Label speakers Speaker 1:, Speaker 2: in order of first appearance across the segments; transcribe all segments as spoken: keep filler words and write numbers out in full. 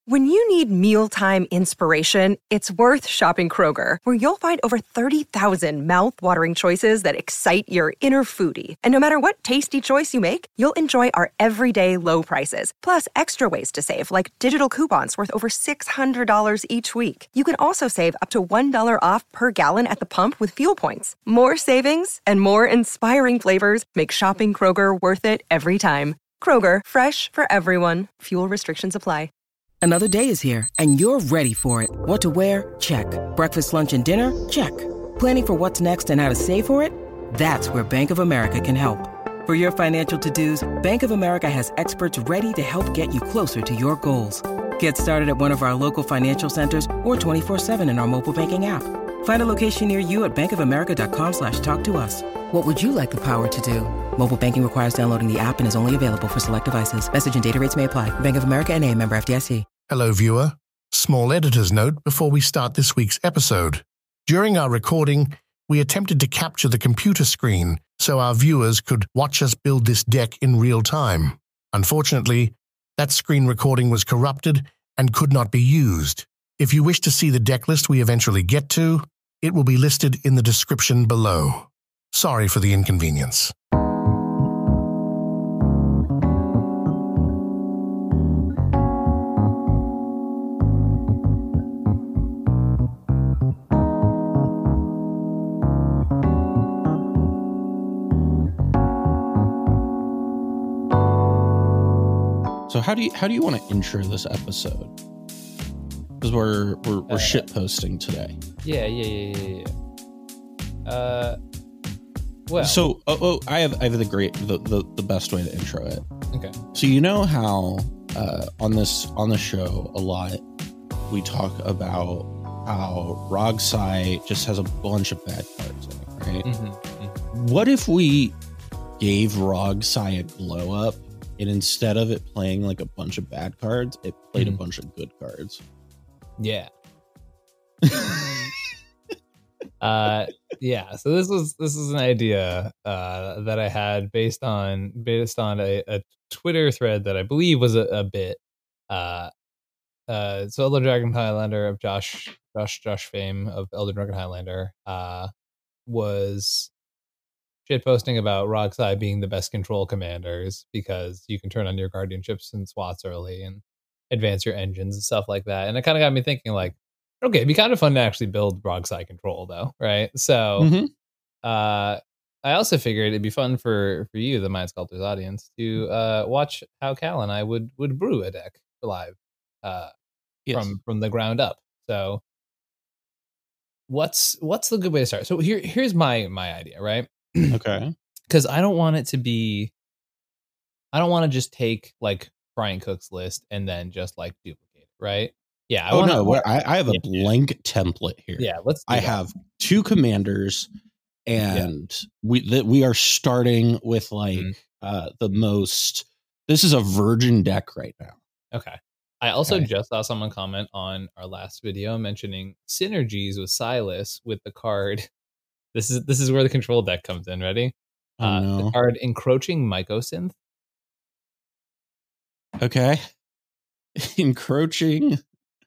Speaker 1: When you need mealtime inspiration, it's worth shopping Kroger, where you'll find over thirty thousand mouth-watering choices that excite your inner foodie. And no matter what tasty choice you make, you'll enjoy our everyday low prices, plus extra ways to save, like digital coupons worth over six hundred dollars each week. You can also save up to one dollar off per gallon at the pump with fuel points. More savings and more inspiring flavors make shopping Kroger worth it every time. Kroger, fresh for everyone. Fuel restrictions apply.
Speaker 2: Another day is here, and you're ready for it. What to wear? Check. Breakfast, lunch, and dinner? Check. Planning for what's next and how to save for it? That's where Bank of America can help. For your financial to-dos, Bank of America has experts ready to help get you closer to your goals. Get started at one of our local financial centers or twenty-four seven in our mobile banking app. Find a location near you at bankofamerica.com slash talk to us. What would you like the power to do? Mobile banking requires downloading the app and is only available for select devices. Message and data rates may apply. Bank of America N A, member F D I C.
Speaker 3: Hello, viewer. Small editor's note before we start this week's episode. During our recording, we attempted to capture the computer screen so our viewers could watch us build this deck in real time. Unfortunately, that screen recording was corrupted and could not be used. If you wish to see the deck list we eventually get to, it will be listed in the description below. Sorry for the inconvenience.
Speaker 4: So how do you how do you want to intro this episode? Because we're we're we're uh, shit posting today.
Speaker 5: Yeah, yeah, yeah, yeah, yeah. Uh, well.
Speaker 4: So oh, oh I have I have the great the, the the best way to intro it.
Speaker 5: Okay.
Speaker 4: So you know how uh, on this on the show a lot we talk about how Rogsai just has a bunch of bad cards in it, right?
Speaker 5: Mm-hmm, mm-hmm.
Speaker 4: What if we gave Rogsai a glow up? And instead of it playing like a bunch of bad cards, it played mm-hmm. a bunch of good cards.
Speaker 5: Yeah. uh, yeah. So this was this is an idea uh, that I had based on based on a, a Twitter thread that I believe was a, a bit. Uh, uh, so Elder Dragon Highlander of Josh Josh Josh fame of Elder Dragon Highlander uh, was shit posting about Rogsai being the best control commanders because you can turn on your guardianships and swats early and advance your engines and stuff like that. And it kind of got me thinking, like, okay, it'd be kind of fun to actually build Rogsai control, though, right? So,
Speaker 4: mm-hmm.
Speaker 5: uh, I also figured it'd be fun for for you, the Mind Sculptors audience, to uh, watch how Cal and I would would brew a deck live uh,
Speaker 4: yes.
Speaker 5: from from the ground up. So, what's what's the good way to start? So here here's my my idea, right?
Speaker 4: Okay.
Speaker 5: Because I don't want it to be, I don't want to just take like Brian Cook's list and then just like duplicate it, right? Yeah. I
Speaker 4: oh,
Speaker 5: wanna,
Speaker 4: no. I, I have a
Speaker 5: yeah,
Speaker 4: blank yeah. template here.
Speaker 5: Yeah. Let's do
Speaker 4: I
Speaker 5: that.
Speaker 4: have two commanders and yeah. we that we are starting with like mm-hmm. uh, the most, this is a virgin deck right now.
Speaker 5: Okay. I also
Speaker 4: okay.
Speaker 5: just saw someone comment on our last video mentioning synergies with Silas with the card. This is this is where the control deck comes in. Ready?
Speaker 4: Oh,
Speaker 5: uh,
Speaker 4: no.
Speaker 5: The card Encroaching Mycosynth.
Speaker 4: Okay. Encroaching.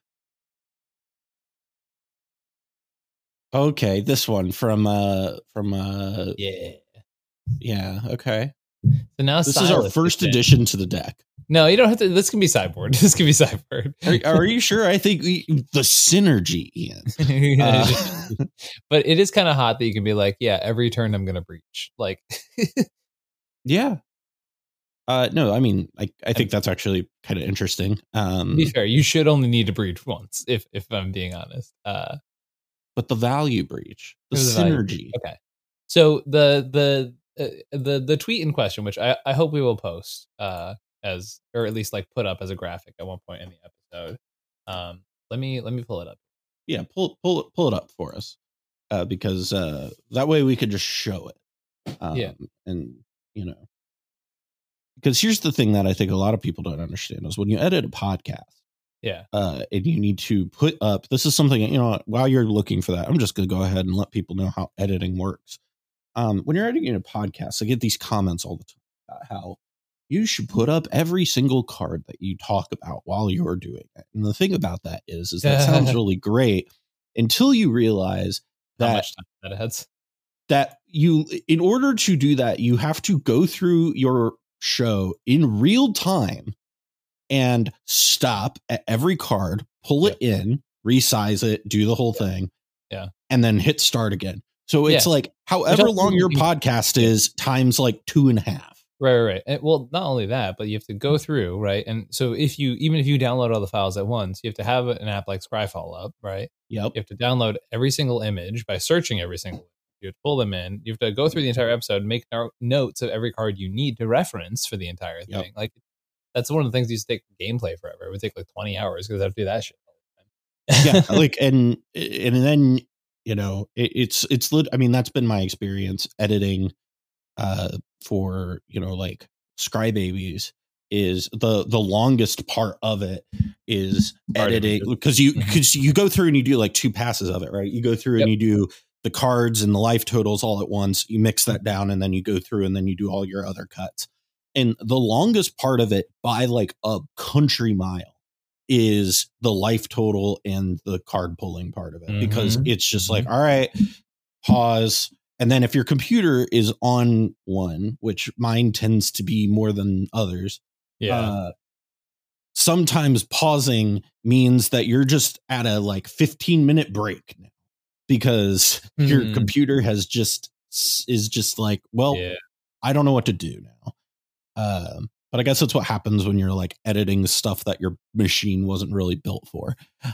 Speaker 4: Okay, this one from uh from uh
Speaker 5: yeah
Speaker 4: yeah okay.
Speaker 5: So now
Speaker 4: this
Speaker 5: Silas
Speaker 4: is our first addition to the deck.
Speaker 5: No, you don't have to. This can be sideboard. This can be sideboard.
Speaker 4: Are, are you sure? I think we, the synergy, Ian. Uh,
Speaker 5: but it is kind of hot that you can be like, yeah, every turn I'm going to breach. Like,
Speaker 4: yeah. Uh, no, I mean, I, I think that's actually kind of interesting. Um,
Speaker 5: to be fair, you should only need to breach once, if if I'm being honest. Uh,
Speaker 4: but the value breach, the synergy.
Speaker 5: Okay. So the the uh, the the tweet in question, which I, I hope we will post, uh, as or at least like put up as a graphic at one point in the episode. Um, let me let me pull it up.
Speaker 4: Yeah, pull pull it pull it up for us, uh, because uh, that way we could just show it. Um,
Speaker 5: yeah,
Speaker 4: and you know, because here's the thing that I think a lot of people don't understand is when you edit a podcast.
Speaker 5: Yeah.
Speaker 4: Uh, and you need to put up. This is something, you know. While you're looking for that, I'm just going to go ahead and let people know how editing works. Um, when you're editing a podcast, I get these comments all the time about how you should put up every single card that you talk about while you're doing it. And the thing about that is, is that sounds really great until you realize that
Speaker 5: How much time that adds.
Speaker 4: that you, in order to do that, you have to go through your show in real time and stop at every card, pull
Speaker 5: Yep.
Speaker 4: it in, resize it, do the whole thing.
Speaker 5: Yeah.
Speaker 4: And then hit start again. So it's
Speaker 5: Yeah.
Speaker 4: like however
Speaker 5: also
Speaker 4: long your
Speaker 5: means-
Speaker 4: podcast is times like two and a half.
Speaker 5: Right, right, right. And, well, not only that, but you have to go through, right? And so if you, even if you download all the files at once, you have to have an app like Scryfall up, right?
Speaker 4: Yep.
Speaker 5: You have to download every single image by searching every single image. You have to pull them in. You have to go through the entire episode, make no- notes of every card you need to reference for the entire
Speaker 4: Yep.
Speaker 5: thing. Like, that's one of the things that used to take gameplay forever. It would take like twenty hours because I have to do that shit all the time.
Speaker 4: Yeah. Like, and, and then, you know, it, it's, it's, lit- I mean, that's been my experience editing, uh, for, you know, like Scry Babies is the, the longest part of it is
Speaker 5: Part of it.
Speaker 4: editing because you,
Speaker 5: Mhm.
Speaker 4: because you go through and you do like two passes of it, right? You go through
Speaker 5: Yep.
Speaker 4: and you do the cards and the life totals all at once. You mix that down and then you go through and then you do all your other cuts. And the longest part of it by like a country mile is the life total and the card pulling part of it, because
Speaker 5: Mhm.
Speaker 4: it's just like, all right, pause. And then if your computer is on one, which mine tends to be more than others,
Speaker 5: Yeah.
Speaker 4: uh, sometimes pausing means that you're just at a like fifteen minute break now because your
Speaker 5: Mhm.
Speaker 4: computer has just is just like, well,
Speaker 5: yeah.
Speaker 4: I don't know what to do now. Um, but I guess that's what happens when you're like editing stuff that your machine wasn't really built for.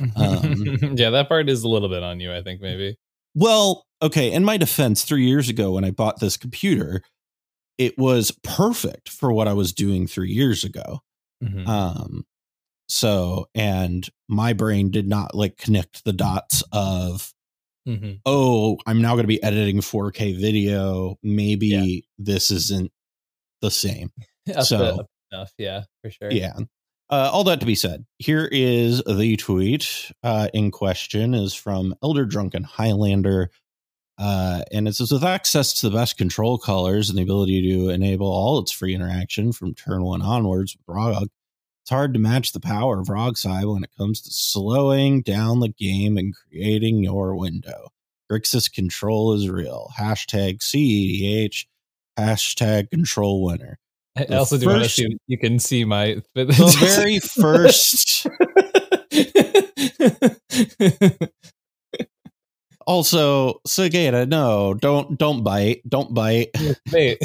Speaker 4: Um,
Speaker 5: yeah, that part is a little bit on you, I think, maybe.
Speaker 4: Well, okay. In my defense, three years ago when I bought this computer, it was perfect for what I was doing three years ago.
Speaker 5: Mhm.
Speaker 4: Um, so, and my brain did not like connect the dots of,
Speaker 5: Mhm.
Speaker 4: oh, I'm now going to be editing four K video. Maybe
Speaker 5: Yeah.
Speaker 4: this isn't the same.
Speaker 5: Up
Speaker 4: So-
Speaker 5: to- up enough, yeah, for sure.
Speaker 4: Yeah. Uh, all that to be said, here is the tweet uh, in question is from Elder Drunken Highlander. Uh, and it says, with access to the best control colors and the ability to enable all its free interaction from turn one onwards with Rog, it's hard to match the power of Rogsai when it comes to slowing down the game and creating your window. Grixis control is real. Hashtag C E D H. Hashtag control winner.
Speaker 5: I
Speaker 4: The
Speaker 5: also do want to
Speaker 4: first-
Speaker 5: see you can see my
Speaker 4: The very first. Also, Sagata, no, don't don't bite, don't bite.
Speaker 5: Wait.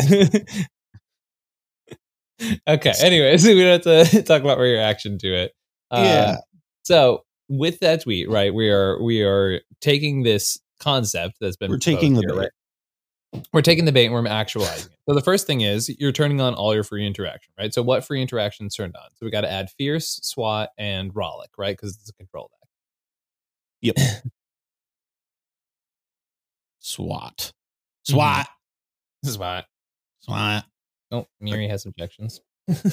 Speaker 5: Okay. Anyways, we don't have to talk about your reaction to it. Uh,
Speaker 4: Yeah.
Speaker 5: So with that tweet, right, we are we are taking this concept that's been
Speaker 4: We're taking the
Speaker 5: proposed here,
Speaker 4: bait.
Speaker 5: right? We're taking the bait and we're actualizing it. So the first thing is you're turning on all your free interaction, right? So what free interactions turned on? So we got to add Fierce, SWAT, and Rollick, right? Because it's a control deck.
Speaker 4: Yep. SWAT. SWAT.
Speaker 5: This is why.
Speaker 4: SWAT.
Speaker 5: Oh, Miri has objections.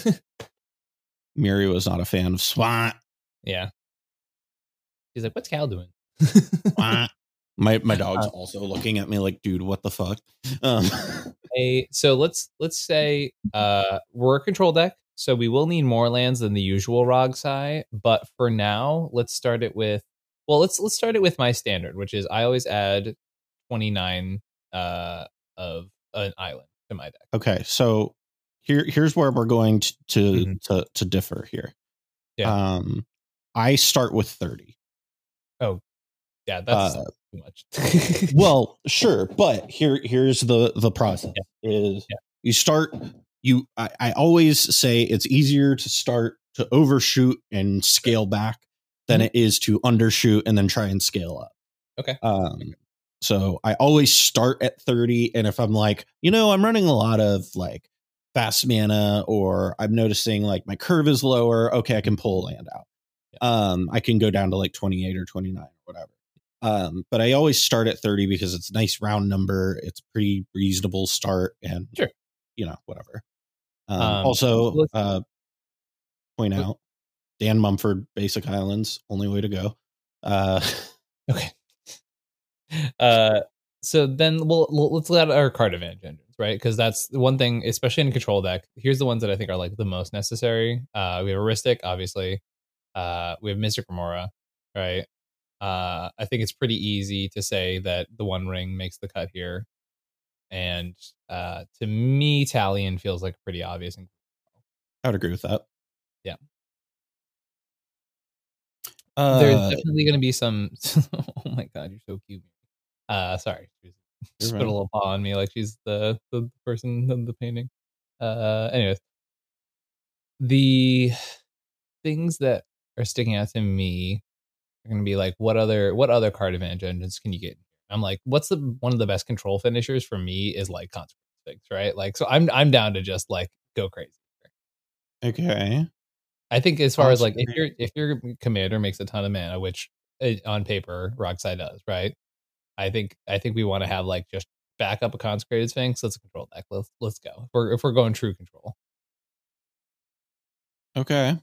Speaker 4: Miri was not a fan of SWAT.
Speaker 5: Yeah. He's like, what's Cal doing?
Speaker 4: SWAT. My my dog's
Speaker 5: Uh,
Speaker 4: also looking at me like, dude, what the fuck? Um,
Speaker 5: a so let's let's say uh we're a control deck, so we will need more lands than the usual Rogsai, but for now let's start it with well let's let's start it with my standard, which is I always add twenty-nine uh of an island to my deck.
Speaker 4: okay, so here here's where we're going to to,
Speaker 5: Mhm.
Speaker 4: to to differ here.
Speaker 5: Yeah.
Speaker 4: Um, I start with thirty.
Speaker 5: Yeah, that's
Speaker 4: Uh,
Speaker 5: too much.
Speaker 4: Well, sure, but here here's the the process is
Speaker 5: Yeah.
Speaker 4: you start you I, I always say it's easier to start to overshoot and scale back than
Speaker 5: Mhm.
Speaker 4: it is to undershoot and then try and scale up.
Speaker 5: Okay.
Speaker 4: Um so I always start at thirty, and if I'm like, you know, I'm running a lot of like fast mana, or I'm noticing like my curve is lower, okay, I can pull land out. Um I can go down to like twenty-eight or twenty-nine or whatever. Um, but I always start at thirty because it's a nice round number. It's pretty reasonable start, and
Speaker 5: Sure.
Speaker 4: you know, whatever. Um,
Speaker 5: Um,
Speaker 4: also,
Speaker 5: let's-
Speaker 4: uh, point out Dan Mumford, Basic Islands, only way to go. Uh,
Speaker 5: Okay. Uh, so then we'll, we'll let's let our card advantage engines, right? Because that's the one thing, especially in a control deck. Here's the ones that I think are like the most necessary. Uh, we have Aristic, obviously. Uh, we have Mystic Remora, right? Uh, I think it's pretty easy to say that the One Ring makes the cut here. And uh, to me, Talion feels like pretty obvious.
Speaker 4: I would agree with that.
Speaker 5: Yeah.
Speaker 4: Uh,
Speaker 5: There's definitely going to be some. Oh my God, you're so cute. Uh, sorry. Just put a little paw on me like she's the, the person in the painting. Uh, anyways. The things that are sticking out to me are going to be like, what other what other card advantage engines can you get? I'm like, what's the one of the best control finishers for me is like Consecrated Sphinx, right? Like, so I'm I'm down to just like go crazy.
Speaker 4: Okay.
Speaker 5: I think as far as like if your if your commander makes a ton of mana, which uh, on paper Rockside does, right? I think I think we want to have like just back up a Consecrated Sphinx. Let's control deck. Let's let's go. If we're if we're going true control.
Speaker 4: Okay.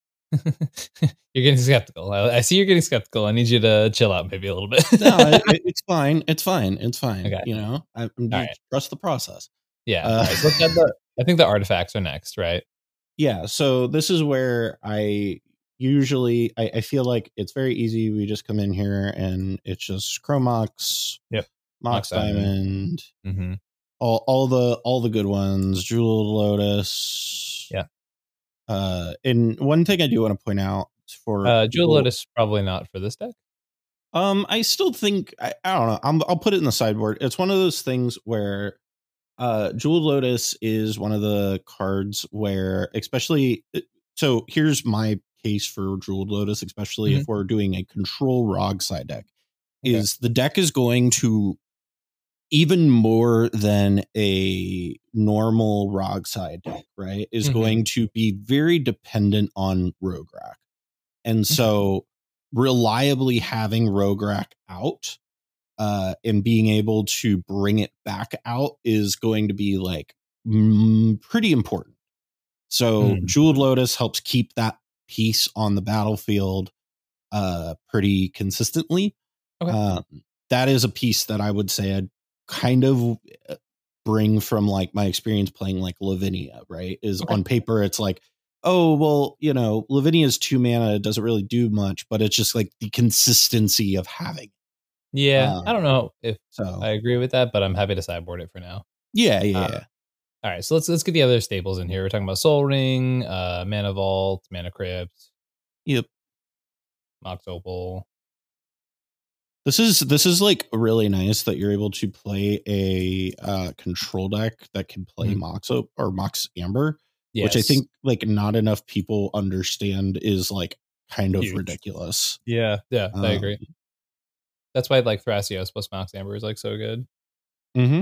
Speaker 5: You're getting skeptical. I, I see you're getting skeptical. I need you to chill out maybe a little bit.
Speaker 4: No, it, it's fine. It's fine. It's fine.
Speaker 5: Okay.
Speaker 4: You know, I, I'm
Speaker 5: right.
Speaker 4: trust the process.
Speaker 5: Yeah.
Speaker 4: Uh,
Speaker 5: right. So the, I think the artifacts are next, right?
Speaker 4: Yeah. So this is where I usually I, I feel like it's very easy. We just come in here and it's just Chromox,
Speaker 5: yep,
Speaker 4: Mox, Mox Diamond, Diamond
Speaker 5: mm-hmm.
Speaker 4: all all the all the good ones, Jeweled Lotus.
Speaker 5: Yeah.
Speaker 4: Uh, and one thing I do want to point out for
Speaker 5: uh, Jeweled Lotus, probably not for this deck.
Speaker 4: Um, I still think I, I don't know. I'm, I'll put it in the sideboard. It's one of those things where uh, Jeweled Lotus is one of the cards where, especially, so here's my case for Jeweled Lotus, especially mm-hmm. if we're doing a control Rog side deck, okay. is the deck is going to even more than a normal Rog side deck, right? Is mm-hmm. going to be very dependent on Rograk. And mm-hmm. so reliably having Rograk out uh, and being able to bring it back out is going to be like mm, pretty important. So mm. Jeweled Lotus helps keep that piece on the battlefield uh, pretty consistently.
Speaker 5: Okay.
Speaker 4: Um, that is a piece that I would say I'd kind of bring from like my experience playing like Lavinia, right? Is okay. on paper, it's like, oh, well, you know, Lavinia's two mana, it doesn't really do much, but it's just like the consistency of having.
Speaker 5: Yeah, um, I don't know if
Speaker 4: so.
Speaker 5: I agree with that, but I'm happy to sideboard it for now.
Speaker 4: Yeah, yeah,
Speaker 5: uh,
Speaker 4: yeah.
Speaker 5: All right, so let's let's get the other staples in here. We're talking about Soul Ring, uh, Mana Vault, Mana Crypt.
Speaker 4: Yep.
Speaker 5: Mox Opal.
Speaker 4: This is this is like really nice that you're able to play a uh, control deck that can play mm-hmm. Mox Op- or Mox Amber, yes. which I think like not enough people understand is like kind of Huge. ridiculous.
Speaker 5: Yeah, yeah, um, I agree. That's why like Thrasios plus Mox Amber is like so good.
Speaker 4: Mm-hmm.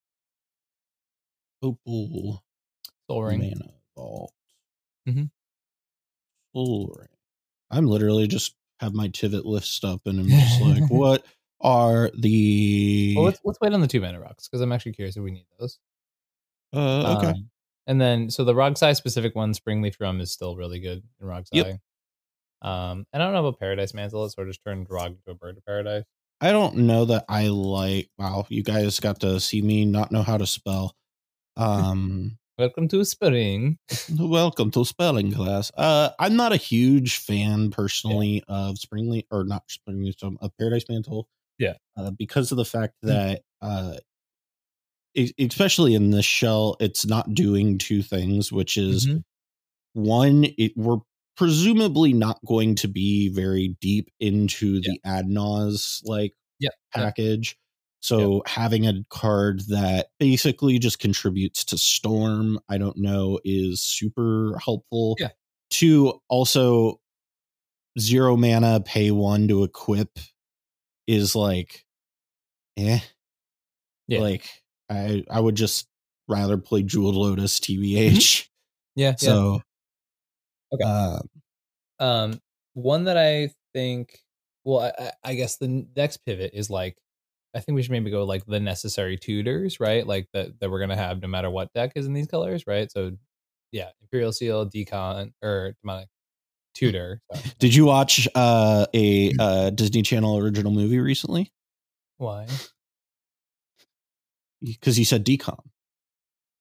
Speaker 4: Opal.
Speaker 5: Soul Ring.
Speaker 4: Mana Vault.
Speaker 5: Mm-hmm.
Speaker 4: Soul Ring. I'm literally just have my Tivit list up and I'm just like, what are the...
Speaker 5: Well, let's, let's wait on the two mana rocks because I'm actually curious if we need those.
Speaker 4: Uh, okay.
Speaker 5: Um, and then, so the Rogsai specific one, Springleaf Drum, is still really good in Rogsai.
Speaker 4: Yep.
Speaker 5: Um, and I don't know about Paradise Mantle. It sort of just turned Rog into a bird of paradise.
Speaker 4: I don't know that I like... Wow, you guys got to see me not know how to spell. Um...
Speaker 5: Welcome to spelling.
Speaker 4: Welcome to spelling class. Uh, I'm not a huge fan personally yeah. of Springleaf or not Springleaf, of Paradise Mantle.
Speaker 5: Yeah,
Speaker 4: uh, because of the fact that, uh, especially in this shell, it's not doing two things, which is mm-hmm. one, it, we're presumably not going to be very deep into the yeah. ad nause like
Speaker 5: yeah.
Speaker 4: package. So yep. having a card that basically just contributes to Storm, I don't know, is super helpful.
Speaker 5: Yeah.
Speaker 4: Two, also zero mana, pay one to equip is like, eh.
Speaker 5: Yeah.
Speaker 4: Like I, I would just rather play Jeweled Lotus, T B H.
Speaker 5: yeah.
Speaker 4: So,
Speaker 5: yeah. okay. Uh, um, one that I think, well, I, I guess the next pivot is like, I think we should maybe go like the necessary tutors, right? Like that that we're gonna have no matter what deck is in these colors, right? So, yeah, Imperial Seal, Decon, or demonic tutor. Sorry.
Speaker 4: Did you watch uh, a uh, Disney Channel original movie recently?
Speaker 5: Why?
Speaker 4: Because you said Decon.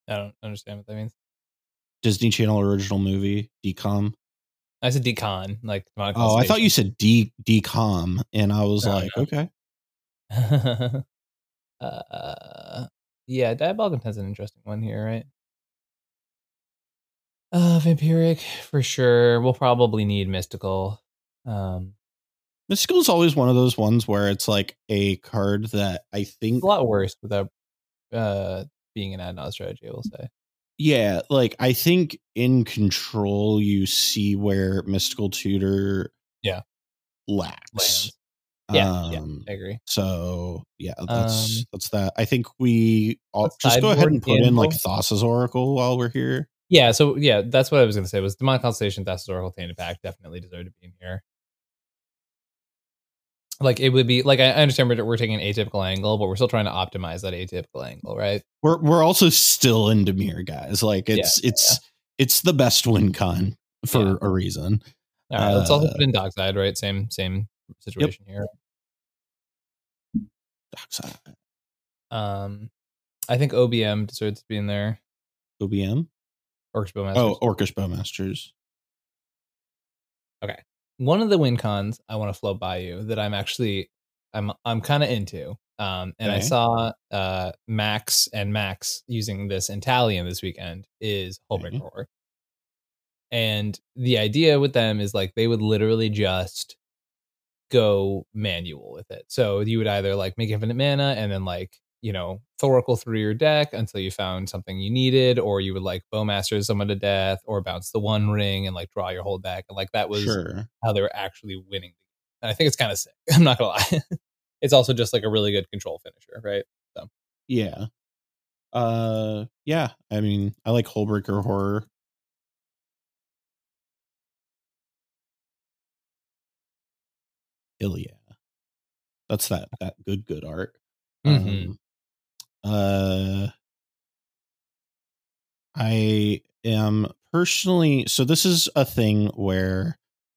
Speaker 5: I don't understand what that means.
Speaker 4: Disney Channel original movie, D COM.
Speaker 5: I said decon, like demonic
Speaker 4: Oh, I thought you
Speaker 5: constellation.
Speaker 4: said D DCOM, and I was
Speaker 5: No,
Speaker 4: like, okay.
Speaker 5: no. uh, yeah, Diabolical Intent's an interesting one here, right? Uh, Vampiric for sure. We'll probably need Mystical. Um,
Speaker 4: Mystical is always one of those ones where it's like a card that I
Speaker 5: it's
Speaker 4: think,
Speaker 5: a lot worse without uh being an ad nauseam strategy, I will say.
Speaker 4: yeah, like I think in Control you see where Mystical Tutor,
Speaker 5: yeah,
Speaker 4: lacks.
Speaker 5: lands. Yeah,
Speaker 4: Um,
Speaker 5: yeah, I agree.
Speaker 4: So yeah, that's
Speaker 5: Um,
Speaker 4: that's that. I think we all
Speaker 5: let's
Speaker 4: just go ahead
Speaker 5: sideboard
Speaker 4: and put in like
Speaker 5: Anvil.
Speaker 4: Thassa's Oracle while we're here.
Speaker 5: Yeah, so yeah, that's what I was gonna say. Was Demonic Constellation, Thassa's Oracle, Tainted Pact definitely deserve to be in here. Like it would be like I understand we're, we're taking an atypical angle, but we're still trying to optimize that atypical angle, right?
Speaker 4: We're we're also still in Dimir, guys. Like it's
Speaker 5: Yeah,
Speaker 4: it's it's the best win con for
Speaker 5: Yeah.
Speaker 4: a reason.
Speaker 5: All right, let's also
Speaker 4: Uh,
Speaker 5: put in Dockside, right? Same same situation here.
Speaker 4: Dockside.
Speaker 5: Um, I think O B M deserves to be in there.
Speaker 4: O B M.
Speaker 5: Orcish Bowmasters.
Speaker 4: Oh, Orcish Bowmasters.
Speaker 5: Okay. One of the win cons I want to float by you that I'm actually I'm I'm kind of into. Um, and I
Speaker 4: Okay.
Speaker 5: saw uh Max and Max using this in Talion this weekend is Hullbreaker
Speaker 4: Okay.
Speaker 5: Horror. And the idea with them is like they would literally just go manual with it. So you would either like make infinite mana and then like, you know, Thoracle through your deck until you found something you needed, or you would like Bowmaster someone to death or bounce the One Ring and like draw your whole deck. And like that was
Speaker 4: Sure.
Speaker 5: how they were actually winning. And I think it's kind of sick. I'm not gonna lie. It's also just like a really good control finisher, right? So
Speaker 4: Yeah. Uh yeah, I mean, I like Hullbreaker Horror. Hell yeah. That's that that good good art.
Speaker 5: Mhm.
Speaker 4: Um uh I am personally, so this is a thing where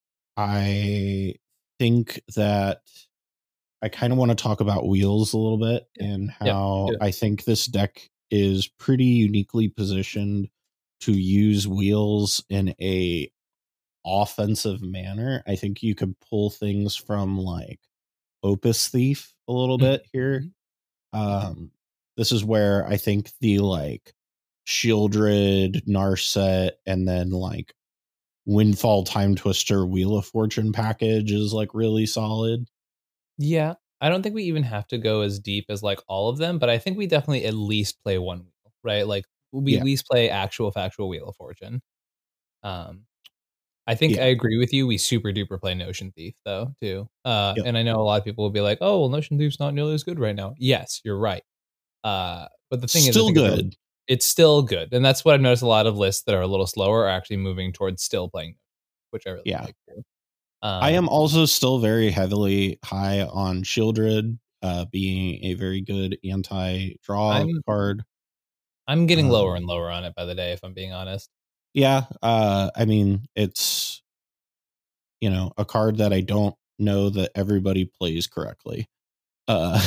Speaker 4: I think that I kind of want to talk about wheels a little bit and
Speaker 5: Yep.
Speaker 4: how
Speaker 5: Yeah.
Speaker 4: I think this deck is pretty uniquely positioned to use wheels in a offensive manner. I think you could pull things from like Opus Thief a little bit here. Um, this is where I think the like Shieldred, Narset, and then like Windfall Time Twister Wheel of Fortune package is like really solid.
Speaker 5: Yeah. I don't think we even have to go as deep as like all of them, but I think we definitely at least play one wheel, right? Like we
Speaker 4: Yeah.
Speaker 5: at least play actual factual Wheel of Fortune. Um, I think
Speaker 4: Yeah.
Speaker 5: I agree with you. We super duper play Notion Thief though too. Uh,
Speaker 4: Yep.
Speaker 5: and I know a lot of people will be like, "Oh, well, Notion Thief's not nearly as good right now." Yes, you're right. Uh, but the thing is, I
Speaker 4: Still
Speaker 5: think it's, a-
Speaker 4: good.
Speaker 5: it's still good, and that's what I've noticed. A lot of lists that are a little slower are actually moving towards still playing, which I really
Speaker 4: Yeah.
Speaker 5: like too. Um,
Speaker 4: I am also still very heavily high on Shieldred, uh, being a very good anti-draw
Speaker 5: I'm-
Speaker 4: card.
Speaker 5: I'm getting
Speaker 4: um,
Speaker 5: lower and lower on it by the day, if I'm being honest.
Speaker 4: Yeah, uh, I mean, it's, you know, a card that I don't know that everybody plays correctly. Uh,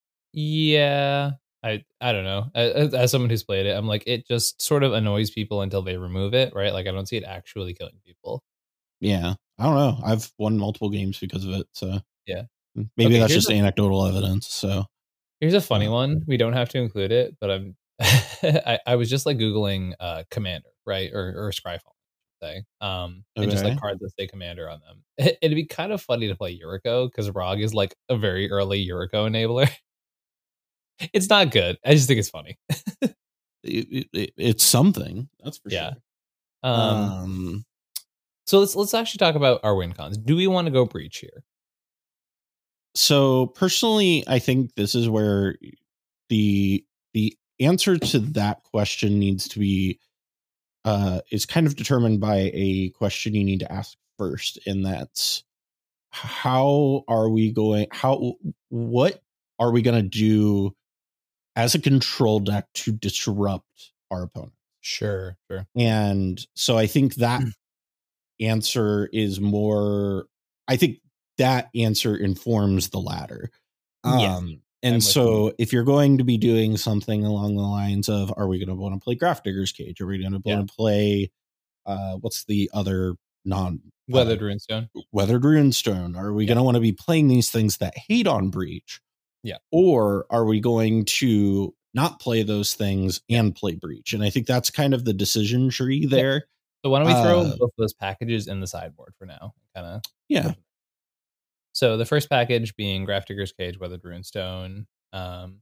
Speaker 5: Yeah, I I don't know. As, as someone who's played it, I'm like, it just sort of annoys people until they remove it, right? Like I don't see it actually killing people.
Speaker 4: yeah, I don't know. I've won multiple games because of it, so
Speaker 5: Yeah.
Speaker 4: maybe
Speaker 5: Okay,
Speaker 4: that's
Speaker 5: here's
Speaker 4: just
Speaker 5: a-
Speaker 4: anecdotal evidence. So
Speaker 5: Here's a funny
Speaker 4: Uh,
Speaker 5: one. We don't have to include it, but I'm I, I was just like Googling uh Commander, right? Or or Scryfall, say. Um and just like
Speaker 4: Okay.
Speaker 5: cards that say Commander on them. It, it'd be kind of funny to play Yuriko because Rog is like a very early Yuriko enabler. It's not good. I just think it's funny.
Speaker 4: it, it, it's something, that's for
Speaker 5: Yeah.
Speaker 4: sure.
Speaker 5: Um,
Speaker 4: Um,
Speaker 5: so let's let's actually talk about our win cons. Do we want to go breach here?
Speaker 4: so personally, I think this is where the the answer to that question needs to be uh is kind of determined by a question you need to ask first, and that's how are we going how what are we going to do as a control deck to disrupt our opponent?
Speaker 5: Sure, sure.
Speaker 4: And so I think that answer is more, I think that answer informs the latter.
Speaker 5: Yes.
Speaker 4: Um, And
Speaker 5: I'm with
Speaker 4: so
Speaker 5: you.
Speaker 4: if you're going to be doing something along the lines of, are we going to want to play Grafdigger's Cage? Are we going to
Speaker 5: Yeah.
Speaker 4: want to play, uh, what's the other non
Speaker 5: Weathered
Speaker 4: uh,
Speaker 5: Runestone.
Speaker 4: Weathered Runestone? Are we
Speaker 5: Yeah.
Speaker 4: going to want to be playing these things that hate on Breach?
Speaker 5: Yeah.
Speaker 4: Or are we going to not play those things
Speaker 5: Yeah.
Speaker 4: and play Breach? And I think that's kind of the decision tree there.
Speaker 5: So why don't we throw
Speaker 4: Uh,
Speaker 5: both of those packages in the sideboard for now? Kind of.
Speaker 4: yeah.
Speaker 5: So the first package being Grafdigger's Cage, Weathered Runestone. Um,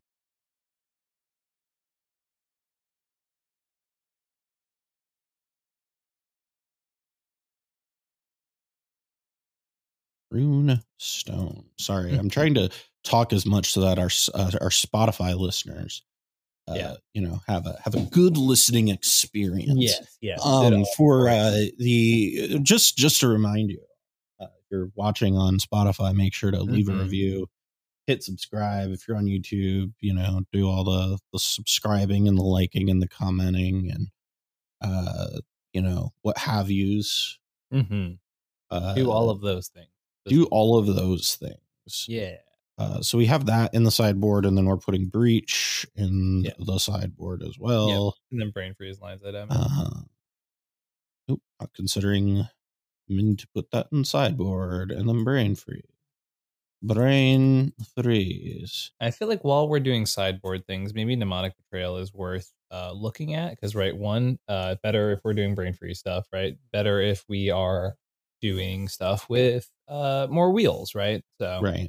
Speaker 4: Rune Stone. Sorry, I'm trying to talk as much so that our uh, our Spotify listeners, uh,
Speaker 5: Yeah.
Speaker 4: you know, have a have a good listening experience.
Speaker 5: yes, yes.
Speaker 4: Um,
Speaker 5: ditto.
Speaker 4: for uh, the just just to remind you, uh, if you're watching on Spotify, make sure to leave
Speaker 5: Mhm.
Speaker 4: a review, hit subscribe. If you're on YouTube, you know, do all the the subscribing and the liking and the commenting and uh, you know, what have yous.
Speaker 5: Mhm.
Speaker 4: Uh,
Speaker 5: Do all of those things.
Speaker 4: do all of those things.
Speaker 5: Yeah.
Speaker 4: Uh, so we have that in the sideboard, and then we're putting Breach in
Speaker 5: Yeah.
Speaker 4: the sideboard as
Speaker 5: Yeah.
Speaker 4: well.
Speaker 5: And then Brain Freeze lines that out.
Speaker 4: Uh, nope, not considering mean to put that in sideboard, and then Brain Freeze. Brain Freeze.
Speaker 5: I feel like while we're doing sideboard things, maybe Mnemonic Betrayal is worth uh, looking at because, right, one, uh, better if we're doing Brain Freeze stuff, right? Better if we are doing stuff with uh, more wheels, right? So,
Speaker 4: Right.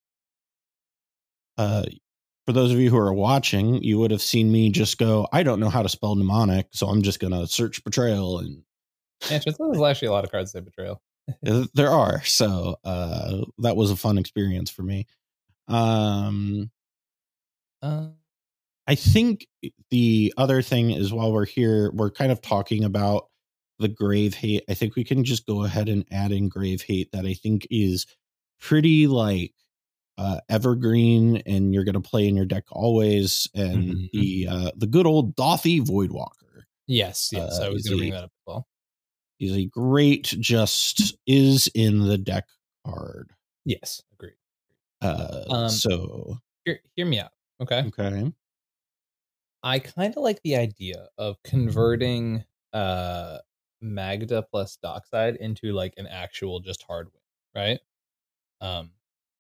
Speaker 4: Uh, for those of you who are watching, you would have seen me just go, I don't know how to spell mnemonic, so I'm just going to search Betrayal, and
Speaker 5: yeah, there's actually a lot of cards that say Betrayal.
Speaker 4: there are. So uh, that was a fun experience for me. Um,
Speaker 5: Uh,
Speaker 4: I think the other thing is, while we're here, we're kind of talking about the Grave Hate. I think we can just go ahead and add in Grave Hate that I think is pretty like uh, evergreen, and you're going to play in your deck always. And
Speaker 5: Mhm.
Speaker 4: the uh, the good old Dothy Voidwalker.
Speaker 5: yes, yes.
Speaker 4: Uh,
Speaker 5: I was
Speaker 4: is
Speaker 5: going to bring
Speaker 4: a-
Speaker 5: that up as well.
Speaker 4: Is a great, just is in the deck card.
Speaker 5: Yes, agreed.
Speaker 4: Uh,
Speaker 5: Um,
Speaker 4: so
Speaker 5: Hear, hear me out, okay?
Speaker 4: okay,
Speaker 5: I kind of like the idea of converting uh Magda plus Dockside into like an actual just hard win, right? Um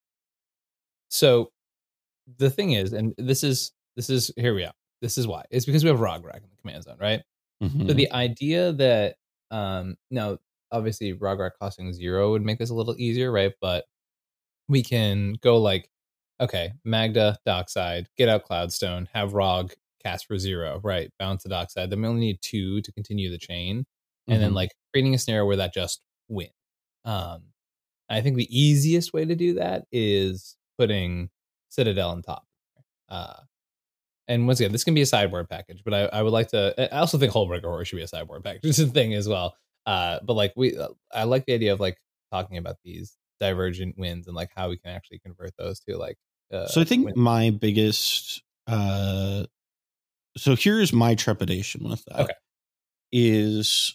Speaker 5: so the thing is, and this is this is here we are. This is why. It's because we have Rograk in the command zone, right?
Speaker 4: Mhm.
Speaker 5: So the idea that um now obviously Rograk costing zero would make this a little easier, right? But we can go like, okay, Magda, Dockside, get out Cloudstone, have Rog cast for zero, right? Bounce to Dockside. Then we only need two to continue the chain. And then
Speaker 4: Mhm.
Speaker 5: like creating a snare where that just wins. Um, I think the easiest way to do that is putting Citadel on top. Uh, and once again, this can be a sideboard package, but I, I would like to. I also think Hullbreaker Horror should be a sideboard package. This is the thing as well. Uh, but like we, uh, I like the idea of like talking about these divergent wins and like how we can actually convert those to like. Uh,
Speaker 4: So I think
Speaker 5: wins.
Speaker 4: my biggest uh so here's my trepidation with that.
Speaker 5: Okay.
Speaker 4: Is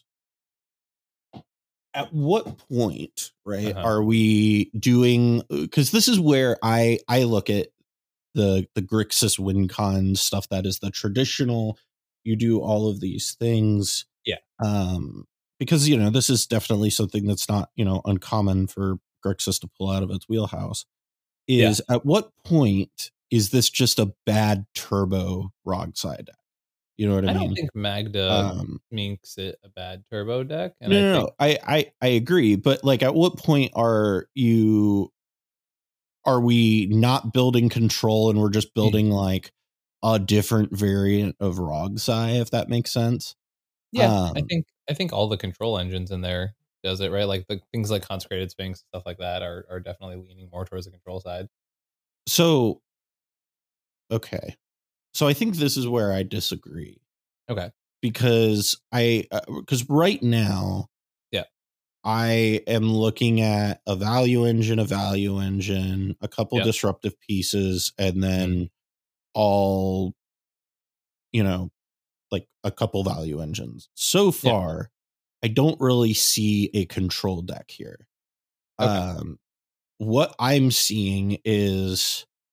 Speaker 4: at what point, right,
Speaker 5: Uh-huh.
Speaker 4: are we doing, because this is where I I look at the the Grixis WinCon stuff that is the traditional, you do all of these things.
Speaker 5: Yeah.
Speaker 4: Um because you know, this is definitely something that's not, you know, uncommon for Grixis to pull out of its wheelhouse. Is at what point is this just a bad turbo Rog side deck? You know what I,
Speaker 5: I
Speaker 4: mean?
Speaker 5: don't think Magda
Speaker 4: Um,
Speaker 5: makes it a bad turbo deck. And
Speaker 4: no,
Speaker 5: I
Speaker 4: no,
Speaker 5: think,
Speaker 4: no. I, I, I agree, but like, at what point are you? Are we not building control, and we're just building like a different variant of Rogsai, if that makes sense?
Speaker 5: Yeah,
Speaker 4: Um,
Speaker 5: I think I think all the control engines in there does it right. Like the things like Consecrated Sphinx stuff like that are are definitely leaning more towards the control side.
Speaker 4: So, okay, so I think this is where I disagree.
Speaker 5: Okay.
Speaker 4: Because I, because right now,
Speaker 5: Yeah.
Speaker 4: I am looking at a value engine, a value engine, a couple
Speaker 5: Yep.
Speaker 4: disruptive pieces, and then all, you know, like a couple value engines. So far, I don't really see a control deck here.
Speaker 5: Okay.
Speaker 4: Um, what I'm seeing is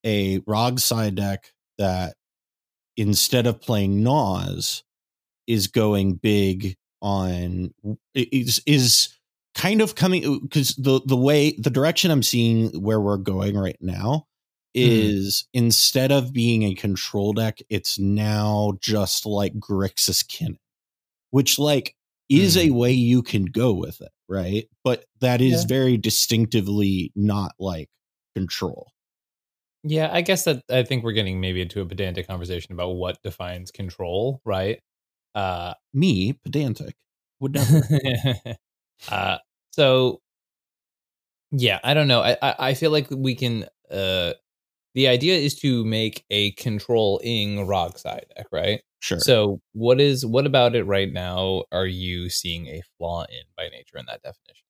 Speaker 4: a R O G side deck that instead of playing Naws is going big on is is kind of coming because the the way the direction I'm seeing where we're going right now is mm. instead of being a control deck, it's now just like Grixis Kinnan, which like is mm. a way you can go with it, right? But that is yeah. very distinctively not like control.
Speaker 5: Yeah, I guess that I think we're getting maybe into a pedantic conversation about what defines control, right?
Speaker 4: Uh, Me, pedantic, would never.
Speaker 5: uh, so, yeah, I don't know. I, I, I feel like we can. Uh, the idea is to make a control-ing R O G side deck, right?
Speaker 4: Sure.
Speaker 5: So, what is what about it right now? Are you seeing a flaw in by nature in that definition?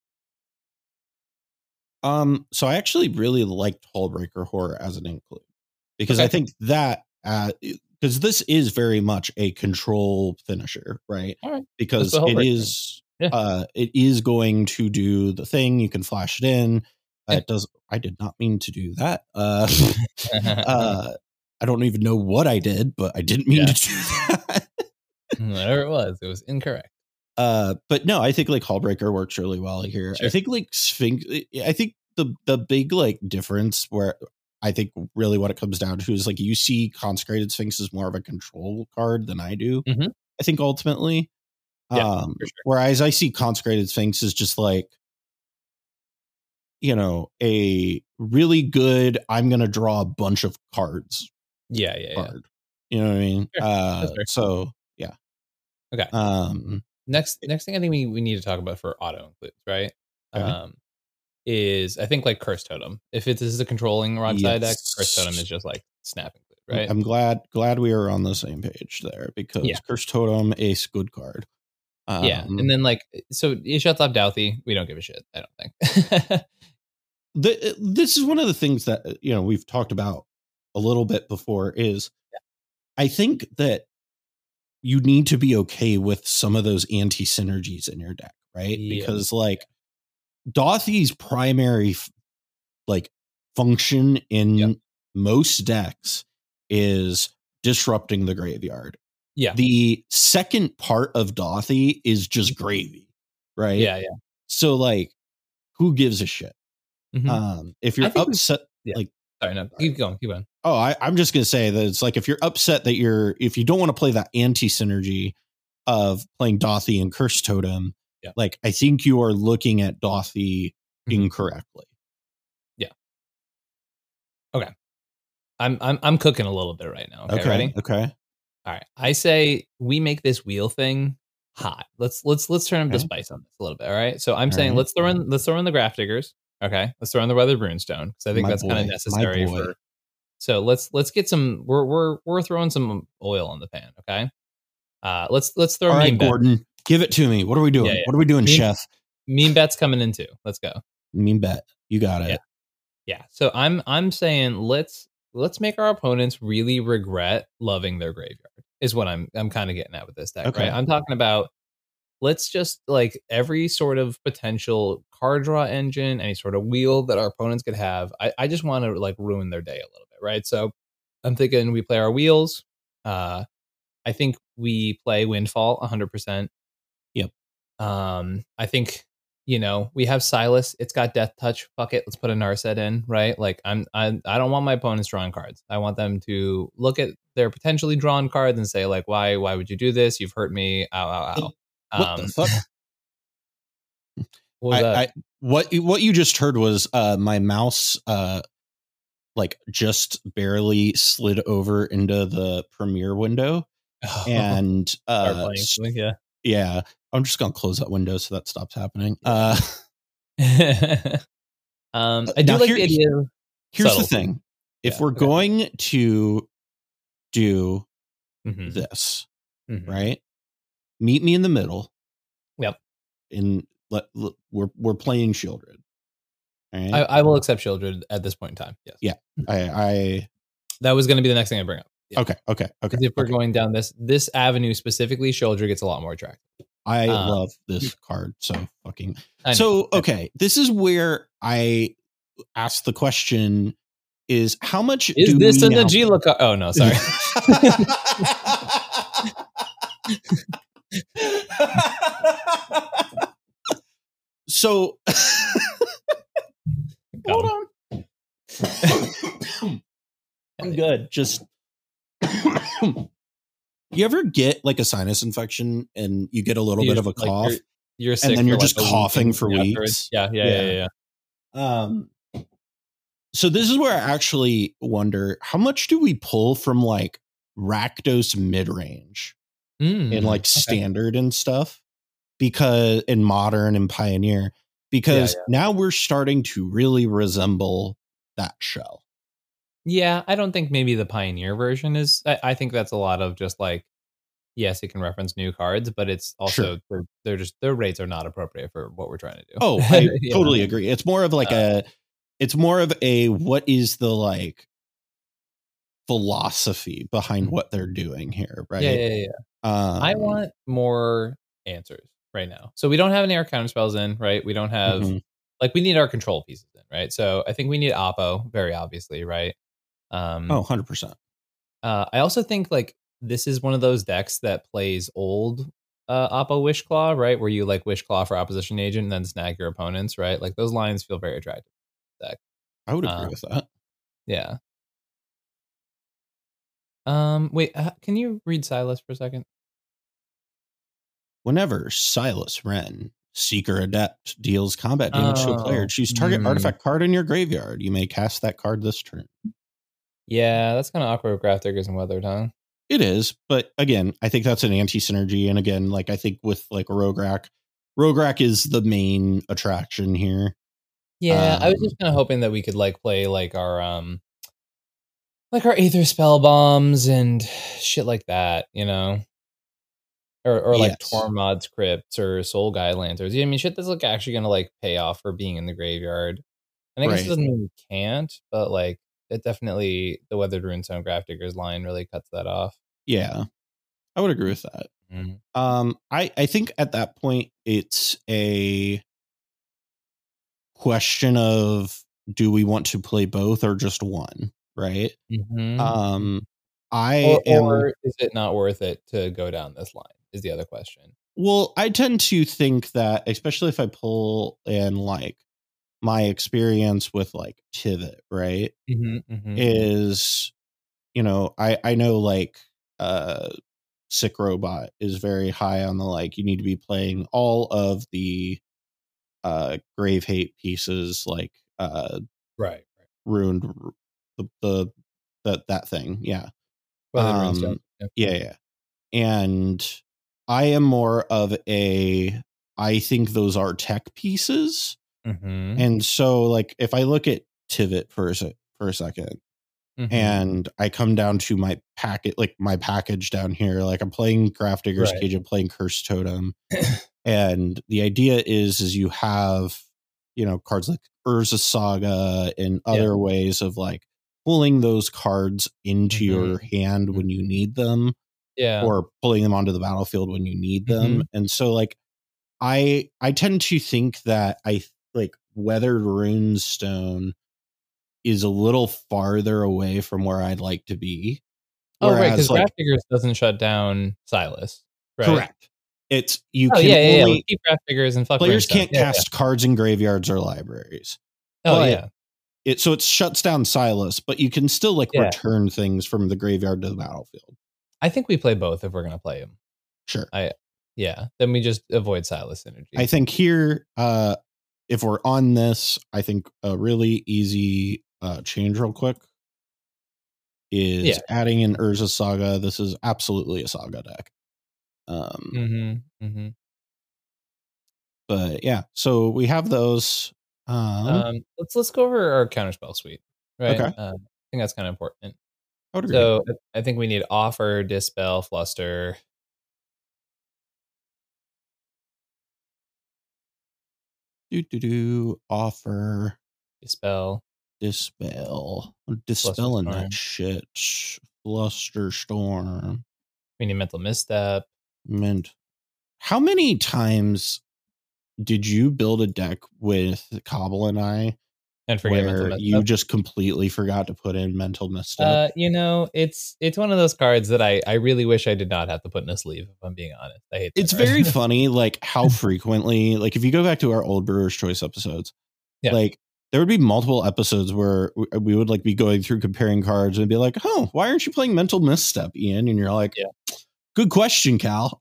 Speaker 4: Um, so I actually really liked Hullbreaker Horror as an include because okay. I think that because uh, this is very much a control finisher, right?
Speaker 5: All right.
Speaker 4: Because it is yeah. uh, it is going to do the thing. You can flash it in. Uh, it does. I did not mean to do that. Uh, uh, I don't even know what I did, but I didn't mean yeah. to do that.
Speaker 5: Whatever it was, it was incorrect.
Speaker 4: Uh, but no, I think like Hullbreaker works really well here. Sure. I think like Sphinx. I think the the big like difference where I think really what it comes down to is like you see Consecrated Sphinx is more of a control card than I do.
Speaker 5: Mm-hmm.
Speaker 4: I think ultimately,
Speaker 5: yeah,
Speaker 4: um,
Speaker 5: for sure.
Speaker 4: whereas I see Consecrated Sphinx is just like, you know, a really good. I'm gonna draw a bunch of cards.
Speaker 5: Yeah, yeah,
Speaker 4: card. yeah. You know what I mean?
Speaker 5: Sure.
Speaker 4: Uh, so yeah.
Speaker 5: Okay.
Speaker 4: Um.
Speaker 5: Next, next thing I think we, we need to talk about for auto includes, right?
Speaker 4: Okay.
Speaker 5: Um, is I think like Curse Totem. If it, this is a controlling R O G
Speaker 4: yes.
Speaker 5: side deck, Curse Totem is just like snap include, right?
Speaker 4: I'm glad glad we are on the same page there because yeah. Curse Totem, ace, good card.
Speaker 5: Um, yeah, and then like so it shuts off Douthie. We don't give a shit. I don't think.
Speaker 4: the, this is one of the things that you know we've talked about a little bit before. Is yeah. I think that you need to be okay with some of those anti synergies in your deck, right? Yeah. Because like Dauthie's primary like function in yep. most decks is disrupting the graveyard.
Speaker 5: Yeah.
Speaker 4: The second part of Dauthie is just gravy, right?
Speaker 5: Yeah, yeah.
Speaker 4: So like, who gives a shit?
Speaker 5: Mm-hmm.
Speaker 4: Um, if you're upset,
Speaker 5: yeah.
Speaker 4: like,
Speaker 5: sorry, no, keep going, keep going.
Speaker 4: Oh, I, I'm just gonna say that it's like if you're upset that you're if you don't want to play that anti synergy of playing Dauthie and Curse Totem,
Speaker 5: yeah.
Speaker 4: like I think you are looking at Dauthie mm-hmm. incorrectly.
Speaker 5: Yeah. Okay. I'm I'm I'm cooking a little bit right now. Okay,
Speaker 4: okay.
Speaker 5: Ready?
Speaker 4: Okay.
Speaker 5: All right. I say we make this wheel thing hot. Let's let's let's turn up okay. the spice on this a little bit. All right. So I'm all saying right. let's throw in let's throw in the Graph Diggers. Okay. Let's throw in the Weathered Runestone because I think
Speaker 4: My
Speaker 5: that's kind of necessary
Speaker 4: My
Speaker 5: for. So let's let's get some. We're we're we're throwing some oil on the pan. Okay. Uh, let's let's throw.
Speaker 4: All right,
Speaker 5: bet.
Speaker 4: Gordon, give it to me. What are we doing? Yeah, yeah. What are we doing,
Speaker 5: mean,
Speaker 4: Chef?
Speaker 5: Mean bet's coming in too. Let's go.
Speaker 4: Mean bet. You got it.
Speaker 5: Yeah. Yeah. So I'm I'm saying let's let's make our opponents really regret loving their graveyard. Is what I'm I'm kind of getting at with this deck.
Speaker 4: Okay.
Speaker 5: Right. I'm talking about. Let's just like every sort of potential card draw engine, any sort of wheel that our opponents could have. I, I just want to like ruin their day a little bit, right? So I'm thinking we play our wheels. Uh, I think we play Windfall one hundred percent.
Speaker 4: Yep.
Speaker 5: Um, I think you know we have Silas. It's got Death Touch. Fuck it. Let's put a Narset in, right? Like I'm I I don't want my opponents drawing cards. I want them to look at their potentially drawn cards and say like, why why would you do this? You've hurt me. Ow ow ow.
Speaker 4: What
Speaker 5: um,
Speaker 4: the fuck?
Speaker 5: What,
Speaker 4: I, I, what what you just heard was uh, my mouse uh, like just barely slid over into the Premiere window,
Speaker 5: oh,
Speaker 4: and uh,
Speaker 5: playing, yeah,
Speaker 4: yeah. I'm just gonna close that window so that stops happening. Uh,
Speaker 5: um, I do like here, the idea.
Speaker 4: Here's
Speaker 5: subtle.
Speaker 4: the thing: if
Speaker 5: yeah,
Speaker 4: we're
Speaker 5: okay.
Speaker 4: going to do
Speaker 5: mm-hmm.
Speaker 4: this,
Speaker 5: mm-hmm.
Speaker 4: right? Meet me in the middle.
Speaker 5: Yep.
Speaker 4: In let, let we're we're playing Shieldred.
Speaker 5: Right? I, I will accept Shieldred at this point in time. Yes.
Speaker 4: Yeah. I I
Speaker 5: that was going to be the next thing I bring up.
Speaker 4: Yeah. Okay. Okay. Okay.
Speaker 5: If we're
Speaker 4: okay.
Speaker 5: going down this this avenue specifically, Shieldred gets a lot more attractive.
Speaker 4: I
Speaker 5: um,
Speaker 4: love this card so fucking. So okay, this is where I asked the question is how much
Speaker 5: is
Speaker 4: do
Speaker 5: this
Speaker 4: we
Speaker 5: a
Speaker 4: now-
Speaker 5: Najeela card? Oh no, sorry.
Speaker 4: So hold on. I'm good. Just you ever get like a sinus infection and you get a little bit of a
Speaker 5: Like,
Speaker 4: cough,
Speaker 5: you're, you're sick
Speaker 4: and then
Speaker 5: for
Speaker 4: you're
Speaker 5: like
Speaker 4: just
Speaker 5: a week
Speaker 4: coughing
Speaker 5: and
Speaker 4: for
Speaker 5: afterwards.
Speaker 4: weeks?
Speaker 5: Yeah, yeah, yeah, yeah. yeah.
Speaker 4: Um, so this is where I actually wonder how much do we pull from like Rakdos mid range
Speaker 5: Mm,
Speaker 4: in like
Speaker 5: okay.
Speaker 4: standard and stuff, because in modern and pioneer, because
Speaker 5: Yeah,
Speaker 4: now we're starting to really resemble that shell.
Speaker 5: Yeah, I don't think maybe the Pioneer version is. I, I think that's a lot of just like, yes, it can reference new cards, but it's also
Speaker 4: Sure.
Speaker 5: they're, they're just their rates are not appropriate for what we're trying to do.
Speaker 4: Oh, I
Speaker 5: You
Speaker 4: totally
Speaker 5: know?
Speaker 4: agree. It's more of like
Speaker 5: Uh,
Speaker 4: a, it's more of a, what is the like philosophy behind what they're doing here, right?
Speaker 5: Yeah, yeah, yeah.
Speaker 4: Um,
Speaker 5: I want more answers right now. So we don't have any our counter spells in, right? We don't have
Speaker 4: mhm.
Speaker 5: like we need our control pieces in, right? So I think we need Oppo, very obviously, right? Um,
Speaker 4: Oh, one hundred percent.
Speaker 5: Uh, I also think like this is one of those decks that plays old uh, Oppo Wishclaw, right? Where you like Wishclaw for opposition agent and then snag your opponents, right? Like those lines feel very attractive. Deck.
Speaker 4: I would agree
Speaker 5: Um,
Speaker 4: with that.
Speaker 5: Yeah. Um. Wait. Uh, can you read Silas for a second?
Speaker 4: Whenever Silas Wren, Seeker Adept, deals combat damage to a player,
Speaker 5: Oh,
Speaker 4: choose target
Speaker 5: mm.
Speaker 4: artifact card in your graveyard. You may cast that card this turn.
Speaker 5: Yeah, that's kind of awkward with Graph Diggers and Weathered, huh?
Speaker 4: It is, but again, I think that's an anti-synergy. And again, like I think with like Rograk, Rograk is the main attraction here.
Speaker 5: Yeah, I was
Speaker 4: Um,
Speaker 5: just kind of hoping that we could like play like our um like our Aether Spell Bombs and shit like that, you know? Or or like
Speaker 4: Yes.
Speaker 5: Tormod's Crypts or Soul Guy Lanterns. Yeah, I mean shit that's like actually gonna like pay off for being in the graveyard. And I guess
Speaker 4: Right.
Speaker 5: it doesn't mean we can't, but like it definitely the Weathered Runestone Graph Diggers line really cuts that off.
Speaker 4: Yeah, I would agree with that.
Speaker 5: Mhm.
Speaker 4: Um, I, I think at that point it's a question of do we want to play both or just one, right?
Speaker 5: Mhm.
Speaker 4: Um, I
Speaker 5: Or,
Speaker 4: am
Speaker 5: or is it not worth it to go down this line? Is the other question.
Speaker 4: well, I tend to think that, especially if I pull in like my experience with like Tivit, right?
Speaker 5: Mm-hmm, mm-hmm.
Speaker 4: Is, you know, I, I know like uh Sick Robot is very high on the like you need to be playing all of the uh Grave Hate pieces, like uh
Speaker 5: Right. right.
Speaker 4: ruined the, the that that thing. Yeah.
Speaker 5: Weathered
Speaker 4: Um,
Speaker 5: Runestone. Yeah.
Speaker 4: yeah, yeah. And I am more of a I think those are tech pieces.
Speaker 5: Mm-hmm.
Speaker 4: And so like if I look at Tivit for a sec, for a second,
Speaker 5: Mm-hmm.
Speaker 4: and I come down to my packet, like my package down here, like I'm playing Graph Digger's
Speaker 5: Right.
Speaker 4: Cage, I'm playing Cursed Totem. And the idea is, is you have, you know, cards like Urza Saga and other
Speaker 5: Yeah.
Speaker 4: ways of like pulling those cards into
Speaker 5: Mhm.
Speaker 4: your hand when you need them,
Speaker 5: Yeah.
Speaker 4: or pulling them onto the battlefield when you need them.
Speaker 5: Mhm.
Speaker 4: And so like, I, I tend to think that I like Weathered Runestone is a little farther away from where I'd like to be.
Speaker 5: oh, right.
Speaker 4: Whereas,
Speaker 5: Because
Speaker 4: like,
Speaker 5: Graph Diggers doesn't shut down Silas. Right.
Speaker 4: correct. It's you
Speaker 5: Oh,
Speaker 4: can
Speaker 5: yeah, yeah, yeah.
Speaker 4: only
Speaker 5: Let's keep Graph Diggers and fuck
Speaker 4: players
Speaker 5: Runestone.
Speaker 4: can't
Speaker 5: Yeah,
Speaker 4: cast cards in graveyards or libraries.
Speaker 5: Yeah. Oh,
Speaker 4: but
Speaker 5: yeah.
Speaker 4: It so it shuts down Silas, but you can still like
Speaker 5: Yeah.
Speaker 4: return things from the graveyard to the battlefield.
Speaker 5: I think we play both if we're going to play them.
Speaker 4: Sure.
Speaker 5: I Yeah. Then we just avoid Silas synergy.
Speaker 4: I think here, uh, if we're on this, I think a really easy uh, change real quick is
Speaker 5: Yeah.
Speaker 4: adding in Urza Saga. This is absolutely a Saga deck. Um,
Speaker 5: Mm-hmm. Mm-hmm.
Speaker 4: But yeah, so we have those. Um,
Speaker 5: Um, let's let's go over our counterspell suite. Right.
Speaker 4: Okay.
Speaker 5: Um, I think that's kind of important.
Speaker 4: I would agree.
Speaker 5: So I think we need Offer, Dispel, Fluster.
Speaker 4: do do do offer
Speaker 5: Dispel.
Speaker 4: dispel dispel and
Speaker 5: Storm.
Speaker 4: that shit. Fluster Storm.
Speaker 5: We need Mental Misstep.
Speaker 4: Mint. How many times did you build a deck with Cobble and I
Speaker 5: And forget mental
Speaker 4: where
Speaker 5: misstep.
Speaker 4: you just completely forgot to put in mental misstep?
Speaker 5: Uh, you know, it's it's one of those cards that I, I really wish I did not have to put in a sleeve, if I'm being honest. I hate that
Speaker 4: It's
Speaker 5: card.
Speaker 4: very funny, like how frequently, like if you go back to our old Brewer's Choice episodes,
Speaker 5: Yeah.
Speaker 4: like there would be multiple episodes where we, we would like be going through comparing cards and be like, oh, why aren't you playing mental misstep, Ian? And you're like,
Speaker 5: Yeah.
Speaker 4: good question, Cal.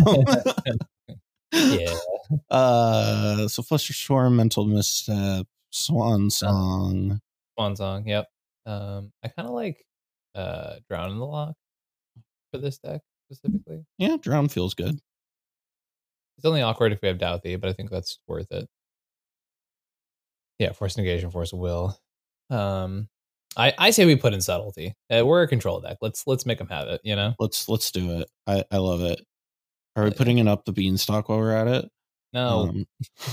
Speaker 5: Yeah.
Speaker 4: Uh, so Fluster Storm, mental misstep, Swan Song.
Speaker 5: Swan Song, yep. Um, I kind of like uh Drown in the Loch for this deck specifically.
Speaker 4: Yeah, Drown feels good.
Speaker 5: It's only awkward if we have Douthie, but I think that's worth it. Yeah, Force Negation, Force of Will. Um, I I say we put in Subtlety. Uh, we're a control deck. Let's let's make them have it. You know.
Speaker 4: Let's let's do it. I I love it. Are we
Speaker 5: Yeah.
Speaker 4: putting it up the beanstalk while we're at it?
Speaker 5: No.
Speaker 4: Um,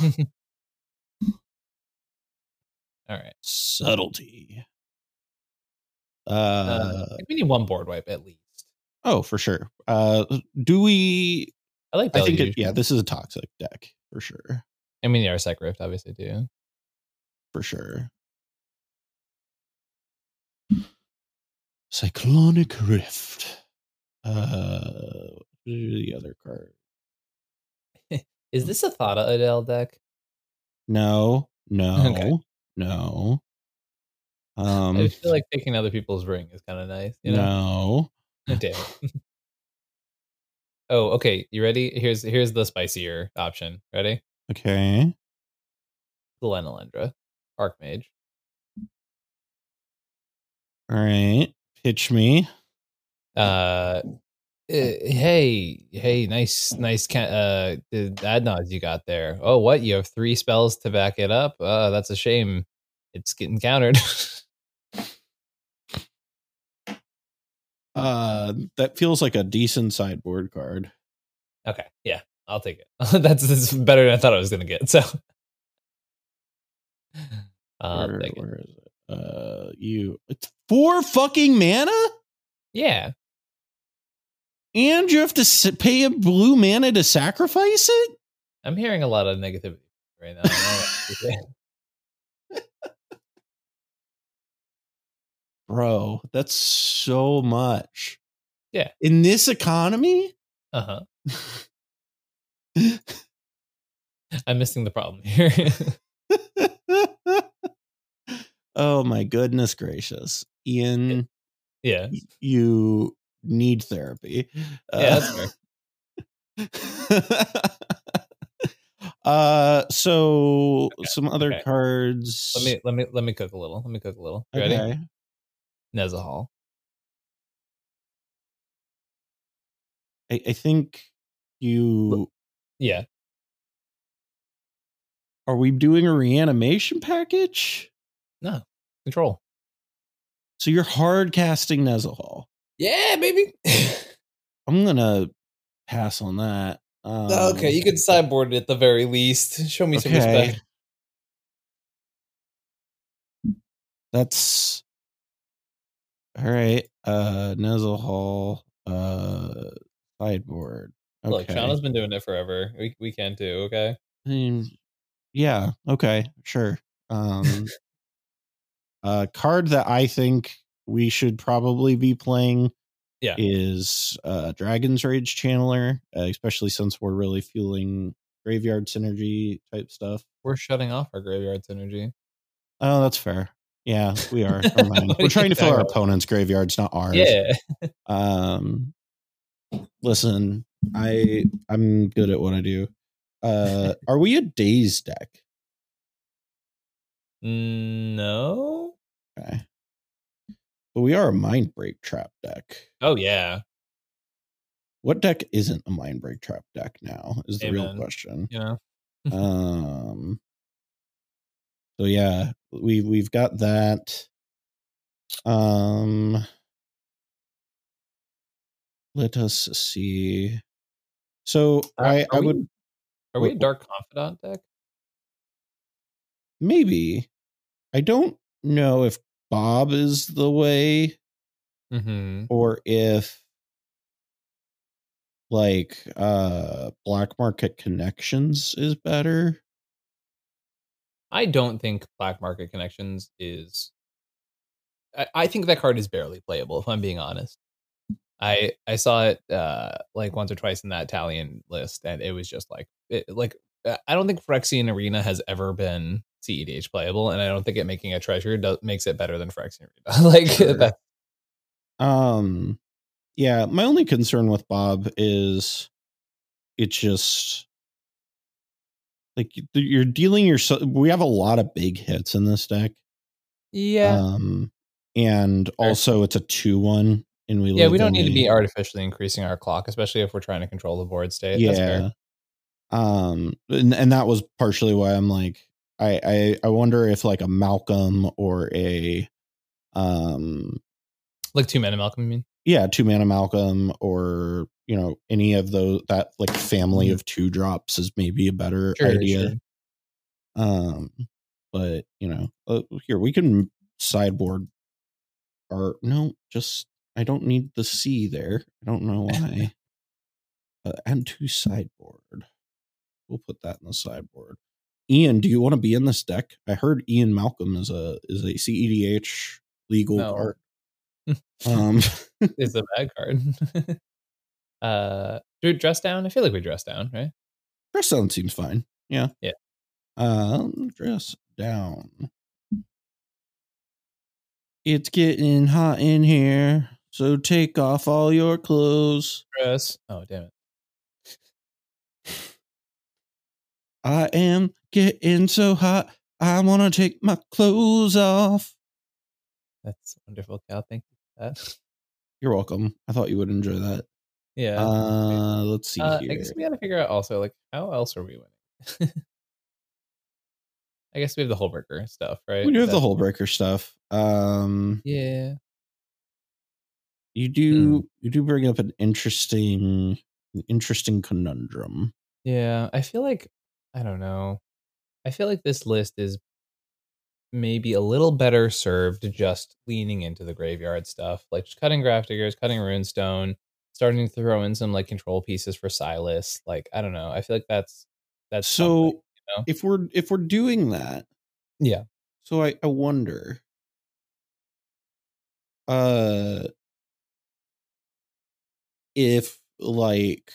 Speaker 5: All right.
Speaker 4: Subtlety. Uh,
Speaker 5: Uh, I think we need one board wipe at least.
Speaker 4: oh, for sure. Uh, do we?
Speaker 5: I like
Speaker 4: I think
Speaker 5: Deluge.
Speaker 4: it, yeah, this is a toxic deck for sure.
Speaker 5: I mean, the Arsec Rift obviously too.
Speaker 4: For sure. Cyclonic Rift. Uh, the other card.
Speaker 5: Is this a Thada Adele deck?
Speaker 4: No, no,
Speaker 5: Okay.
Speaker 4: no.
Speaker 5: I
Speaker 4: Um,
Speaker 5: feel like taking other people's ring is kind of nice. You know.
Speaker 4: no.
Speaker 5: Damn it. Oh, okay. You ready? Here's here's the spicier option. Ready?
Speaker 4: Okay.
Speaker 5: Glenelendra, Archmage.
Speaker 4: All right. Pitch me.
Speaker 5: Uh, eh, hey, hey, nice, nice. ca- Uh, the ad nods you got there. Oh, what? You have three spells to back it up. Uh, that's a shame. It's getting countered.
Speaker 4: Uh, that feels like a decent sideboard card.
Speaker 5: Okay, yeah, I'll take it. that's, that's better than I thought I was gonna get. So, I'll
Speaker 4: where,
Speaker 5: take it.
Speaker 4: where is it? Uh, you. It's four fucking mana,
Speaker 5: Yeah,
Speaker 4: and you have to s- pay a blue mana to sacrifice it.
Speaker 5: I'm hearing a lot of negativity right now. I don't know what to say.
Speaker 4: Bro, that's so much.
Speaker 5: Yeah.
Speaker 4: In this economy?
Speaker 5: Uh huh. I'm missing the problem here.
Speaker 4: Oh my goodness gracious. Ian,
Speaker 5: Yeah.
Speaker 4: y- you need therapy.
Speaker 5: Yeah,
Speaker 4: Uh,
Speaker 5: that's fair.
Speaker 4: uh so
Speaker 5: Okay,
Speaker 4: some other
Speaker 5: okay.
Speaker 4: cards.
Speaker 5: Let me let me let me cook a little. Let me cook a little. You ready?
Speaker 4: Okay.
Speaker 5: Nezahal.
Speaker 4: I, I think you
Speaker 5: Yeah.
Speaker 4: are we doing a reanimation package?
Speaker 5: No. Control.
Speaker 4: So you're hard casting Nezahal.
Speaker 5: Yeah, baby.
Speaker 4: I'm gonna pass on that. Um,
Speaker 5: Okay, you can sideboard it at the very least. Show me some
Speaker 4: okay.
Speaker 5: respect.
Speaker 4: That's all right. Uh, Nezahal, uh, sideboard. Okay.
Speaker 5: Look, Shauna's been doing it forever. We we can too. Okay.
Speaker 4: I mean, yeah. Okay. Sure. Um, a card that I think we should probably be playing
Speaker 5: Yeah.
Speaker 4: is uh, Dragon's Rage Channeler, uh, especially since we're really feeling graveyard synergy type stuff.
Speaker 5: We're shutting off our graveyard synergy.
Speaker 4: Oh, that's fair. Yeah, we are. Never mind.
Speaker 5: What are
Speaker 4: We're trying
Speaker 5: you
Speaker 4: to fill our
Speaker 5: talking about?
Speaker 4: opponent's graveyards, not ours.
Speaker 5: Yeah.
Speaker 4: Um, listen, I I'm good at what I do. Uh, are we a Daze deck?
Speaker 5: No.
Speaker 4: Okay, but we are a Mind Break Trap deck.
Speaker 5: Oh yeah.
Speaker 4: What deck isn't a Mind Break Trap deck now? Is the real
Speaker 5: Amen.
Speaker 4: question.
Speaker 5: You know.
Speaker 4: um. So yeah, we we've got that. Um. Let us see. So
Speaker 5: Uh,
Speaker 4: I
Speaker 5: are
Speaker 4: I
Speaker 5: we-
Speaker 4: would
Speaker 5: Are we a
Speaker 4: What-
Speaker 5: Dark Confidant deck?
Speaker 4: maybe. I don't know if Bob is the way
Speaker 5: Mm-hmm.
Speaker 4: or if like uh Black Market Connections is better.
Speaker 5: I don't think Black Market Connections is. I, I think that card is barely playable, if I'm being honest. I I saw it uh, like once or twice in that Italian list, and it was just like it, like I don't think Phyrexian Arena has ever been C E D H playable, and I don't think it making a treasure does, makes it better than Phyrexian Arena. like
Speaker 4: Sure.
Speaker 5: that.
Speaker 4: Um, yeah, my only concern with Bob is it's just like you're dealing your. We have a lot of big hits in this deck.
Speaker 5: Yeah.
Speaker 4: Um, and also it's a two one. And we
Speaker 5: yeah,
Speaker 4: live
Speaker 5: we don't
Speaker 4: in
Speaker 5: need to
Speaker 4: a-
Speaker 5: be artificially increasing our clock, especially if we're trying to control the board state. That's
Speaker 4: Yeah.
Speaker 5: fair.
Speaker 4: Um, and, and that was partially why I'm like, I, I, I wonder if like a Malcolm or a, um,
Speaker 5: Like two mana Malcolm, you mean?
Speaker 4: yeah, two mana Malcolm or, you know, any of those, that like family
Speaker 5: Mhm.
Speaker 4: of two drops is maybe a better
Speaker 5: Sure,
Speaker 4: idea.
Speaker 5: sure.
Speaker 4: Um, but you know, uh, here we can sideboard our, no, just, I don't need the C there. I don't know why. uh, and two sideboard. We'll put that in the sideboard. Ian, do you want to be in this deck? I heard Ian Malcolm is a is a C E D H legal
Speaker 5: No.
Speaker 4: card. Um,
Speaker 5: It's a bad card. uh, do we dress down? I feel like we dress down, right?
Speaker 4: dress down seems fine. Yeah.
Speaker 5: Yeah.
Speaker 4: Um, dress down. It's getting hot in here, so take off all your clothes.
Speaker 5: Dress. Oh, damn it.
Speaker 4: I am getting so hot, I want to take my clothes off.
Speaker 5: That's wonderful, Cal. Thank you for that.
Speaker 4: You're welcome. I thought you would enjoy that.
Speaker 5: Yeah.
Speaker 4: Uh, let's see
Speaker 5: Uh,
Speaker 4: here.
Speaker 5: I guess we got to figure out also, like, how else are we winning? I guess we have the Hullbreaker stuff, right?
Speaker 4: We do have the
Speaker 5: That's-
Speaker 4: Hull Breaker stuff. Um,
Speaker 5: Yeah.
Speaker 4: you do you do bring up an interesting an interesting conundrum.
Speaker 5: Yeah. I feel like, I don't know. I feel like this list is maybe a little better served just leaning into the graveyard stuff, like just cutting Grafdiggers, cutting Runestone, starting to throw in some like control pieces for Silas. Like, I don't know. I feel like that's that's
Speaker 4: So
Speaker 5: something, you know?
Speaker 4: if we're if we're doing that,
Speaker 5: Yeah.
Speaker 4: so I, I wonder, uh, if like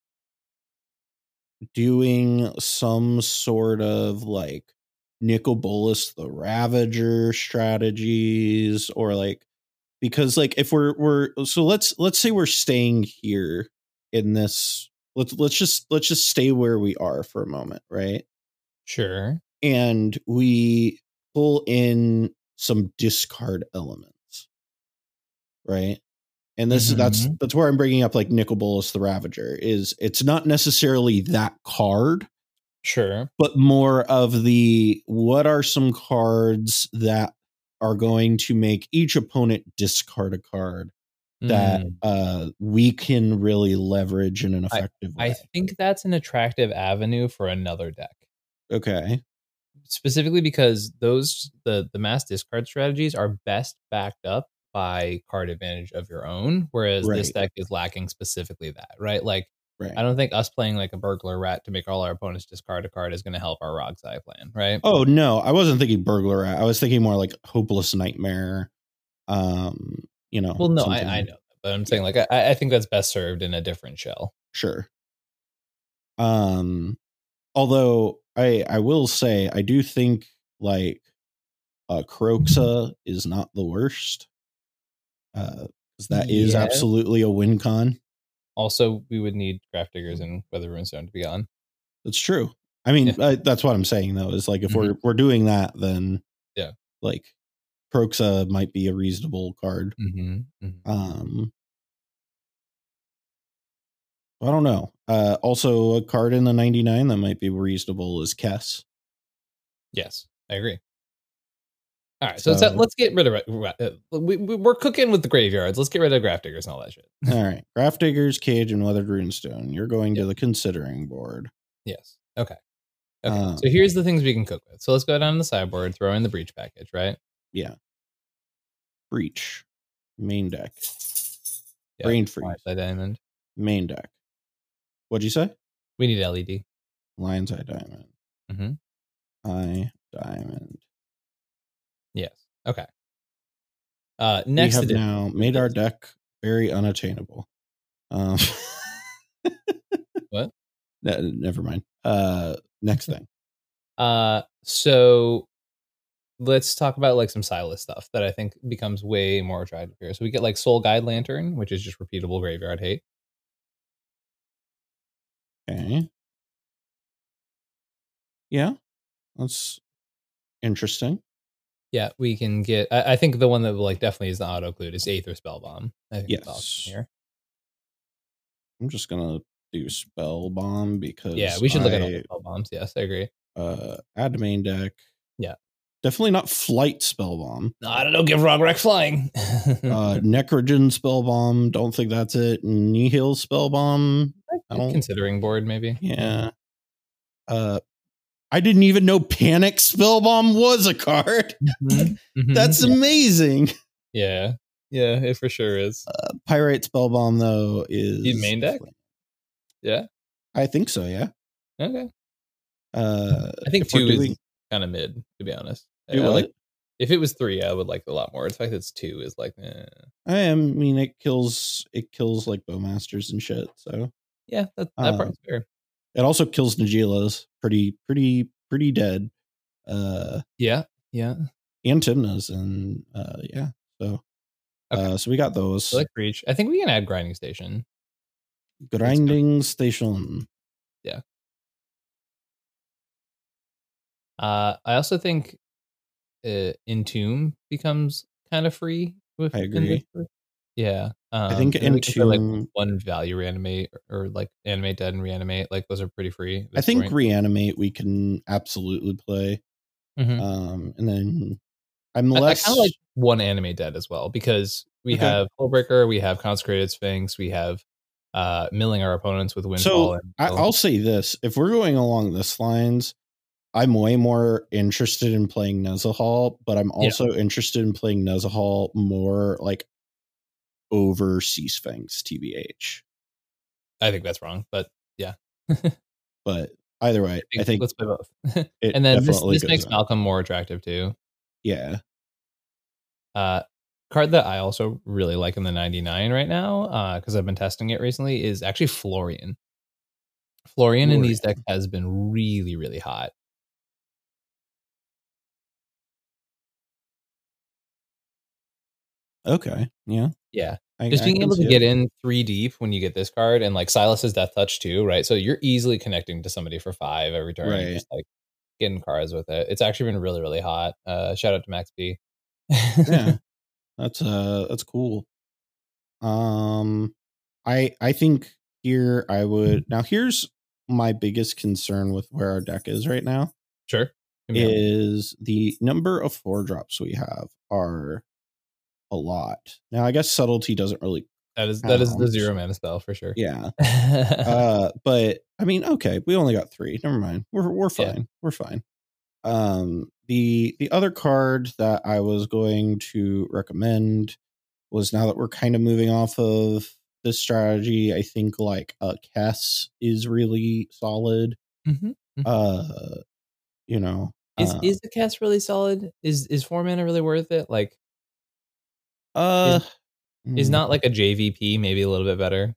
Speaker 4: doing some sort of like Nicol Bolas the Ravager strategies, or like, because like if we're we're so let's let's say we're staying here in this, let's let's just let's just stay where we are for a moment, right?
Speaker 5: Sure.
Speaker 4: And we pull in some discard elements, right? And this is that's
Speaker 5: Mhm.
Speaker 4: that's where I'm bringing up like Nicol Bolas the Ravager. Is it's not necessarily that card,
Speaker 5: Sure.
Speaker 4: but more of the what are some cards that are going to make each opponent discard a card that
Speaker 5: Mm.
Speaker 4: uh, we can really leverage in an effective way.
Speaker 5: I think that's an attractive avenue for another deck.
Speaker 4: Okay.
Speaker 5: Specifically because those the the mass discard strategies are best backed up by card advantage of your own, whereas this
Speaker 4: Right.
Speaker 5: deck is lacking specifically that, right? Like,
Speaker 4: Right.
Speaker 5: I don't think us playing like a burglar rat to make all our opponents discard a card is going to help our Rogzai plan, right?
Speaker 4: Oh no, I wasn't thinking burglar. I was thinking more like hopeless nightmare. Um, you know.
Speaker 5: Well, no, I,
Speaker 4: something
Speaker 5: I
Speaker 4: like-
Speaker 5: know, but I'm saying like I, I think that's best served in a different shell.
Speaker 4: Sure. Um, although I I will say I do think like uh Kroxa is not the worst. Uh, 'cause that is
Speaker 5: Yeah.
Speaker 4: absolutely a win con.
Speaker 5: Also, we would need Grafdiggers and Weather Runestone to be on.
Speaker 4: That's true. I mean,
Speaker 5: Yeah.
Speaker 4: I, that's what I'm saying though. Is like if we're we're doing that, then
Speaker 5: Yeah.
Speaker 4: like Kroxa might be a reasonable card.
Speaker 5: Mm-hmm.
Speaker 4: Um, I don't know. Uh, also, a card in the ninety-nine that might be reasonable is Kess.
Speaker 5: Yes, I agree. All right, so,
Speaker 4: So-
Speaker 5: let's, let's get rid of it. Uh, we, we, we're cooking with the graveyards. Let's get rid of Grafdiggers and all that shit.
Speaker 4: All right, Grafdiggers, Cage, and Weathered Runestone. You're going to the considering board.
Speaker 5: Yes. Okay. Okay.
Speaker 4: Um,
Speaker 5: so here's the things we can cook with. So let's go down the sideboard, throw in the breach package, right?
Speaker 4: Yeah. Breach, main deck,
Speaker 5: Yeah,
Speaker 4: Brain Freeze,
Speaker 5: Lion's Eye Diamond.
Speaker 4: main deck. What'd you say?
Speaker 5: We need L E D.
Speaker 4: Lion's Eye Diamond.
Speaker 5: Mm-hmm.
Speaker 4: Eye diamond.
Speaker 5: Yes. Okay. Uh, next
Speaker 4: we have
Speaker 5: edition.
Speaker 4: now made our deck very unattainable. Um,
Speaker 5: what?
Speaker 4: Ne- never mind. Uh, next thing.
Speaker 5: Uh, so let's talk about like some Silas stuff that I think becomes way more attractive here. So we get like Soul Guide Lantern, which is just repeatable graveyard hate.
Speaker 4: Okay. Yeah, that's interesting.
Speaker 5: Yeah, we can get. I, I think the one that like definitely is the auto clued is Aether Spellbomb. I think
Speaker 4: Yes.
Speaker 5: it's awesome here.
Speaker 4: I'm just gonna do Spell Bomb because
Speaker 5: Yeah, we should look
Speaker 4: I,
Speaker 5: at all the spell bombs. Yes, I agree.
Speaker 4: Uh, add to main deck.
Speaker 5: Yeah,
Speaker 4: definitely not Flight Spell Bomb.
Speaker 5: No, I don't know. Give Rograk flying.
Speaker 4: uh, Necrogen Spell Bomb. Don't think that's it. Nihil Spell Bomb.
Speaker 5: Considering board maybe.
Speaker 4: Yeah. Uh, I didn't even know Panic Spell Bomb was a card.
Speaker 5: Mm-hmm. Mm-hmm.
Speaker 4: That's
Speaker 5: yeah.
Speaker 4: amazing.
Speaker 5: Yeah, yeah, it for sure is.
Speaker 4: Uh, Pyrite Spell Bomb though is
Speaker 5: in main deck. Yeah,
Speaker 4: I think so. Yeah.
Speaker 5: Okay.
Speaker 4: Uh,
Speaker 5: I think two
Speaker 4: doing,
Speaker 5: is kind of mid, to be honest.
Speaker 4: Do
Speaker 5: I,
Speaker 4: what?
Speaker 5: like if it was three, I would like it a lot more. The fact that it's two is like, eh.
Speaker 4: I mean, it kills it kills like Bowmasters and shit. So
Speaker 5: yeah, that that
Speaker 4: uh,
Speaker 5: part's fair.
Speaker 4: It also kills Nagilas. Pretty, pretty, pretty dead. Uh,
Speaker 5: yeah, yeah,
Speaker 4: and Timnas, and uh, yeah. So, okay. uh, so we got those.
Speaker 5: I like Reach. I think we can add Grinding Station.
Speaker 4: Grinding Station.
Speaker 5: Yeah. Uh, I also think uh, Entomb becomes kind of free with.
Speaker 4: I agree.
Speaker 5: Yeah, um,
Speaker 4: I think Entomb
Speaker 5: like one value reanimate or, or like animate dead and reanimate. Like those are pretty free.
Speaker 4: I think point. reanimate we can absolutely play. Mm-hmm. Um, and then I'm less.
Speaker 5: I, I kind of like one animate dead as well because we okay. have Hullbreaker, we have Consecrated Sphinx, we have uh, milling our opponents with Windfall.
Speaker 4: So and I, I'll say this: if we're going along this lines, I'm way more interested in playing Nezahal, but I'm also yeah. interested in playing Nezahal more like over Sea Sphinx, T B H.
Speaker 5: I think that's wrong, but yeah.
Speaker 4: But either way, I think, I think
Speaker 5: let's play both. And then this, this makes on. Malcolm more attractive too.
Speaker 4: Yeah.
Speaker 5: Uh, card that I also really like in the ninety-nine right now, uh, because I've been testing it recently, is actually Florian. Florian, Florian in these decks has been really, really hot.
Speaker 4: Okay. Yeah.
Speaker 5: Yeah.
Speaker 4: I,
Speaker 5: Just
Speaker 4: I
Speaker 5: being able to
Speaker 4: it.
Speaker 5: get in three deep when you get this card, and like Silas's Death Touch too, right? So you're easily connecting to somebody for five every turn.
Speaker 4: Right.
Speaker 5: Just like getting cards with it. It's actually been really, really hot. Uh, shout out to Max B.
Speaker 4: Yeah. That's uh that's cool. Um I I think here I would now here's my biggest concern with where our deck is right now.
Speaker 5: Sure.
Speaker 4: Is the number of four drops we have are a lot. Now I guess Subtlety doesn't really
Speaker 5: that is count. That is the zero mana spell for sure.
Speaker 4: Yeah. uh but I mean, okay, we only got three. Never mind. We're we're fine. Yeah. We're fine. Um the the other card that I was going to recommend was, now that we're kind of moving off of this strategy, I think like uh Kess is really solid.
Speaker 5: Mm-hmm. Mm-hmm.
Speaker 4: Uh you know,
Speaker 5: is
Speaker 4: uh,
Speaker 5: is the Kess really solid? Is is four mana really worth it? Like
Speaker 4: uh
Speaker 5: is, is not like a J V P maybe a little bit better?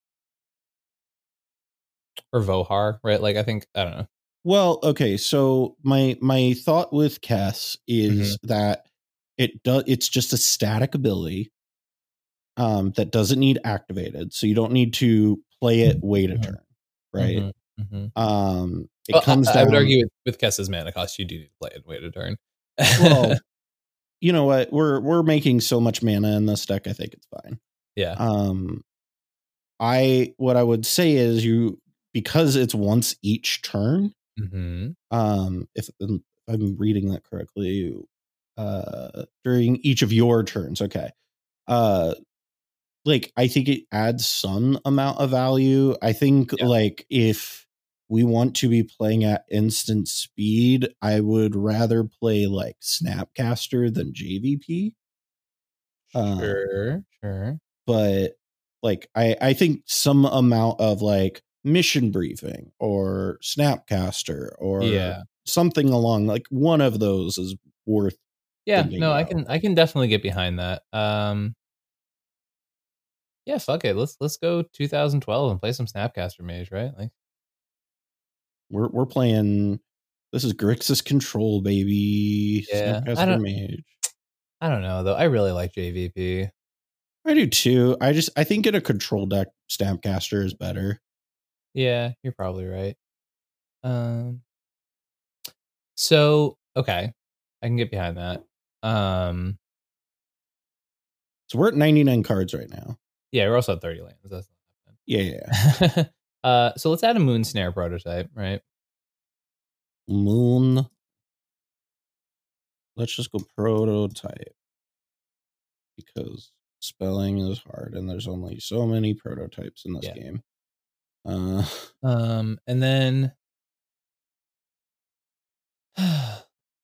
Speaker 5: Or Vohar, right? Like I think I don't know.
Speaker 4: Well, okay, so my my thought with Kess is mm-hmm. that it does it's just a static ability um that doesn't need activated, so you don't need to play it, wait a mm-hmm. turn, right? Mm-hmm. Mm-hmm. Um it
Speaker 5: well,
Speaker 4: comes
Speaker 5: I,
Speaker 4: down,
Speaker 5: I would argue with, with Kess's mana cost, you do need to play it, wait a turn.
Speaker 4: Well, you know what? We're we're making so much mana in this deck, I think it's fine.
Speaker 5: Yeah.
Speaker 4: Um I what I would say is you because it's once each turn.
Speaker 5: Mm-hmm.
Speaker 4: Um, if, if I'm reading that correctly, uh, during each of your turns, okay. Uh, like I think it adds some amount of value. I think yeah. like if we want to be playing at instant speed, I would rather play like Snapcaster than J V P.
Speaker 5: Sure, uh, sure.
Speaker 4: But like I, I think some amount of like mission briefing or Snapcaster or
Speaker 5: yeah.
Speaker 4: something along like one of those is worth.
Speaker 5: Yeah,
Speaker 4: thinking
Speaker 5: no, I
Speaker 4: about.
Speaker 5: can I can definitely get behind that. Um, yeah, fuck it. Let's let's go two thousand twelve and play some Snapcaster Mage, right? Like
Speaker 4: We're we're playing. This is Grixis Control, baby.
Speaker 5: Yeah, I
Speaker 4: Snapcaster
Speaker 5: don't-
Speaker 4: Mage.
Speaker 5: I don't know though. I really like J V P.
Speaker 4: I do too. I just I think in a control deck, Snapcaster is better.
Speaker 5: Yeah, you're probably right. Um, so okay, I can get behind that. Um,
Speaker 4: So we're at ninety-nine cards right now.
Speaker 5: yeah, we're also at thirty lands. That's not
Speaker 4: Yeah, yeah. yeah.
Speaker 5: bad. uh, so let's add a Moon Snare prototype, right?
Speaker 4: Moon. Let's just go prototype because spelling is hard and there's only so many prototypes in this
Speaker 5: Yeah.
Speaker 4: game. Uh,
Speaker 5: Um, and then I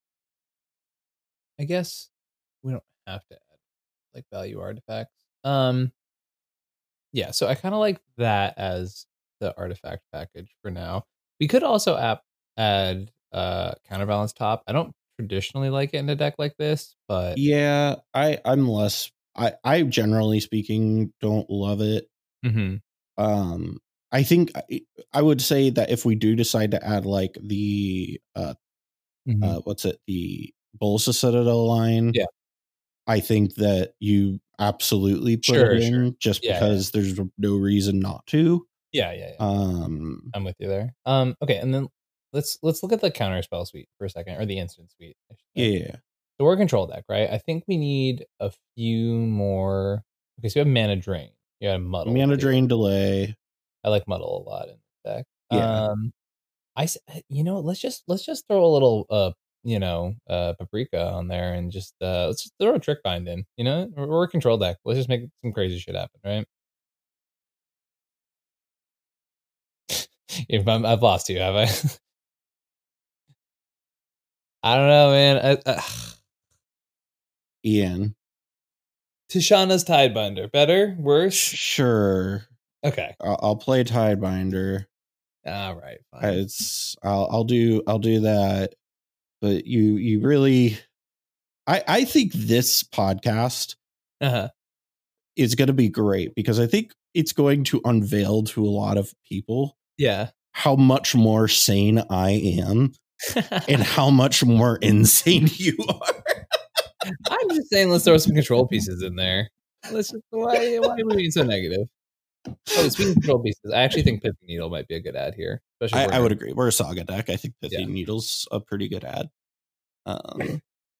Speaker 5: guess we don't have to add like value artifacts. Um, yeah, so I kind of like that as the artifact package for now. We could also app add uh counterbalance top. I don't traditionally like it in a deck like this, but
Speaker 4: yeah, I I'm less. I I generally speaking don't love it.
Speaker 5: Mhm.
Speaker 4: Um, I think I, I would say that if we do decide to add like the uh,
Speaker 5: Mhm.
Speaker 4: uh what's it the Bolsa Citadel line,
Speaker 5: Yeah.
Speaker 4: I think that you absolutely put
Speaker 5: Sure,
Speaker 4: it in
Speaker 5: sure.
Speaker 4: just
Speaker 5: Yeah,
Speaker 4: because there's no reason not to.
Speaker 5: yeah, yeah, yeah.
Speaker 4: Um,
Speaker 5: I'm with you there. Um, okay, and then let's let's look at the counter spell suite for a second, or the instant suite. I should say.
Speaker 4: yeah,
Speaker 5: So we're a control deck, right? I think we need a few more. Okay, so you have mana drain. You have muddle.
Speaker 4: mana
Speaker 5: too.
Speaker 4: drain delay.
Speaker 5: I like muddle a lot in this deck.
Speaker 4: Yeah.
Speaker 5: Um, I s- you know let's just let's just throw a little uh you know uh paprika on there and just uh let's just throw a trick bind in. You know we're, we're a control deck. Let's just make some crazy shit happen, right? if I'm, I've lost you, have I? I don't know, man. I, uh,
Speaker 4: Ian.
Speaker 5: Tishana's Tidebinder. Better? Worse?
Speaker 4: Sure.
Speaker 5: Okay.
Speaker 4: I'll, I'll play Tidebinder.
Speaker 5: All right.
Speaker 4: Uh,
Speaker 5: Fine.
Speaker 4: It's I'll I'll do I'll do that. But you you really I I think this podcast
Speaker 5: Uh-huh.
Speaker 4: is going to be great because I think it's going to unveil to a lot of people
Speaker 5: Yeah.
Speaker 4: how much more sane I am and how much more insane you are.
Speaker 5: I'm just saying, let's throw some control pieces in there. Let's just, why, why are we being so negative? Oh, speaking of control pieces, I actually think Pithing Needle might be a good ad here. Especially
Speaker 4: I,
Speaker 5: if we're
Speaker 4: I would
Speaker 5: gonna-
Speaker 4: agree. We're a saga deck. I think Pithy
Speaker 5: Yeah.
Speaker 4: Needle's a pretty good ad. Um,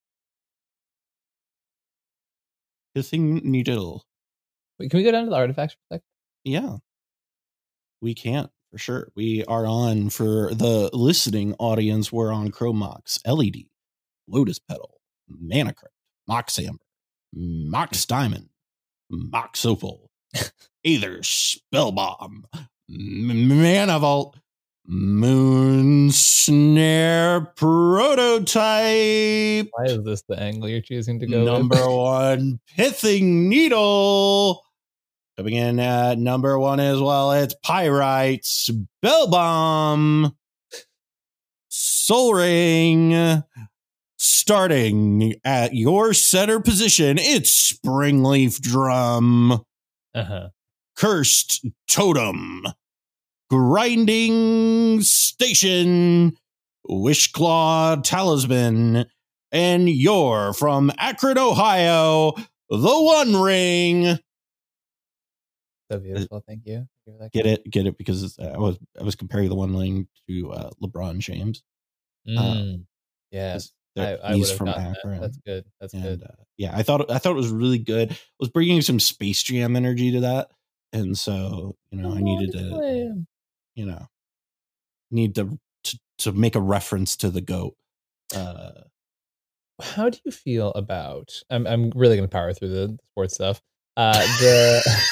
Speaker 4: Pithing Needle.
Speaker 5: Wait, can we go down to the artifacts for a second?
Speaker 4: Yeah. We can't for sure. We are on for the listening audience. We're on Chromox, L E D, Lotus Petal, Mana Crypt, Mox Amber, Mox Diamond, Mox Opal, Aether Spellbomb, M- Mana Vault, Moon Snare Prototype,
Speaker 5: Why is this the angle you're choosing to go
Speaker 4: number
Speaker 5: with?
Speaker 4: one Pithing Needle. Coming in at number one as well, it's Pyrite Spellbomb, Soul Ring. Starting at your center position, it's Springleaf Drum,
Speaker 5: Uh-huh.
Speaker 4: Cursed Totem, Grinding Station, Wishclaw Talisman, and you're from Akron, Ohio, the One Ring.
Speaker 5: So beautiful. Thank you. Give that
Speaker 4: Get it, get it, because it's, I was I was comparing the One Ring to uh, LeBron James.
Speaker 5: Mm. yes. I, I would
Speaker 4: He's
Speaker 5: have
Speaker 4: from
Speaker 5: gotten that.
Speaker 4: Akron.
Speaker 5: That's good. That's
Speaker 4: and
Speaker 5: good.
Speaker 4: uh, yeah, I thought I thought it was really good. It was bringing some Space Jam energy to that, and so you know, I needed to, you know, need to to, to make a reference to the GOAT. Uh,
Speaker 5: How do you feel about? I'm I'm really going to power through the sports stuff. Uh, the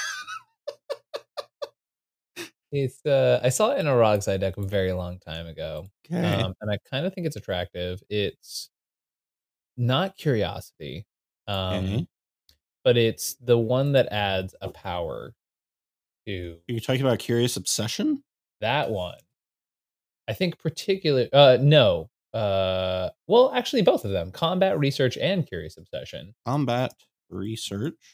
Speaker 5: it's uh I saw it in a Rogside deck a very long time ago,
Speaker 4: okay,
Speaker 5: um, and I kind of think it's attractive. It's not Curiosity, um,
Speaker 4: okay.
Speaker 5: but it's the one that adds a power to
Speaker 4: Are you talking about Curious Obsession?
Speaker 5: that one. I think particular. Uh, no. Uh, well, actually, both of them: combat research and curious obsession.
Speaker 4: Combat research.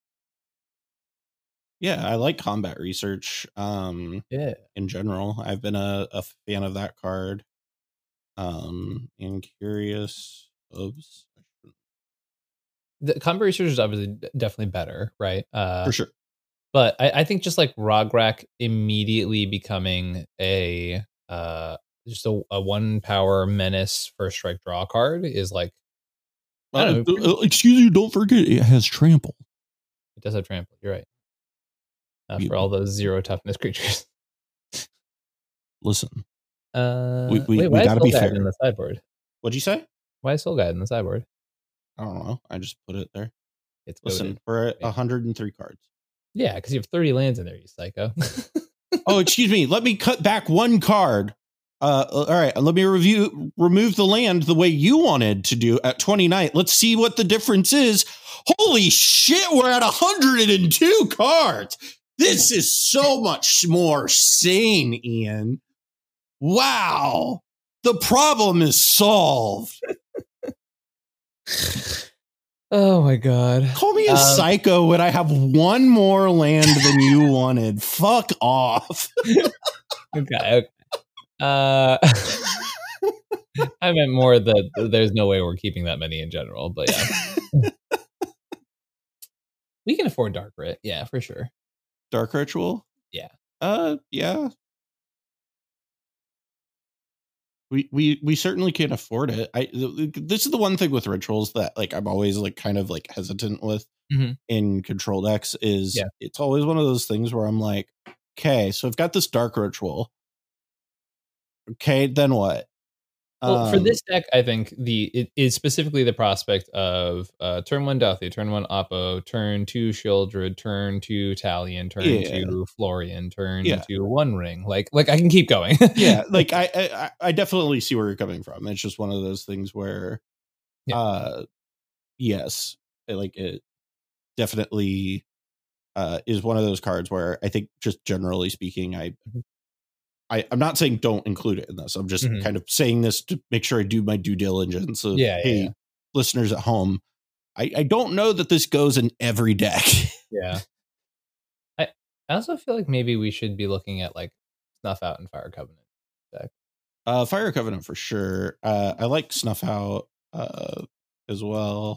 Speaker 4: Yeah, I like combat research. Um,
Speaker 5: Yeah.
Speaker 4: In general, I've been a, a fan of that card. Um, and curious obsession.
Speaker 5: The combat research is obviously definitely better, right? Uh,
Speaker 4: For sure.
Speaker 5: But I, I think just like Rograk immediately becoming a uh just a, a one power menace first strike draw card is like I don't
Speaker 4: Uh,
Speaker 5: know.
Speaker 4: uh, excuse you, don't forget it has trample.
Speaker 5: It does have trample. You're right. Uh,
Speaker 4: You-
Speaker 5: for all those zero toughness creatures.
Speaker 4: Listen,
Speaker 5: Uh,
Speaker 4: We- we-
Speaker 5: wait,
Speaker 4: we
Speaker 5: why
Speaker 4: gotta
Speaker 5: is
Speaker 4: be
Speaker 5: Soul Guide
Speaker 4: fair.
Speaker 5: in the sideboard?
Speaker 4: what'd you say?
Speaker 5: Why is Soul Guide in the sideboard?
Speaker 4: I don't know. I just put it there.
Speaker 5: It's
Speaker 4: Listen,
Speaker 5: goated.
Speaker 4: we're at
Speaker 5: Wait.
Speaker 4: one hundred three cards.
Speaker 5: Yeah, because you have thirty lands in there, you psycho.
Speaker 4: Oh, excuse me. Let me cut back one card. Uh, all right. Let me review, remove the land the way you wanted to do at twenty-nine. Let's see what the difference is. Holy shit. We're at one hundred two cards. This is so much more sane, Ian. Wow. The problem is solved.
Speaker 5: Oh my god.
Speaker 4: Call me a
Speaker 5: Um,
Speaker 4: psycho when I have one more land than you wanted. Fuck off.
Speaker 5: Okay. okay. Uh, I meant more that there's no way we're keeping that many in general, but yeah. We can afford Dark Writ. Yeah, for sure.
Speaker 4: Dark Ritual?
Speaker 5: Yeah.
Speaker 4: Uh, yeah. We, we we certainly can't afford it. I this is the one thing with rituals that like I'm always like kind of like hesitant with
Speaker 5: Mhm.
Speaker 4: in control decks is
Speaker 5: Yeah.
Speaker 4: it's always one of those things where I'm like, okay, so I've got this dark ritual. Okay, then what?
Speaker 5: Well, for
Speaker 4: Um,
Speaker 5: this deck, I think the it is specifically the prospect of uh, turn one Dauthi, turn one Oppo, turn two Shieldred, turn two Talion, turn
Speaker 4: Yeah.
Speaker 5: two Florian, turn
Speaker 4: Yeah.
Speaker 5: two One Ring. Like, like I can keep going.
Speaker 4: yeah, like I, I I definitely see where you're coming from. It's just one of those things where,
Speaker 5: Yeah.
Speaker 4: uh, yes, it, like it definitely uh is one of those cards where I think just generally speaking, I.
Speaker 5: Mhm.
Speaker 4: I, I'm not saying don't include it in this. I'm just
Speaker 5: Mhm.
Speaker 4: kind of saying this to make sure I do my due diligence. Of,
Speaker 5: Yeah, yeah,
Speaker 4: hey,
Speaker 5: yeah.
Speaker 4: listeners at home, I, I don't know that this goes in every deck.
Speaker 5: Yeah. I I also feel like maybe we should be looking at like Snuff Out and Fire Covenant deck.
Speaker 4: Uh, Fire Covenant for sure. Uh, I like Snuff Out uh, as well.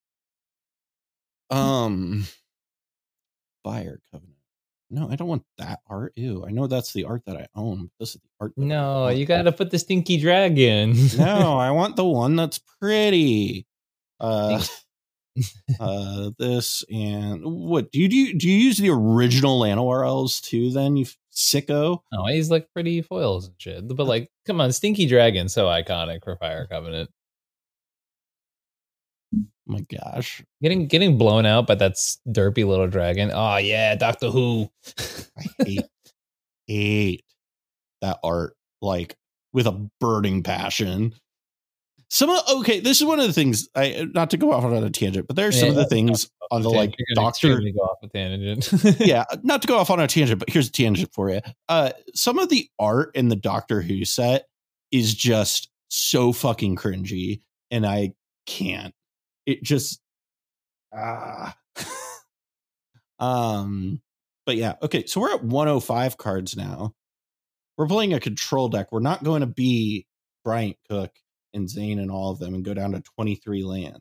Speaker 4: Um, Fire Covenant. No, I don't want that art. Ew, I know that's the art that I own. This is the art. That I
Speaker 5: No,
Speaker 4: want.
Speaker 5: you gotta put the Stinky Dragon.
Speaker 4: No, I want the one that's pretty. Uh, uh, this and what do you do? Do you use the original Llanowar elves too? Then you sicko.
Speaker 5: Oh, he's like pretty foils and shit. But like, come on, Stinky Dragon, so iconic for Fire Covenant.
Speaker 4: Oh my gosh,
Speaker 5: Getting getting blown out by that s- derpy little dragon. Oh yeah, Doctor Who.
Speaker 4: I hate hate that art like with a burning passion. Some of, okay, this is one of the things. I not to go off on a tangent, but there's some
Speaker 5: Yeah,
Speaker 4: of the
Speaker 5: that's
Speaker 4: things on the like
Speaker 5: You're gonna
Speaker 4: doctor.
Speaker 5: extremely go off a tangent.
Speaker 4: Yeah, not to go off on a tangent, but here's a tangent for you. Uh, some of the art in the Doctor Who set is just so fucking cringy, and I can't. It just ah. um, but yeah, okay. So we're at one oh five cards now. We're playing a control deck. We're not going to be Bryant Cook and Zane and all of them and go down to twenty-three lands.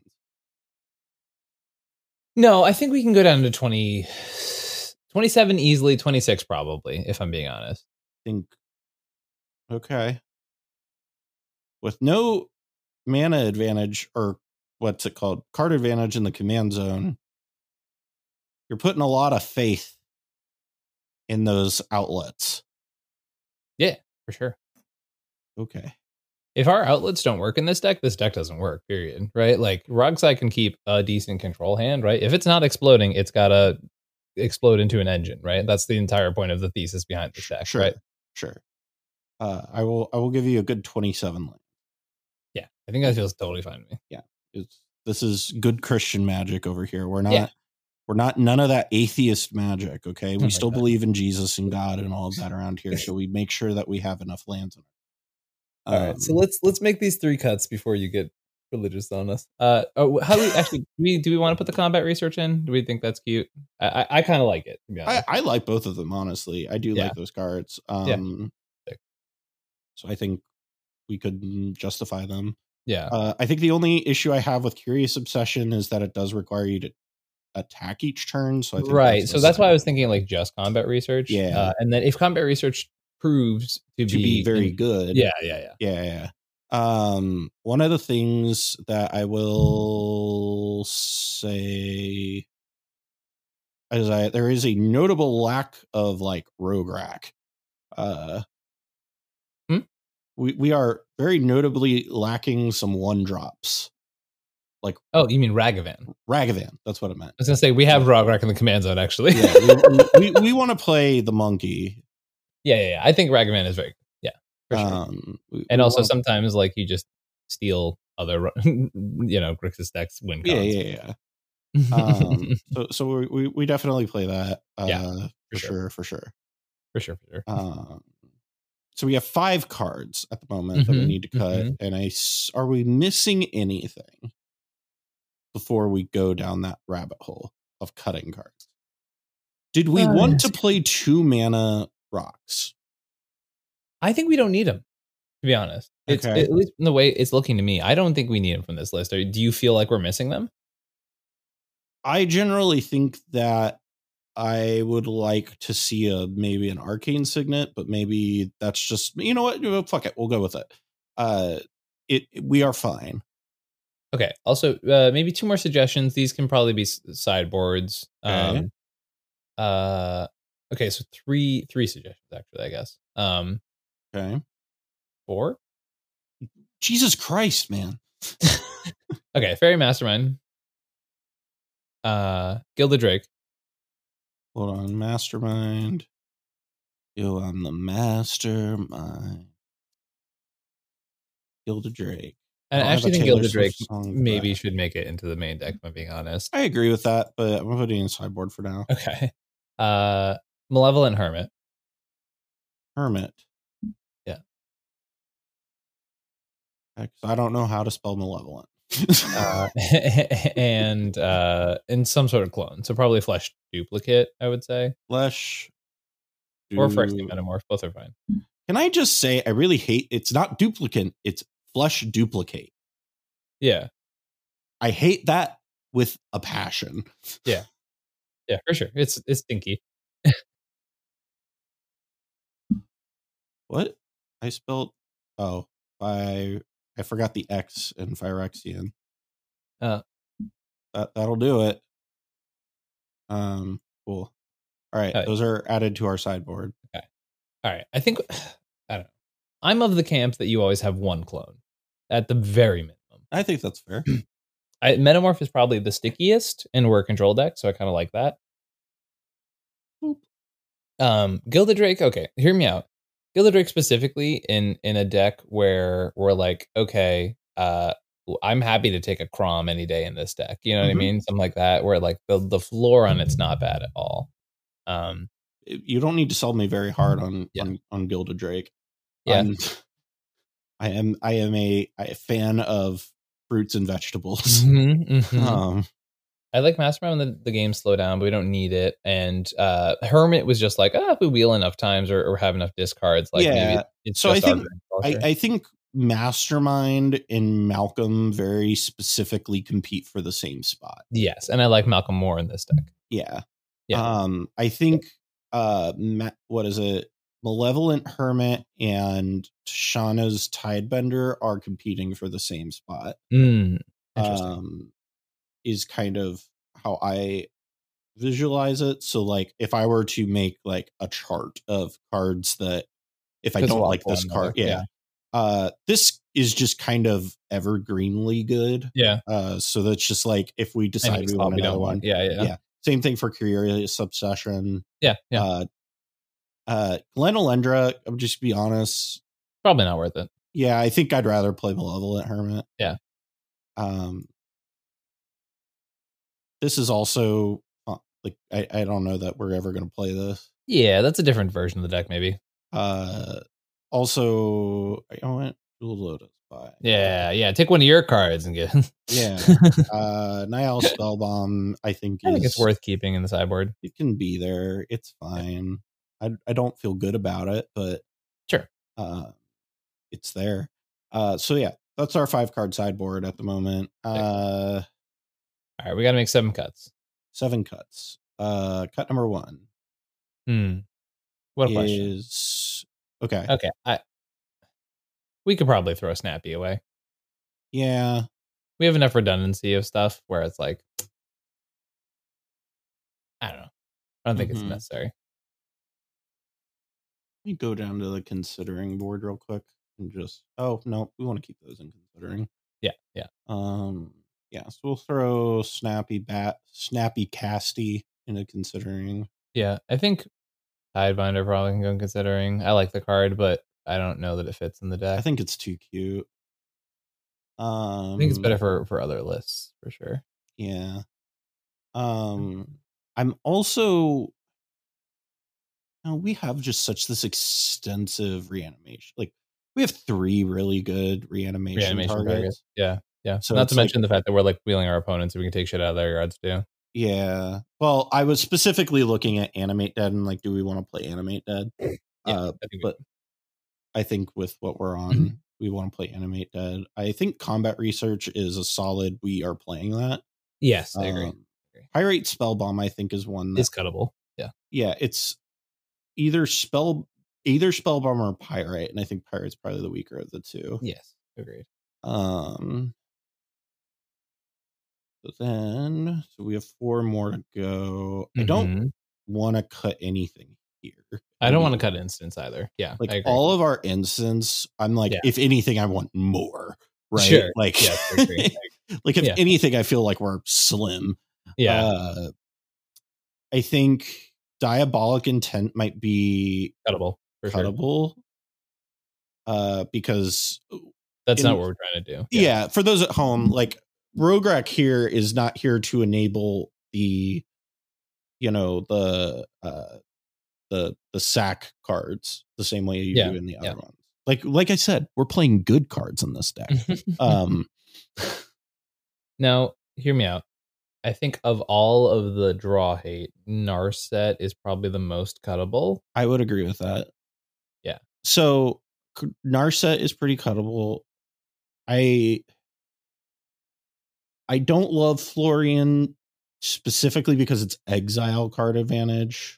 Speaker 5: No, I think we can go down to twenty, twenty-seven easily, twenty-six probably, if I'm being honest.
Speaker 4: Think okay. With no mana advantage or what's it called? Card advantage in the command zone. You're putting a lot of faith in those outlets.
Speaker 5: Yeah, for sure.
Speaker 4: Okay.
Speaker 5: If our outlets don't work in this deck, this deck doesn't work, period. Right? Like Rogsai can keep a decent control hand, right? If it's not exploding, it's gotta explode into an engine, right? That's the entire point of the thesis behind this deck,
Speaker 4: Sure.
Speaker 5: right?
Speaker 4: Sure. Uh, I will I will give you a good twenty-seven land.
Speaker 5: Yeah, I think that feels totally fine to me.
Speaker 4: It's, this is good Christian magic over here. We're not
Speaker 5: Yeah.
Speaker 4: we're not none of that atheist magic, okay? We
Speaker 5: Oh my
Speaker 4: still
Speaker 5: God.
Speaker 4: believe in Jesus and God and all of that around here. So we make sure that we have enough lands in
Speaker 5: All right, so let's let's make these three cuts before you get religious on us. Uh, oh, how do we actually do we, do we want to put the combat research in? Do we think that's cute? I I, I kind of like it. To be honest.
Speaker 4: I, I like both of them, honestly. I do
Speaker 5: Yeah.
Speaker 4: like those cards. Um,
Speaker 5: yeah.
Speaker 4: So I think we could justify them.
Speaker 5: Yeah.
Speaker 4: Uh, I think the only issue I have with Curious Obsession is that it does require you to attack each turn. So I think
Speaker 5: right.
Speaker 4: That's
Speaker 5: so that's why I was thinking like just combat research.
Speaker 4: Yeah.
Speaker 5: Uh, and then if combat research proves to,
Speaker 4: to
Speaker 5: be,
Speaker 4: be very
Speaker 5: in,
Speaker 4: good.
Speaker 5: Yeah. Yeah. Yeah.
Speaker 4: Yeah. Yeah. Um, one of the things that I will say is I there is a notable lack of like rogue rack. Uh,
Speaker 5: hmm?
Speaker 4: we we are very notably lacking some one drops. Like
Speaker 5: oh, you mean Ragavan?
Speaker 4: Ragavan, that's what I meant.
Speaker 5: I was gonna say we have yeah. Rograk in the command zone actually.
Speaker 4: yeah, we, we, we want to play the monkey.
Speaker 5: Yeah, yeah, yeah. I think Ragavan is very good. Yeah, for sure. Um, we, and we also wanna... sometimes like you just steal other, you know, Grixis decks win.
Speaker 4: Yeah, yeah, yeah. um, so so we we definitely play that. Uh,
Speaker 5: yeah,
Speaker 4: for, for sure. sure, for sure,
Speaker 5: for sure, for sure.
Speaker 4: Um, so we have five cards at the moment mm-hmm, that we need to cut, mm-hmm. and I are we missing anything before we go down that rabbit hole of cutting cards? Did we uh, want to play two mana rocks?
Speaker 5: I think we don't need them, to be honest. It's okay. At least in the way it's looking to me. I don't think we need them from this list. Or do you feel like we're missing them?
Speaker 4: I generally think that I would like to see a maybe an Arcane Signet, but maybe that's just, you know what? Fuck it. We'll go with it. Uh, it we are fine.
Speaker 5: Okay. Also, uh, maybe two more suggestions. These can probably be sideboards.
Speaker 4: Okay.
Speaker 5: Um, uh, okay. So three, three suggestions actually, I guess. Um,
Speaker 4: okay.
Speaker 5: Four.
Speaker 4: Jesus Christ, man.
Speaker 5: Okay. Fairy Mastermind. Uh, Gilded Drake.
Speaker 4: Hold on. Mastermind. Yo, I'm the mastermind. Gilded Drake.
Speaker 5: And I actually think Gilded Drake maybe should make it into the main deck, if I'm being honest.
Speaker 4: I agree with that, but I'm putting it in sideboard for now.
Speaker 5: Okay. Uh, Malevolent Hermit.
Speaker 4: Hermit.
Speaker 5: Yeah.
Speaker 4: I don't know how to spell malevolent.
Speaker 5: uh, and uh, and some sort of clone. So probably Flesh Duplicate, I would say.
Speaker 4: Flesh.
Speaker 5: Du- or Phyrexian Metamorph. Both are fine.
Speaker 4: Can I just say, I really hate, it's not duplicate, it's Flesh Duplicate.
Speaker 5: Yeah.
Speaker 4: I hate that with a passion.
Speaker 5: Yeah. Yeah, for sure. It's it's stinky.
Speaker 4: What? I spelled, oh, I I forgot the X in Phyrexian.
Speaker 5: Uh,
Speaker 4: that, that'll do it. Um, cool. All right, okay. Those are added to our sideboard.
Speaker 5: Okay. All right. I think, I don't know. I'm of the camp that you always have one clone at the very minimum.
Speaker 4: I think that's fair.
Speaker 5: I, Metamorph is probably the stickiest and we're a control deck, so I kind of like that. Boop. Um, Gilded Drake, okay, hear me out. Gilded Drake specifically in in a deck where we're like, okay, uh, I'm happy to take a Crom any day in this deck. You know what mm-hmm. I mean? Something like that, where like the, the floor on it's not bad at all. Um,
Speaker 4: you don't need to sell me very hard on yeah. on, on Gilded Drake.
Speaker 5: Yeah,
Speaker 4: um, I am I am a, a fan of fruits and vegetables.
Speaker 5: Mm-hmm, mm-hmm.
Speaker 4: Um,
Speaker 5: I like Mastermind when the, the game slow down, but we don't need it. And uh, Hermit was just like, oh, if we wheel enough times or, or have enough discards, like
Speaker 4: yeah.
Speaker 5: maybe it's
Speaker 4: so
Speaker 5: just
Speaker 4: I think I, I think Mastermind and Malcolm very specifically compete for the same spot.
Speaker 5: Yes, and I like Malcolm more in this deck.
Speaker 4: Yeah,
Speaker 5: yeah.
Speaker 4: Um, I think uh, Ma- what is it? Malevolent Hermit and Shauna's Tidebender are competing for the same spot.
Speaker 5: Mm,
Speaker 4: um, is kind of how I visualize it. So, like, if I were to make like a chart of cards that, if I don't like this card, yeah, yeah, uh, this is just kind of evergreenly good.
Speaker 5: Yeah.
Speaker 4: Uh, so that's just like if we decide we want another one,
Speaker 5: yeah, yeah,
Speaker 4: yeah. Same thing for Curious Obsession.
Speaker 5: Yeah, yeah.
Speaker 4: Uh, Uh, Glen Elendra, I'll just be honest.
Speaker 5: Probably not worth it.
Speaker 4: Yeah, I think I'd rather play Malevolent Hermit.
Speaker 5: Yeah.
Speaker 4: Um, this is also, uh, like, I, I don't know that we're ever going to play this.
Speaker 5: Yeah, that's a different version of the deck, maybe.
Speaker 4: Uh, also, I went, Dual Lotus Spy.
Speaker 5: Yeah, yeah. Take one of your cards and get.
Speaker 4: Yeah. uh, Nihil Spellbomb, I think,
Speaker 5: I
Speaker 4: is,
Speaker 5: think it's worth keeping in the sideboard.
Speaker 4: It can be there. It's fine. I I don't feel good about it, but
Speaker 5: Sure.
Speaker 4: Uh, it's there. Uh, so yeah, that's our five card sideboard at the moment. Uh,
Speaker 5: All right, we got to make seven cuts.
Speaker 4: Seven cuts. Uh, cut number one.
Speaker 5: Hmm. What a question.
Speaker 4: Is okay.
Speaker 5: Okay, I. We could probably throw Snappy away.
Speaker 4: Yeah,
Speaker 5: we have enough redundancy of stuff where it's like, I don't know. I don't think
Speaker 4: Mhm.
Speaker 5: it's necessary.
Speaker 4: Let me go down to the considering board real quick and just. Oh no, we want to keep those in considering.
Speaker 5: Yeah, yeah.
Speaker 4: Um. Yeah, so we'll throw Snappy Bat, Snappy Casty into considering.
Speaker 5: Yeah, I think Tidebinder probably can go in considering. I like the card, but I don't know that it fits in the deck.
Speaker 4: I think it's too cute. Um,
Speaker 5: I think it's better for, for other lists, for sure.
Speaker 4: Yeah. Um, I'm also. You know, we have just such this extensive reanimation. Like, we have three really good reanimation,
Speaker 5: Reanimation
Speaker 4: targets.
Speaker 5: targets. Yeah, yeah.
Speaker 4: So
Speaker 5: Not
Speaker 4: it's
Speaker 5: to mention
Speaker 4: like-
Speaker 5: the fact that we're like wheeling our opponents so we can take shit out of their yards too.
Speaker 4: Yeah. Well, I was specifically looking at Animate Dead and like, do we want to play Animate Dead?
Speaker 5: Yeah,
Speaker 4: uh,
Speaker 5: I think we-
Speaker 4: but I think with what we're on,
Speaker 5: Mhm.
Speaker 4: we want to play Animate Dead. I think Combat Research is a solid. We are playing that.
Speaker 5: Yes, I agree.
Speaker 4: Um, Pyrite Spellbomb, I think, is one that
Speaker 5: It's cuttable. Yeah.
Speaker 4: yeah, it's either spell either Spellbomb or Pyrite, and I think Pyrite's probably the weaker of the two.
Speaker 5: Yes, agreed.
Speaker 4: Um. So then, so we have four more to go. I don't
Speaker 5: Mhm.
Speaker 4: want to cut anything here.
Speaker 5: I don't want to cut instance either. Yeah,
Speaker 4: like
Speaker 5: I agree.
Speaker 4: all of our instance. I'm like,
Speaker 5: Yeah.
Speaker 4: if anything, I want more. Right?
Speaker 5: Sure.
Speaker 4: Like,
Speaker 5: Yes, I agree.
Speaker 4: like if
Speaker 5: Yeah.
Speaker 4: anything, I feel like we're slim.
Speaker 5: Yeah,
Speaker 4: Uh, I think Diabolic Intent might be
Speaker 5: cuttable for sure.
Speaker 4: cuttable. Uh, because
Speaker 5: That's
Speaker 4: in-
Speaker 5: not what we're trying to do.
Speaker 4: yeah. for those at home, like Rograk here is not here to enable the, you know, the uh, the the sack cards the same way you
Speaker 5: Yeah,
Speaker 4: do in the other
Speaker 5: yeah.
Speaker 4: ones. Like like I said, we're playing good cards in this deck. um,
Speaker 5: Now, hear me out. I think of all of the draw hate, Narset is probably the most cuttable.
Speaker 4: I would agree with that.
Speaker 5: Yeah.
Speaker 4: So c- Narset is pretty cuttable. I I don't love Florian specifically because it's exile card advantage.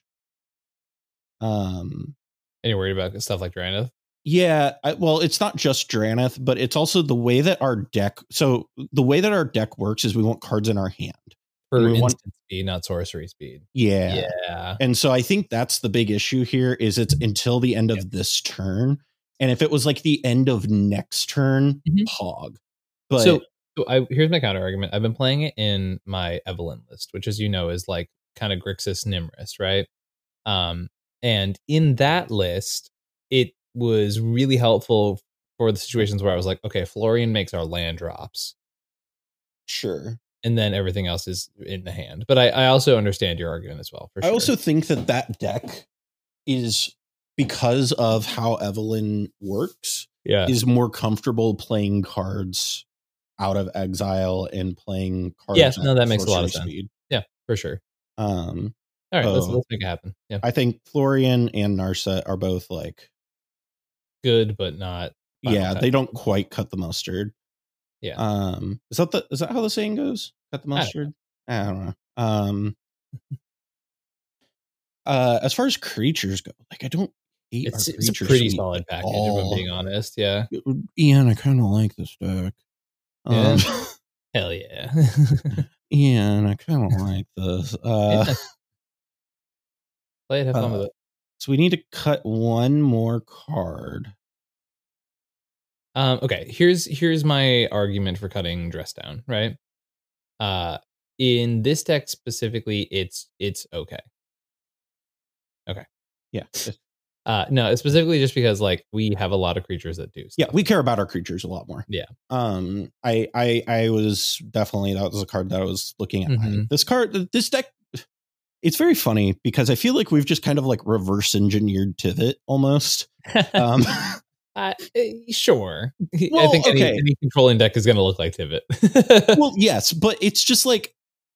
Speaker 4: Um
Speaker 5: And you're worried about stuff like Drannith?
Speaker 4: yeah, I, well, it's not just Drannith, but it's also the way that our deck. So the way that our deck works is we want cards in our hand.
Speaker 5: For
Speaker 4: We
Speaker 5: instant
Speaker 4: want-
Speaker 5: speed, not sorcery speed.
Speaker 4: Yeah.
Speaker 5: Yeah.
Speaker 4: And so I think that's the big issue here is it's until the end of
Speaker 5: Yeah.
Speaker 4: this turn. And if it was like the end of next turn,
Speaker 5: Mhm.
Speaker 4: hog. But
Speaker 5: so so I, here's my counter argument. I've been playing it in my Evelyn list, which, as you know, is like kind of Grixis Nimrus, right? Um, and in that list, it was really helpful for the situations where I was like, okay, Florian makes our land drops,
Speaker 4: sure.
Speaker 5: and then everything else is in the hand. But I, I also understand your argument as well. For
Speaker 4: I
Speaker 5: sure.
Speaker 4: also think that that deck is because of how Evelyn works
Speaker 5: yeah,
Speaker 4: is more comfortable playing cards out of exile and playing cards.
Speaker 5: Yes,
Speaker 4: at
Speaker 5: no, that makes a lot of
Speaker 4: sorcery
Speaker 5: sense.
Speaker 4: speed.
Speaker 5: yeah, for sure.
Speaker 4: Um,
Speaker 5: All right, let's
Speaker 4: Oh.
Speaker 5: let's make it happen. Yeah,
Speaker 4: I think Florian and Narset are both like,
Speaker 5: good, but not. final
Speaker 4: yeah,
Speaker 5: cut.
Speaker 4: they don't quite cut the mustard.
Speaker 5: Yeah.
Speaker 4: Um, is that the is that how the saying goes? Cut the
Speaker 5: don't
Speaker 4: mustard? I don't know. Um, uh, as far as creatures go, like I don't hate
Speaker 5: It's,
Speaker 4: our
Speaker 5: it's a
Speaker 4: creature
Speaker 5: pretty
Speaker 4: suite
Speaker 5: solid
Speaker 4: at
Speaker 5: package, if
Speaker 4: all.
Speaker 5: I'm being honest. Yeah.
Speaker 4: Ian, I kind of like this deck.
Speaker 5: Yeah.
Speaker 4: Um,
Speaker 5: Hell yeah.
Speaker 4: Ian, I kind of like this. Uh,
Speaker 5: Yeah. Play it, have fun
Speaker 4: uh,
Speaker 5: with it.
Speaker 4: so we need to cut one more card.
Speaker 5: Um, okay, here's here's my argument for cutting Dress Down, right? Uh in this deck specifically, it's it's okay.
Speaker 4: Yeah,
Speaker 5: Uh no, it's specifically just because like we have a lot of creatures that do
Speaker 4: yeah,
Speaker 5: stuff.
Speaker 4: we care about our creatures a lot more.
Speaker 5: Yeah.
Speaker 4: Um, I, I, I was definitely that was a card that I was looking at.
Speaker 5: Mhm.
Speaker 4: This card, this deck, it's very funny because I feel like we've just kind of like reverse engineered Tivit almost. Um,
Speaker 5: Uh, eh, sure. I
Speaker 4: Well,
Speaker 5: think any,
Speaker 4: okay.
Speaker 5: any controlling deck is going to look like Tivit.
Speaker 4: Well, yes, but it's just like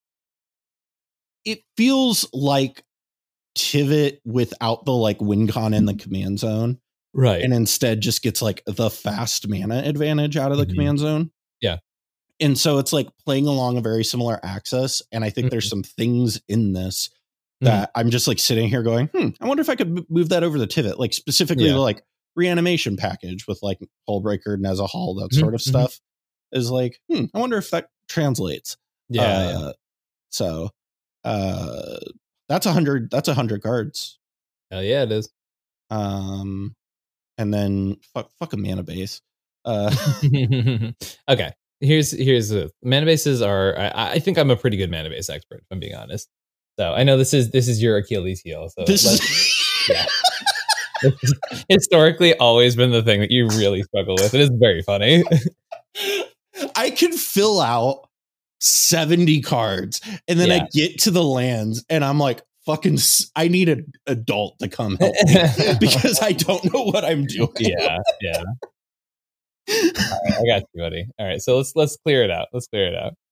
Speaker 4: it feels like Tivit without the like win con and the command zone,
Speaker 5: right?
Speaker 4: And instead just gets like the fast mana advantage out of the
Speaker 5: Mhm.
Speaker 4: command zone.
Speaker 5: Yeah.
Speaker 4: And so it's like playing along a very similar axis. And I think
Speaker 5: Mhm.
Speaker 4: there's some things in this
Speaker 5: Mhm.
Speaker 4: that I'm just like sitting here going, hmm, I wonder if I could m- move that over to Tivit, like specifically
Speaker 5: Yeah.
Speaker 4: the like reanimation package with like Hullbreaker, Nezahal, that
Speaker 5: Mhm,
Speaker 4: sort of
Speaker 5: mhm.
Speaker 4: stuff is like, hmm, I wonder if that translates.
Speaker 5: Yeah,
Speaker 4: Uh,
Speaker 5: yeah.
Speaker 4: So uh, that's a hundred, that's a hundred cards.
Speaker 5: Hell yeah, it is.
Speaker 4: Um, and then fuck, fuck a mana base. Uh,
Speaker 5: Okay, here's here's the mana bases are. I, I think I'm a pretty good mana base expert, if I'm being honest. So I know this is this is your Achilles heel. So
Speaker 4: this
Speaker 5: let's-
Speaker 4: is
Speaker 5: yeah. This has historically always been the thing that you really struggle with. It is very funny.
Speaker 4: I can fill out seventy cards and then
Speaker 5: Yeah.
Speaker 4: I get to the lands and I'm like, fucking, s- I need an adult to come help me because I don't know what I'm doing.
Speaker 5: Yeah, yeah. All right, I got you, buddy. All right, so let's let's clear it out. Let's clear it out.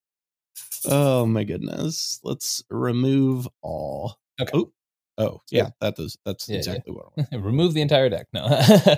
Speaker 4: Oh my goodness. Let's remove all.
Speaker 5: Okay.
Speaker 4: Oh, oh yeah, that does. That's
Speaker 5: Yeah,
Speaker 4: exactly what I want.
Speaker 5: Remove the entire deck. No.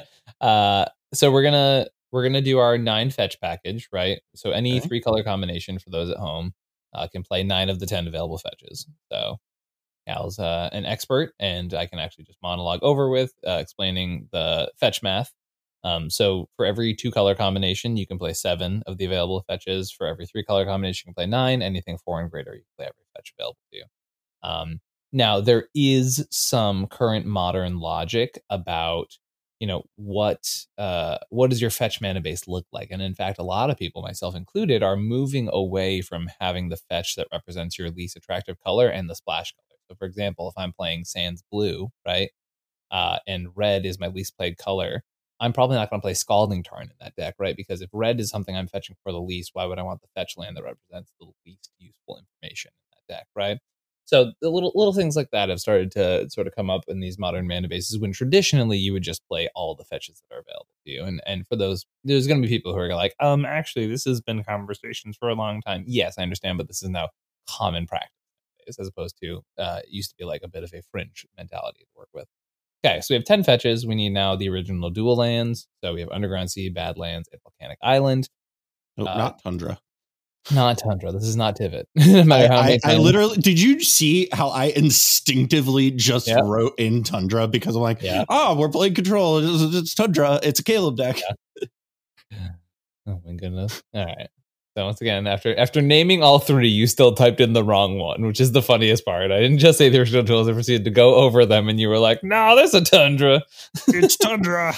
Speaker 5: uh, so we're gonna we're gonna do our nine fetch package, right? So any
Speaker 4: Okay.
Speaker 5: three color combination for those at home uh, can play nine of the ten available fetches. So Cal's uh, an expert, and I can actually just monologue over with uh, explaining the fetch math. Um, so for every two color combination, you can play seven of the available fetches. For every three color combination, you can play nine. Anything four and greater, you can play every fetch available to you. Um, now there is some current modern logic about, you know, what uh, what does your fetch mana base look like? And in fact, a lot of people, myself included, are moving away from having the fetch that represents your least attractive color and the splash color. So, for example, if I'm playing Sans Blue, right, uh, and red is my least played color, I'm probably not going to play Scalding Tarn in that deck, right? Because if red is something I'm fetching for the least, why would I want the fetch land that represents the least useful information in that deck, right? So the little little things like that have started to sort of come up in these modern mana bases when traditionally you would just play all the fetches that are available to you. And and for those, there's going to be people who are like, um, actually, this has been conversations for a long time. Yes, I understand, but this is now common practice as opposed to uh, it used to be like a bit of a fringe mentality to work with. Okay, so we have ten fetches. We need now the original dual lands. So we have Underground Sea, Badlands, and Volcanic Island.
Speaker 4: No,
Speaker 5: Uh,
Speaker 4: not Tundra.
Speaker 5: Not Tundra. This is not Tivit. No matter how
Speaker 4: I,
Speaker 5: many
Speaker 4: I, I
Speaker 5: times-
Speaker 4: literally, did you see how I instinctively just
Speaker 5: Yeah.
Speaker 4: wrote in Tundra because I'm like,
Speaker 5: Yeah.
Speaker 4: oh, we're playing Control. It's, it's Tundra. It's a Caleb deck.
Speaker 5: Yeah. Oh my goodness. All right. So once again, after after naming all three, you still typed in the wrong one, which is the funniest part. I didn't just say the original tools. I proceeded to go over them, and you were like, "No, there's a Tundra."
Speaker 4: It's Tundra.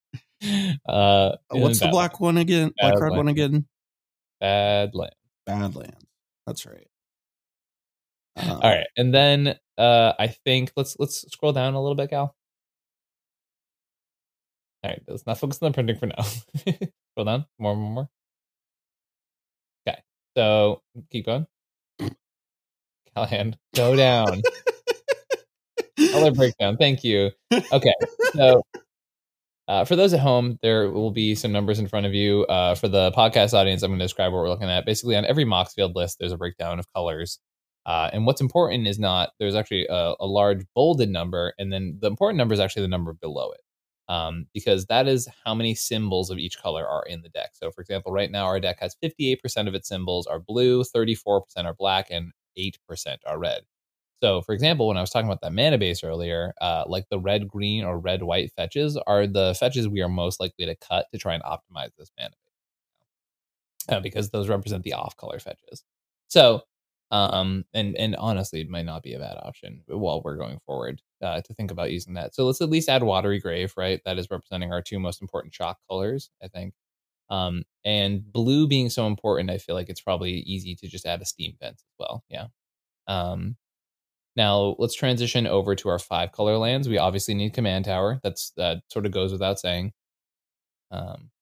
Speaker 5: uh,
Speaker 4: What's the
Speaker 5: Bad-
Speaker 4: black one again? Black card
Speaker 5: Badlands.
Speaker 4: one again?
Speaker 5: Badlands.
Speaker 4: Badlands. That's right. Uh,
Speaker 5: All right, and then uh, I think let's let's scroll down a little bit, Cal. All right, let's not focus on the printing for now. Scroll down more, more, more. Okay, so keep going. Callahan, go down. Color breakdown. Thank you. Okay, so uh, for those at home, there will be some numbers in front of you. Uh, for the podcast audience, I'm going to describe what we're looking at. Basically, on every Moxfield list, there's a breakdown of colors. Uh, and what's important is not there's actually a, a large bolded number, and then the important number is actually the number below it, um, because that is how many symbols of each color are in the deck. So, for example, right now our deck has fifty-eight percent of its symbols are blue, thirty-four percent are black, and eight percent are red. So, for example, when I was talking about that mana base earlier, uh, like the red, green, or red, white fetches are the fetches we are most likely to cut to try and optimize this mana base, uh, because those represent the off-color fetches. So, um, and and honestly, it might not be a bad option while we're going forward uh, to think about using that. So let's at least add Watery Grave, right? That is representing our two most important shock colors, I think. Um, and blue being so important, I feel like it's probably easy to just add a Steam Fence as well. Yeah. Um, Now let's transition over to our five color lands. We obviously need Command Tower. That's that sort of goes without saying. Um,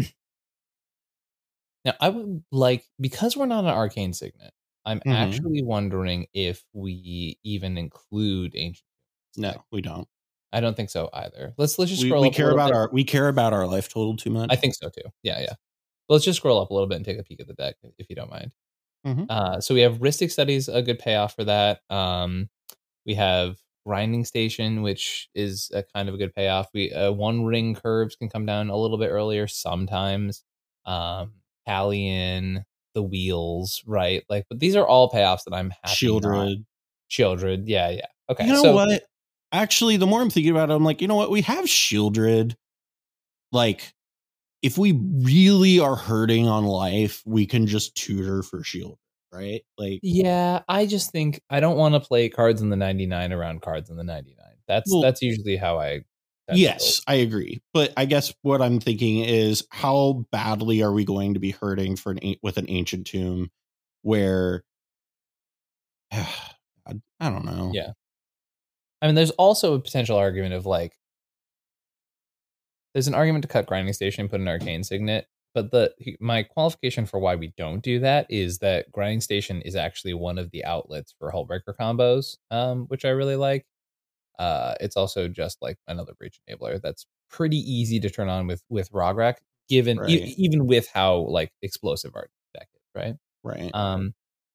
Speaker 5: now I would like, because we're not an Arcane Signet, I'm
Speaker 4: Mhm.
Speaker 5: actually wondering if we even include Ancient.
Speaker 4: No, we don't.
Speaker 5: I don't think so either. Let's let's just
Speaker 4: We,
Speaker 5: scroll
Speaker 4: we
Speaker 5: up. a
Speaker 4: care
Speaker 5: little
Speaker 4: about
Speaker 5: bit.
Speaker 4: our we care about our life total too much.
Speaker 5: I think so too. Yeah, yeah. Let's just scroll up a little bit and take a peek at the deck, if you don't mind.
Speaker 4: Mhm.
Speaker 5: Uh, so we have Rhystic Studies, a good payoff for that. Um, we have Grinding Station, which is a kind of a good payoff. We uh, One Ring Curves can come down a little bit earlier sometimes. Um, Callian, the Wheels, right? Like, but these are all payoffs that I'm happy.
Speaker 4: Shieldred.
Speaker 5: Shieldred, yeah, yeah. Okay,
Speaker 4: You know
Speaker 5: so,
Speaker 4: what? Actually, the more I'm thinking about it, I'm like, you know what? We have Shieldred. Like, if we really are hurting on life, we can just tutor for Shield, right? Like,
Speaker 5: yeah, I just think I don't want to play cards in the ninety-nine around cards in the ninety-nine. That's
Speaker 4: well,
Speaker 5: that's usually how I.
Speaker 4: Yes, I agree. But I guess what I'm thinking is, how badly are we going to be hurting for an with an Ancient Tomb, where I, I don't know.
Speaker 5: Yeah. I mean, there's also a potential argument of like, there's an argument to cut Grinding Station and put an Arcane Signet, but the my qualification for why we don't do that is that Grinding Station is actually one of the outlets for Hullbreaker combos, um, which I really like. Uh, it's also just like another Breach Enabler that's pretty easy to turn on with with Rograk, given
Speaker 4: Right.
Speaker 5: e- even with how like explosive our deck is, right?
Speaker 4: Right.
Speaker 5: Um,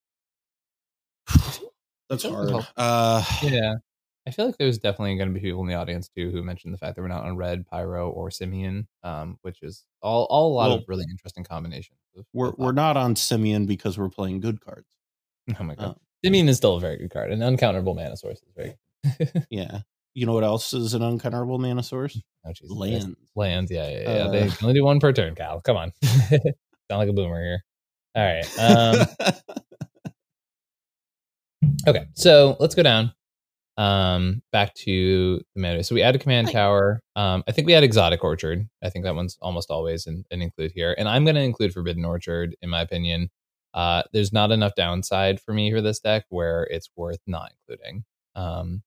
Speaker 4: That's
Speaker 5: Sure.
Speaker 4: hard. Uh,
Speaker 5: yeah. I feel like there's definitely going to be people in the audience too who mentioned the fact that we're not on Red, Pyro, or Simeon, um, which is all, all a lot
Speaker 4: Well,
Speaker 5: of really interesting combinations. Of,
Speaker 4: we're
Speaker 5: of
Speaker 4: we're not on Simeon because we're playing good cards.
Speaker 5: Oh my god,
Speaker 4: Uh,
Speaker 5: Simeon is still a very good card. An uncounterable mana source is very good.
Speaker 4: yeah. You know what else is an uncounterable mana source?
Speaker 5: Oh, Jesus
Speaker 4: Lands.
Speaker 5: Christ. Lands, yeah, yeah, yeah.
Speaker 4: Uh,
Speaker 5: they can only do one per turn, Cal. Come on. Sound like a boomer here. All right. Um, okay, so let's go down. Um, back to the meta. So we added Command Tower. Um, I think we had Exotic Orchard. I think that one's almost always an, an include here. And I'm going to include Forbidden Orchard, in my opinion. Uh, there's not enough downside for me for this deck where it's worth not including. Um,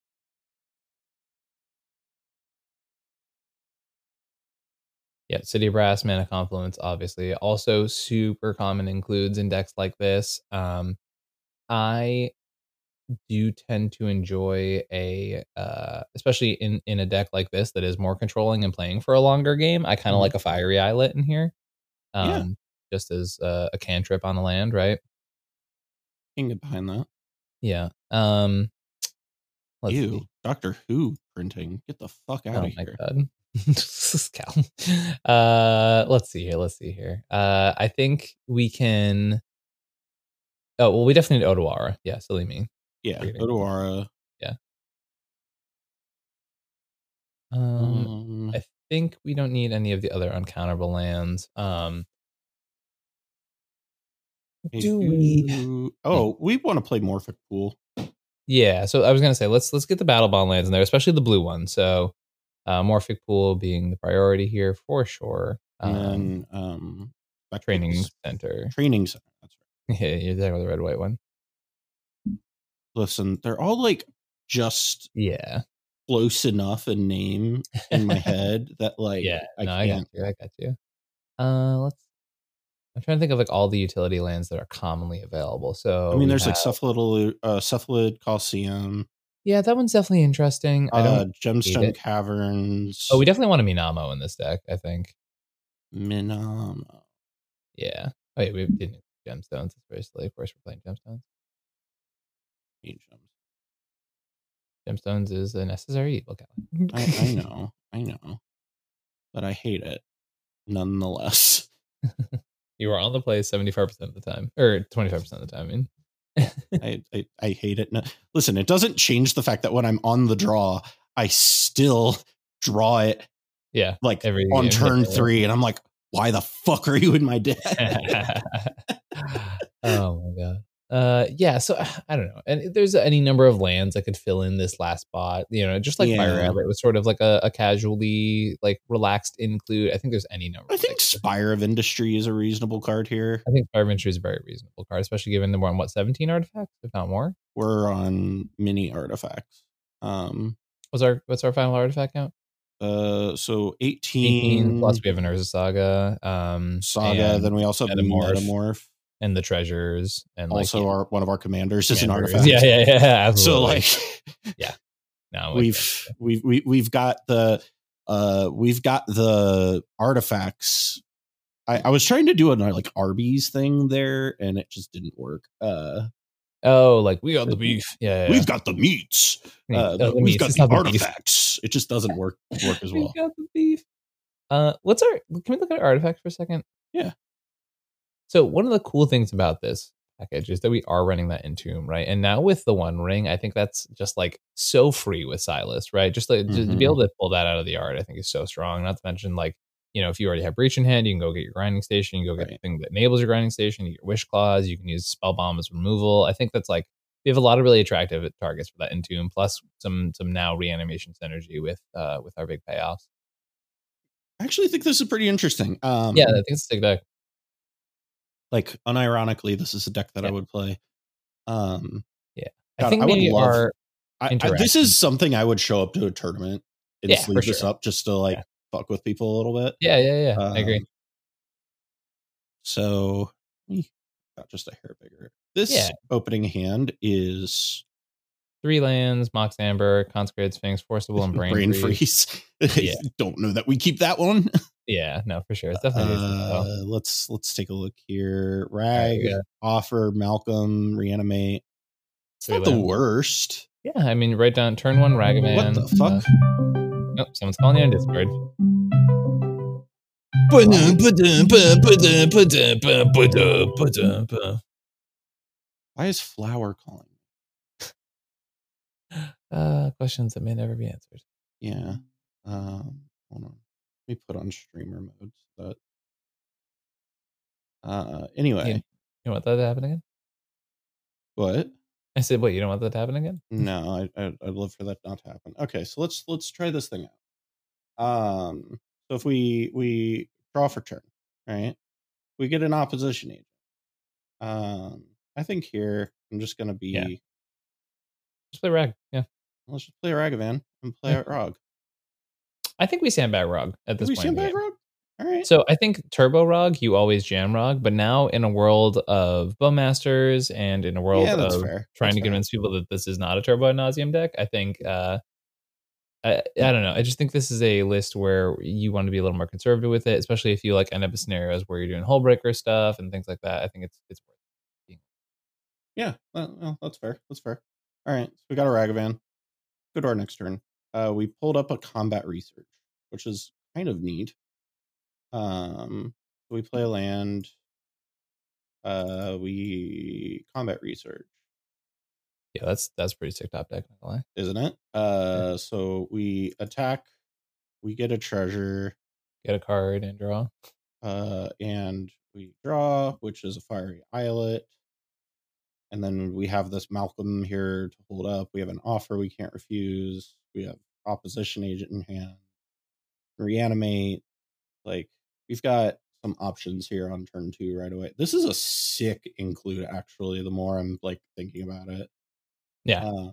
Speaker 5: yeah, City Brass, Mana Confluence, obviously. Also super common includes in decks like this. Um, I do tend to enjoy a uh especially in in a deck like this that is more controlling and playing for a longer game. I kind of
Speaker 4: Mhm.
Speaker 5: like a Fiery Islet in here, um
Speaker 4: Yeah.
Speaker 5: just as uh, a cantrip on the land, right?
Speaker 4: You can get behind that.
Speaker 5: Yeah. um let's
Speaker 4: Ew,
Speaker 5: see.
Speaker 4: Doctor Who printing. Get the fuck out
Speaker 5: Oh
Speaker 4: of
Speaker 5: my
Speaker 4: here.
Speaker 5: god. Cal. uh let's see here let's see here uh I think we can. Oh well, we definitely need Odawara. Yeah, silly me.
Speaker 4: Yeah,
Speaker 5: Reading.
Speaker 4: Odawara.
Speaker 5: Yeah. Um,
Speaker 4: Um,
Speaker 5: I think we don't need any of the other uncounterable lands. Um, do we?
Speaker 4: you- Oh, we want to play Morphic Pool.
Speaker 5: Yeah. So I was gonna say let's let's get the battle bond lands in there, especially the blue one. So, uh, Morphic Pool being the priority here for sure.
Speaker 4: And
Speaker 5: Um,
Speaker 4: then um, Spectrix
Speaker 5: training center.
Speaker 4: Training Center. That's right.
Speaker 5: Yeah, you're there with the red white one.
Speaker 4: Listen, they're all like just
Speaker 5: Yeah.
Speaker 4: close enough in name in my head that like
Speaker 5: Yeah.
Speaker 4: I
Speaker 5: No, I got
Speaker 4: can't.
Speaker 5: you. I got you. Uh, let's. I'm trying to think of like all the utility lands that are commonly available. So
Speaker 4: I mean,
Speaker 5: we
Speaker 4: there's like
Speaker 5: have-
Speaker 4: Cephalid, uh, Cephalid Coliseum,
Speaker 5: yeah, that one's definitely interesting. I don't.
Speaker 4: uh, Gemstone
Speaker 5: it.
Speaker 4: Caverns.
Speaker 5: Oh, we definitely want a Minamo in this deck, I think.
Speaker 4: Minamo.
Speaker 5: Yeah. Oh, yeah, we didn't gemstones. It's very silly. Of course, we're playing gemstones.
Speaker 4: Hate gems.
Speaker 5: Gemstones is a necessary evil, Callie.
Speaker 4: I, I know, I know, but I hate it nonetheless.
Speaker 5: You are on the play seventy-five percent of the time, or twenty-five percent of the time. I mean,
Speaker 4: I, I I hate it. No, listen, it doesn't change the fact that when I'm on the draw, I still draw it
Speaker 5: yeah,
Speaker 4: like
Speaker 5: every
Speaker 4: on
Speaker 5: game.
Speaker 4: turn three, and I'm like, why the fuck are you in my deck?
Speaker 5: Oh my god. Uh, yeah. So I don't know, and there's any number of lands that could fill in this last spot. You know, just like
Speaker 4: Yeah.
Speaker 5: Fire Rabbit was sort of like a, a casually like relaxed include. I think there's any number.
Speaker 4: I
Speaker 5: of
Speaker 4: think
Speaker 5: things.
Speaker 4: Spire of Industry is a reasonable card here.
Speaker 5: I think Fire Venture is a very reasonable card, especially given that we're on what seventeen artifacts, if not more.
Speaker 4: We're on mini artifacts. Um,
Speaker 5: What's our what's our final artifact count?
Speaker 4: uh, so eighteen,
Speaker 5: eighteen plus we have an Urza Saga, um,
Speaker 4: Saga.
Speaker 5: and,
Speaker 4: Then we also have
Speaker 5: Metamorph.
Speaker 4: Metamorph.
Speaker 5: and the treasures, and
Speaker 4: Also,
Speaker 5: like,
Speaker 4: our one of our commanders is an
Speaker 5: commanders.
Speaker 4: artifact.
Speaker 5: Yeah, yeah, yeah, absolutely.
Speaker 4: So like,
Speaker 5: no, now
Speaker 4: we've we've we, we've got the uh we've got the artifacts. I, I was trying to do an like Arby's thing there, and it just didn't work. Uh,
Speaker 5: oh, like we got the beef. Yeah, yeah.
Speaker 4: We've got the meats.
Speaker 5: Meat.
Speaker 4: Uh,
Speaker 5: oh, the
Speaker 4: we've
Speaker 5: meats.
Speaker 4: got
Speaker 5: It's
Speaker 4: the
Speaker 5: not
Speaker 4: artifacts.
Speaker 5: The
Speaker 4: it just doesn't work work as well.
Speaker 5: We got the beef. Uh, what's our? Can we look at our artifacts for a second?
Speaker 4: Yeah.
Speaker 5: So one of the cool things about this package is that we are running that Entomb, right? And now with the One Ring, I think that's just like so free with Silas, right? Just like mm-hmm. just to be able to pull that out of the art, I think is so strong. Not to mention, like, you know, if you already have Breach in hand, you can go get your grinding station. You can go get right. the thing that enables your grinding station. You get Wish Claws. You can use Spell Bomb as removal. I think that's like we have a lot of really attractive targets for that Entomb, plus some some now reanimation synergy with uh with our big payoffs.
Speaker 4: I actually think this is pretty interesting. Um,
Speaker 5: yeah, I think it's a sick deck.
Speaker 4: Like, unironically, this is a deck that yeah. I would play. Um,
Speaker 5: yeah, I God, think I would love. Our
Speaker 4: I, I, this is something I would show up to a tournament and yeah, sleeve this sure. up just to like yeah. fuck with people a little bit.
Speaker 5: Yeah, yeah, yeah.
Speaker 4: Um,
Speaker 5: I agree.
Speaker 4: So, got just a hair bigger. This yeah. opening hand is
Speaker 5: three lands, Mox Amber, Consecrated Sphinx, Forcible, and Brain,
Speaker 4: Brain
Speaker 5: Freeze.
Speaker 4: Freeze. yeah. Don't know that we keep that one.
Speaker 5: Yeah, no, for sure. It's definitely
Speaker 4: uh, let's let's take a look here. Rag, right, Offer, Malcolm, Reanimate. It's not the worst.
Speaker 5: Yeah, I mean, write down turn one Ragavan.
Speaker 4: What the fuck?
Speaker 5: Uh, oh, someone's calling you on Discord.
Speaker 4: Why is Flower calling?
Speaker 5: Uh, questions that may never be answered.
Speaker 4: Yeah. Um, hold on. Let me put on streamer mode so that. Uh, anyway,
Speaker 5: you, you want that to happen again?
Speaker 4: What?
Speaker 5: I said, what? You don't want that to happen again?
Speaker 4: No, I, I I'd love for that not to happen. Okay, so let's let's try this thing out. Um, so if we we draw for turn, right? We get an opposition agent. Um, I think here I'm just gonna be.
Speaker 5: Yeah. Just play Rag. Yeah.
Speaker 4: Let's just play Ragavan and play yeah. Rog.
Speaker 5: I think we sandbag Rog at this
Speaker 4: we
Speaker 5: point.
Speaker 4: We sandbag Rog? All right.
Speaker 5: So I think Turbo Rog, you always jam Rog, but now in a world of Bowmasters and in a world
Speaker 4: yeah,
Speaker 5: of
Speaker 4: fair.
Speaker 5: trying
Speaker 4: that's
Speaker 5: to
Speaker 4: fair.
Speaker 5: convince people that this is not a Turbo ad nauseam deck, I think, uh, I, I don't know. I just think this is a list where you want to be a little more conservative with it, especially if you like end up in scenarios where you're doing Hullbreaker stuff and things like that. I think it's it's worth it.
Speaker 4: Yeah, well, well, that's fair. That's fair. All right. So we got a Ragavan. Go to our next turn. Uh, we pulled up a Combat Research, which is kind of neat. Um, we play a land. Uh, we Combat Research.
Speaker 5: Yeah, that's that's pretty sick top deck, not gonna lie.
Speaker 4: Isn't it? Uh, yeah. So we attack. We get a treasure.
Speaker 5: Get a card and draw.
Speaker 4: Uh, and we draw, which is a Fiery Islet. And then we have this Malcolm here to hold up. We have an offer we can't refuse. We have opposition agent in hand. Reanimate. Like, we've got some options here on turn two right away. This is a sick include, actually, the more I'm like thinking about it.
Speaker 5: Yeah.
Speaker 4: Uh,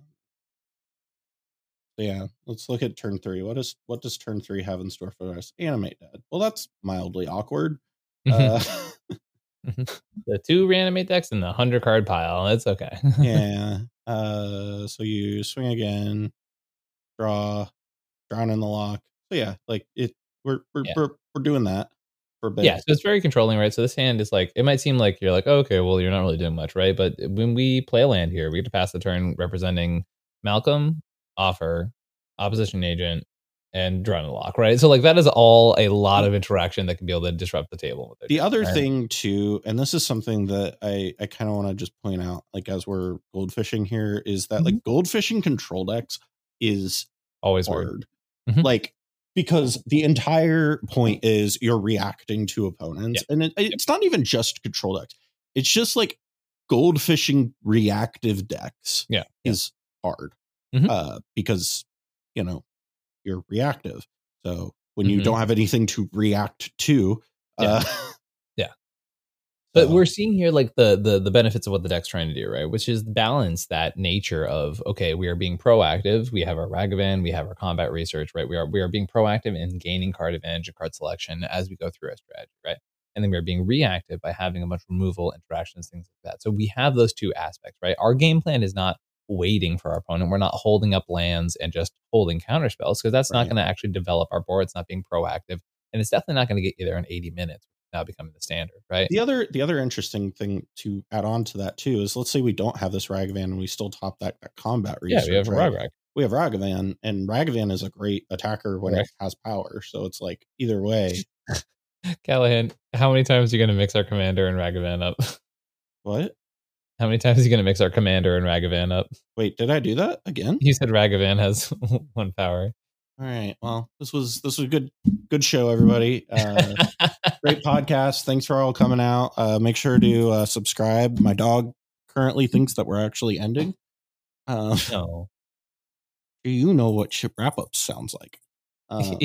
Speaker 4: so yeah, let's look at turn three. What is what does turn three have in store for us? Animate Dead. Well, that's mildly awkward. uh
Speaker 5: The two reanimate decks and the hundred card pile. That's okay.
Speaker 4: yeah. Uh, so you swing again, draw, drown in the lock. So yeah, like it. We're we're
Speaker 5: yeah.
Speaker 4: we're, we're doing that for a bit.
Speaker 5: Yeah, so it's very controlling, right? So this hand is like it might seem like you're like, oh, okay, well, you're not really doing much, right? But when we play a land here, we get to pass the turn representing Malcolm, Offer, Opposition Agent, and draw in the lock, right? So like that is all a lot of interaction that can be able to disrupt the table.
Speaker 4: The other right? thing too, and this is something that I, I kind of want to just point out, like as we're goldfishing here, is that mm-hmm. like goldfishing control decks is
Speaker 5: always
Speaker 4: hard. Mm-hmm. Like, because the entire point is you're reacting to opponents. Yeah. And it, it's not even just control decks. It's just like goldfishing reactive decks
Speaker 5: yeah.
Speaker 4: is
Speaker 5: yeah.
Speaker 4: hard.
Speaker 5: Mm-hmm.
Speaker 4: Uh, because, you know, you're reactive. So when you mm-hmm. don't have anything to react to,
Speaker 5: yeah.
Speaker 4: uh,
Speaker 5: yeah. But so. We're seeing here like the the the benefits of what the deck's trying to do, right? Which is balance that nature of okay, we are being proactive. We have our Ragavan, we have our combat research, right? We are we are being proactive in gaining card advantage and card selection as we go through our strategy, right? And then we are being reactive by having a bunch of removal interactions, things like that. So we have those two aspects, right? Our game plan is not waiting for our opponent. We're not holding up lands and just holding counter spells, because that's
Speaker 4: Right.
Speaker 5: not going to actually develop our board. It's not being proactive, and it's definitely not going to get you there in eighty minutes. Now becoming the standard, right?
Speaker 4: The other the other interesting thing to add on to that too is, let's say we don't have this Ragavan and we still top that, that combat research.
Speaker 5: Yeah, we have
Speaker 4: right?
Speaker 5: Ragrak.
Speaker 4: We have Ragavan, and Ragavan is a great attacker when
Speaker 5: Correct.
Speaker 4: it has power. So it's like either way.
Speaker 5: Callahan, how many times are you going to mix our commander and Ragavan up?
Speaker 4: What?
Speaker 5: How many times are you going to mix our commander and Ragavan up?
Speaker 4: Wait, did I do that again?
Speaker 5: You said Ragavan has one power.
Speaker 4: All right. Well, this was this was a good good show, everybody. Uh, great podcast. Thanks for all coming out. Uh, make sure to uh, subscribe. My dog currently thinks that we're actually ending. Uh,
Speaker 5: No.
Speaker 4: you know what ship wrap up sounds like. Um,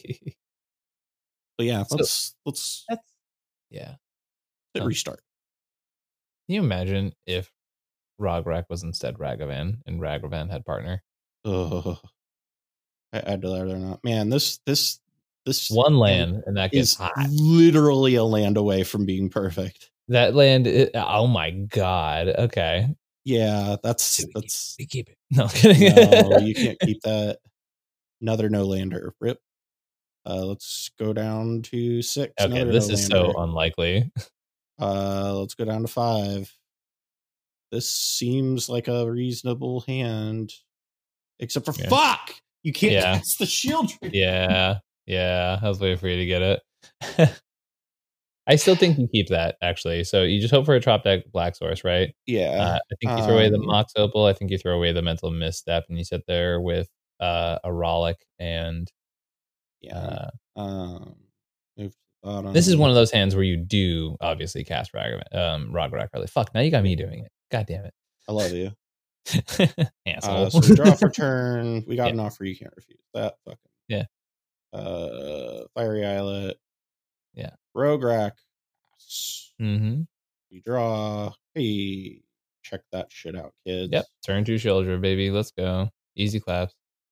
Speaker 4: but yeah,
Speaker 5: So-
Speaker 4: let's let's
Speaker 5: That's yeah.
Speaker 4: hit
Speaker 5: um,
Speaker 4: restart.
Speaker 5: Can you imagine if Ragrak was instead Ragavan and Ragavan had partner?
Speaker 4: Ugh. I, I'd rather not. Man, this this this
Speaker 5: One land and that gets
Speaker 4: is
Speaker 5: hot.
Speaker 4: literally a land away from being perfect.
Speaker 5: That land, it, oh my god. Okay.
Speaker 4: Yeah, that's
Speaker 5: Dude, we
Speaker 4: that's
Speaker 5: We keep it. No, I'm kidding.
Speaker 4: no, you can't keep that. Another no lander. Rip. Uh, let's go down to six.
Speaker 5: Okay,
Speaker 4: Another
Speaker 5: this
Speaker 4: no
Speaker 5: is so
Speaker 4: lander.
Speaker 5: unlikely.
Speaker 4: Uh, let's go down to five. This seems like a reasonable hand, except for
Speaker 5: Yeah.
Speaker 4: fuck. You can't
Speaker 5: Yeah.
Speaker 4: cast the shield.
Speaker 5: Yeah. Yeah. I was waiting for you to get it. I still think you keep that, actually. So you just hope for a drop deck Black Source, right?
Speaker 4: Yeah.
Speaker 5: Uh, I think you throw away the
Speaker 4: um,
Speaker 5: Mox Opal. I think you throw away the Mental Misstep, and you sit there with uh, a Rollick. And
Speaker 4: yeah.
Speaker 5: uh,
Speaker 4: Um, move to the bottom.
Speaker 5: this is one of those hands where you do obviously cast Rag- um, Rograk early. Fuck, now you got me doing it. God damn it.
Speaker 4: I love you.
Speaker 5: Asshole.
Speaker 4: Uh, so we draw for turn. We got
Speaker 5: Yeah.
Speaker 4: an offer you can't refuse. That fucking
Speaker 5: Yeah.
Speaker 4: Uh, Fiery Islet.
Speaker 5: Yeah.
Speaker 4: Rogue Rack.
Speaker 5: Mm-hmm.
Speaker 4: We draw. Hey, check that shit out, kids.
Speaker 5: Yep. Turn two Shieldra, baby. Let's go. Easy claps.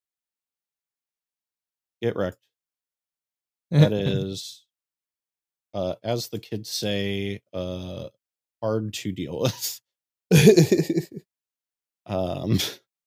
Speaker 4: Get wrecked. That is, uh, as the kids say, uh, hard to deal with. Um,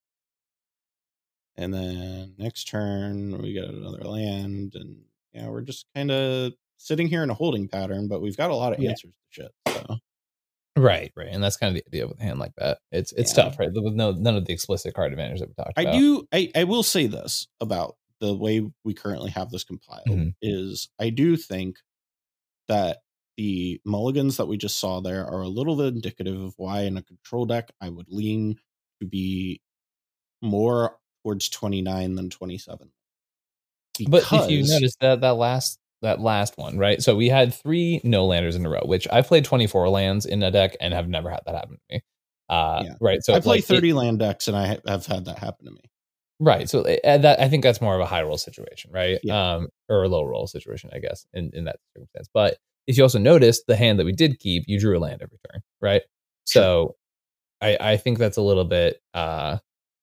Speaker 4: and then next turn we got another land, and yeah, we're just kind of sitting here in a holding pattern, but we've got a lot of
Speaker 5: Yeah.
Speaker 4: answers to shit. So
Speaker 5: Right, right. And that's kind of the idea with a hand like that. It's it's
Speaker 4: Yeah.
Speaker 5: tough, right? With no none of the explicit card advantage that we talked
Speaker 4: I
Speaker 5: about.
Speaker 4: do. I, I will say this about the way we currently have this compiled
Speaker 5: Mhm.
Speaker 4: is I do think that the mulligans that we just saw there are a little bit indicative of why in a control deck I would lean to be more towards twenty-nine than twenty-seven.
Speaker 5: But if you
Speaker 4: Because-
Speaker 5: notice that that last that last one, right? So we had three no landers in a row, which I've played twenty-four lands in a deck and have never had that happen to me. Uh,
Speaker 4: Yeah.
Speaker 5: Right. So
Speaker 4: I play
Speaker 5: like, it-
Speaker 4: thirty land decks and I ha- have had that happen to me.
Speaker 5: right. So uh, that I think that's more of a high roll situation, right?
Speaker 4: Yeah.
Speaker 5: Um, or a low roll situation, I guess, in, in that circumstance. But if you also notice the hand that we did keep, you drew a land every turn, right? So I I think that's a little bit uh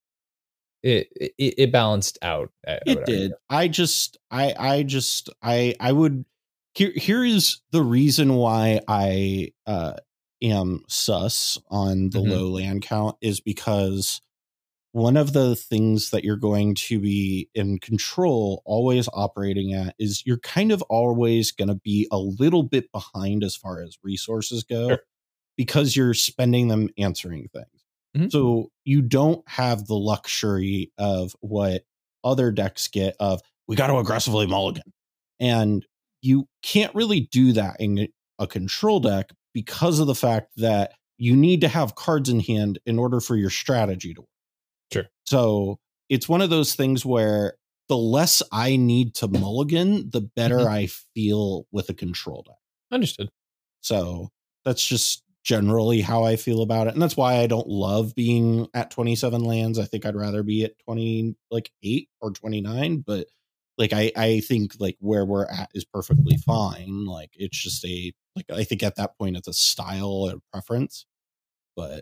Speaker 5: it it, it balanced out. I- I
Speaker 4: It
Speaker 5: would
Speaker 4: did.
Speaker 5: argue.
Speaker 4: I just, I, I just, I, I would. Here, here is the reason why I uh, am sus on the
Speaker 5: Mhm.
Speaker 4: low land count is because one of the things that you're going to be in control, always operating at, is you're kind of always going to be a little bit behind as far as resources go,
Speaker 5: Sure.
Speaker 4: because you're spending them answering things.
Speaker 5: Mhm.
Speaker 4: So you don't have the luxury of what other decks get of, we got to aggressively mulligan. And you can't really do that in a control deck because of the fact that you need to have cards in hand in order for your strategy to work.
Speaker 5: Sure.
Speaker 4: So it's one of those things where the less I need to mulligan, the better
Speaker 5: Mhm.
Speaker 4: I feel with a control deck.
Speaker 5: Understood.
Speaker 4: So that's just generally how I feel about it. And that's why I don't love being at twenty-seven lands. I think I'd rather be at twenty, like eight or twenty-nine. But like, I, I think like where we're at is perfectly fine. Like, it's just a, like, I think at that point it's a style or preference. But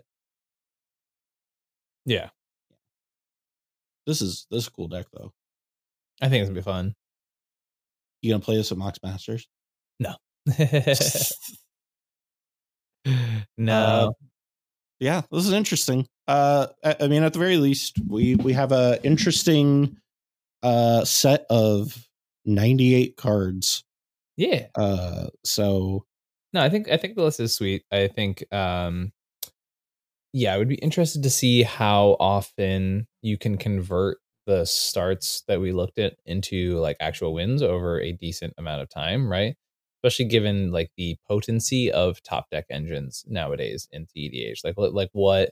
Speaker 5: Yeah.
Speaker 4: this is, this is a cool deck though.
Speaker 5: I think it's gonna be fun.
Speaker 4: You gonna play this at Mox Masters?
Speaker 5: No.
Speaker 4: Uh, yeah, this is interesting. Uh, I, I mean, at the very least, we we have a interesting uh set of ninety-eight cards.
Speaker 5: Yeah.
Speaker 4: Uh, so
Speaker 5: no, I think I think the list is sweet. I think, um, yeah, I would be interested to see how often you can convert the starts that we looked at into like actual wins over a decent amount of time, right? Especially given like the potency of top deck engines nowadays in C E D H. Like, like what,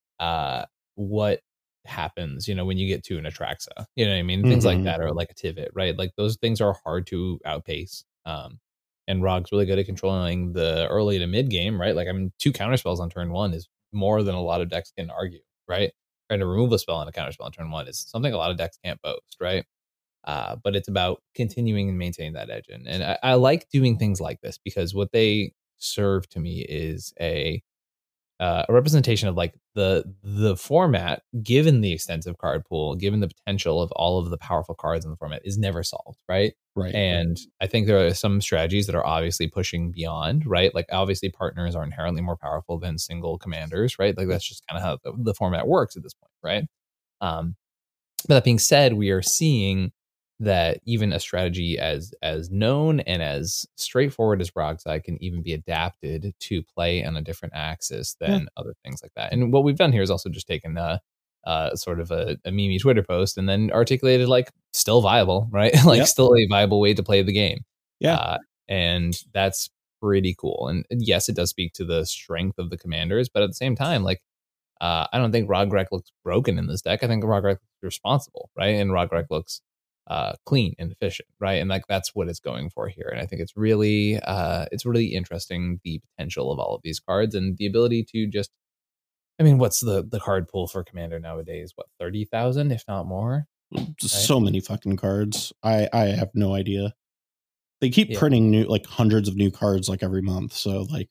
Speaker 5: uh, what happens, you know, when you get to an Atraxa, you know what I mean? Things like
Speaker 4: Mhm.
Speaker 5: that, or like a Tivit, right? Like those things are hard to outpace. Um, and Rog's really good at controlling the early to mid game, right? Like, I mean, two counterspells on turn one is more than a lot of decks can argue, right? Trying to remove a spell on a counterspell on turn one is something a lot of decks can't boast, right? Uh, but it's about continuing and maintaining that edge. And, and I, I like doing things like this because what they serve to me is a uh, a representation of like the the format, given the extensive card pool, given the potential of all of the powerful cards in the format, is never solved, right?
Speaker 4: Right.
Speaker 5: And I think there are some strategies that are obviously pushing beyond, right? Like obviously partners are inherently more powerful than single commanders, right? Like that's just kind of how the, the format works at this point, right? Um, but that being said, we are seeing that even a strategy as as known and as straightforward as Rog's Eye can even be adapted to play on a different axis than yeah. other things like that. And what we've done here is also just taken a, uh, sort of a, a meme Twitter post and then articulated like still viable, right? like yep. still a viable way to play the game.
Speaker 4: Yeah,
Speaker 5: uh, and that's pretty cool. And yes, it does speak to the strength of the commanders, but at the same time, like. Uh, I don't think Rogrek looks broken in this deck. I think Rogrek looks responsible, right? And Rogrek looks uh, clean and efficient, right? And like that's what it's going for here. And I think it's really, uh, it's really interesting the potential of all of these cards and the ability to just. I mean, what's the the card pool for Commander nowadays? What, thirty thousand, if not more?
Speaker 4: So right? many fucking cards. I I have no idea. They keep yeah. printing new like hundreds of new cards like every month. So like.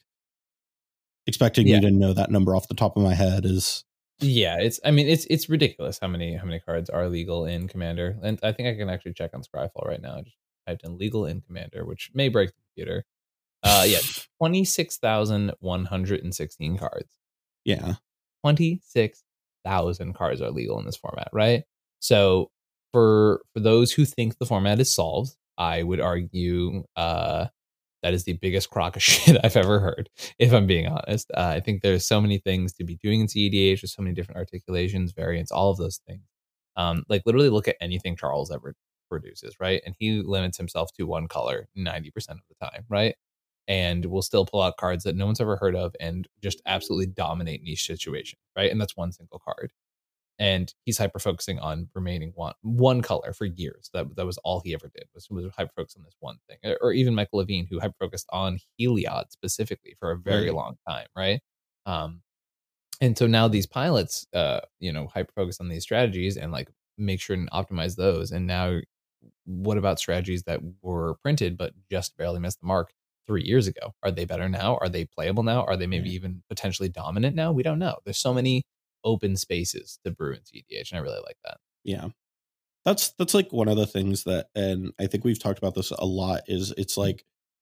Speaker 4: Expecting yeah. you to know that number off the top of my head is
Speaker 5: yeah it's I mean it's it's ridiculous how many how many cards are legal in Commander, and I think I can actually check on Scryfall right now. I just typed in legal in Commander, which may break the computer. Uh yeah, twenty-six thousand one hundred sixteen cards.
Speaker 4: Yeah,
Speaker 5: twenty-six thousand cards are legal in this format, right? So for for those who think the format is solved, I would argue uh that is the biggest crock of shit I've ever heard, if I'm being honest. Uh, I think there's so many things to be doing in C E D H. There's so many different articulations, variants, all of those things. Um, like literally look at anything Charles ever produces, right? And he limits himself to one color ninety percent of the time, right? And will still pull out cards that no one's ever heard of and just absolutely dominate niche situations, right? And that's one single card. And he's hyper focusing on remaining one one color for years. That that was all he ever did was, was hyper focus on this one thing. Or even Michael Levine, who hyper focused on Heliod specifically for a very right. long time, right? Um, and so now these pilots, uh, you know, hyper focus on these strategies and like make sure and optimize those. And now, what about strategies that were printed but just barely missed the mark three years ago? Are they better now? Are they playable now? Are they maybe yeah. even potentially dominant now? We don't know. There's so many open spaces to brew in C E D H, and I really like that.
Speaker 4: Yeah, that's that's like one of the things that, and I think we've talked about this a lot, is it's like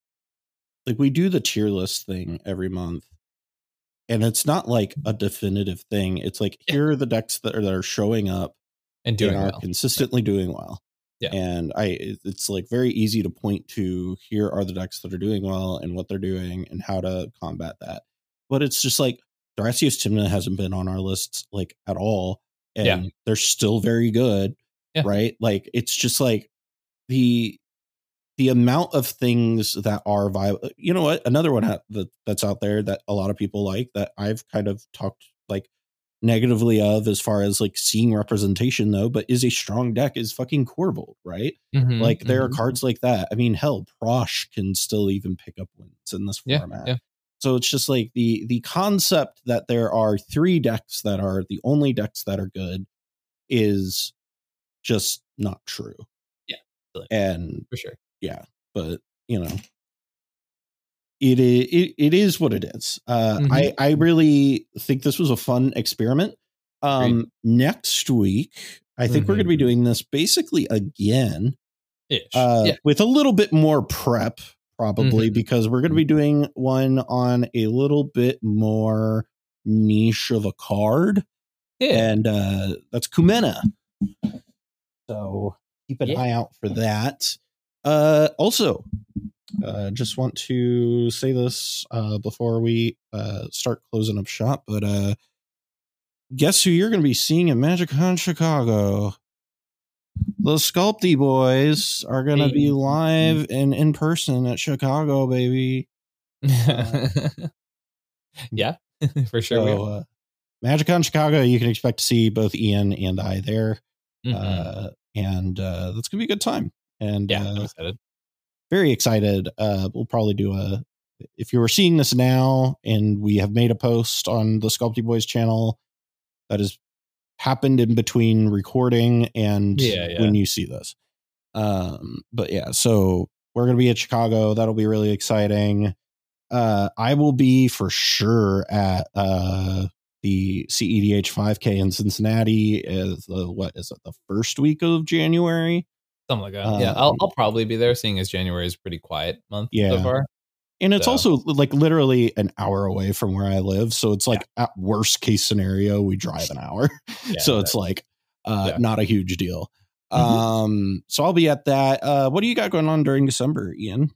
Speaker 4: like we do the tier list thing every month, and it's not like a definitive thing. It's like yeah. here are the decks that are, that are showing up
Speaker 5: and doing
Speaker 4: and are
Speaker 5: well.
Speaker 4: consistently doing well.
Speaker 5: Yeah,
Speaker 4: and I it's like very easy to point to here are the decks that are doing well and what they're doing and how to combat that. But it's just like Dyrasius Tymna hasn't been on our lists like at all, and yeah. they're still very good, yeah. right? Like it's just like the the amount of things that are viable. You know what? Another one that that's out there that a lot of people like that I've kind of talked like negatively of as far as like seeing representation though, but is a strong deck is fucking Corvold, right? Mm-hmm, like there mm-hmm. are cards like that. I mean, hell, Prosh can still even pick up wins in this
Speaker 5: yeah,
Speaker 4: format.
Speaker 5: Yeah.
Speaker 4: So it's just like the the concept that there are three decks that are the only decks that are good is just not true.
Speaker 5: Yeah. Really.
Speaker 4: And
Speaker 5: for sure.
Speaker 4: Yeah. But you know, it is it, it is what it is. Uh mm-hmm. I, I really think this was a fun experiment. Um Great. Next week, I think mm-hmm. we're gonna be doing this basically again.
Speaker 5: Ish.
Speaker 4: Uh yeah. With a little bit more prep. Probably mm-hmm. because we're going to be doing one on a little bit more niche of a card.
Speaker 5: Yeah.
Speaker 4: And uh, that's Kumena. So keep an
Speaker 5: Yeah.
Speaker 4: eye out for that. Uh, also, uh, just want to say this uh, before we uh, start closing up shop, but uh, guess who you're going to be seeing at MagicCon Chicago? The Sculpty Boys are going to be live and in person at Chicago, baby. Uh,
Speaker 5: yeah, for sure.
Speaker 4: so,
Speaker 5: we are.
Speaker 4: uh, MagicCon Chicago, you can expect to see both Ian and I there.
Speaker 5: Mhm.
Speaker 4: Uh, and uh, that's going to be a good time. And
Speaker 5: yeah,
Speaker 4: uh,
Speaker 5: I'm excited.
Speaker 4: very excited. Uh, we'll probably do a, if you were seeing this now and we have made a post on the Sculpty Boys channel that has happened in between recording and
Speaker 5: Yeah, yeah.
Speaker 4: when you see this. Um, but yeah, so we're going to be at Chicago. That'll be really exciting. Uh, I will be for sure at uh, the C E D H five K in Cincinnati. Is the, what is it, the first week of January?
Speaker 5: Something like that.
Speaker 4: Um,
Speaker 5: yeah, I'll, I'll probably be there, seeing as January is a pretty quiet month
Speaker 4: Yeah.
Speaker 5: so far.
Speaker 4: And it's
Speaker 5: So-
Speaker 4: also like literally an hour away from where I live. So it's like at worst case scenario, we drive an hour.
Speaker 5: Yeah,
Speaker 4: so it's like uh,
Speaker 5: Yeah.
Speaker 4: not a huge deal.
Speaker 5: Mhm.
Speaker 4: Um, so I'll be at that. Uh, what do you got going on during December, Ian?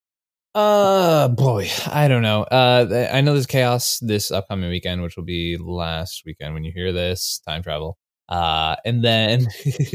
Speaker 5: Uh, boy, I don't know. Uh, th- I know there's chaos this upcoming weekend, which will be last weekend when you hear this. Time travel. Uh, and then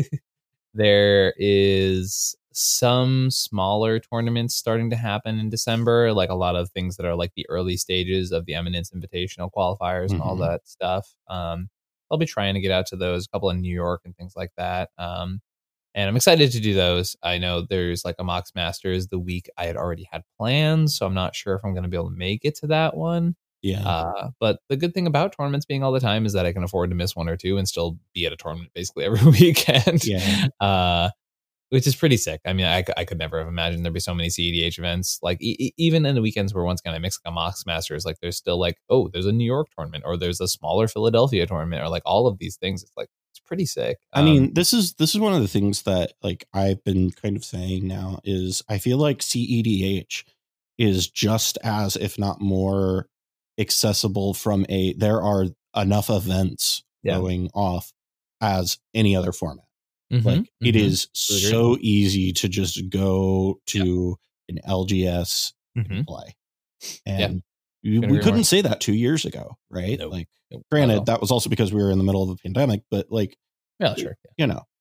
Speaker 5: there is some smaller tournaments starting to happen in December, like a lot of things that are like the early stages of the Eminence Invitational qualifiers and all
Speaker 4: Mhm.
Speaker 5: that stuff. Um, I'll be trying to get out to those, a couple in New York and things like that. Um, and I'm excited to do those. I know there's like a Mox Masters the week I had already had plans, so I'm not sure if I'm going to be able to make it to that one.
Speaker 4: Yeah.
Speaker 5: Uh, but the good thing about tournaments being all the time is that I can afford to miss one or two and still be at a tournament basically every weekend.
Speaker 4: Yeah.
Speaker 5: Uh, which is pretty sick. I mean, I, c- I could never have imagined there'd be so many C E D H events. Like e- e- even in the weekends where once kind of mix like a Mox Masters, like there's still like, oh, there's a New York tournament or there's a smaller Philadelphia tournament or like all of these things. It's like, it's pretty sick.
Speaker 4: I mean,
Speaker 5: Um,
Speaker 4: this is this is one of the things that like I've been kind of saying now is I feel like C E D H is just as, if not more, accessible from a there are enough events
Speaker 5: Yeah.
Speaker 4: going off as any other format.
Speaker 5: mhm,
Speaker 4: Like it
Speaker 5: mhm,
Speaker 4: is
Speaker 5: Agree.
Speaker 4: so easy to just go to an L G S
Speaker 5: mhm.
Speaker 4: and play.
Speaker 5: Yeah.
Speaker 4: And you-
Speaker 5: Couldn't
Speaker 4: we
Speaker 5: agree
Speaker 4: couldn't
Speaker 5: more.
Speaker 4: say that two years ago, right?
Speaker 5: Nope.
Speaker 4: Like
Speaker 5: Nope, not at
Speaker 4: granted,
Speaker 5: all.
Speaker 4: that was also because we were in the middle of a pandemic, but like,
Speaker 5: Yeah, sure. Yeah.
Speaker 4: you know,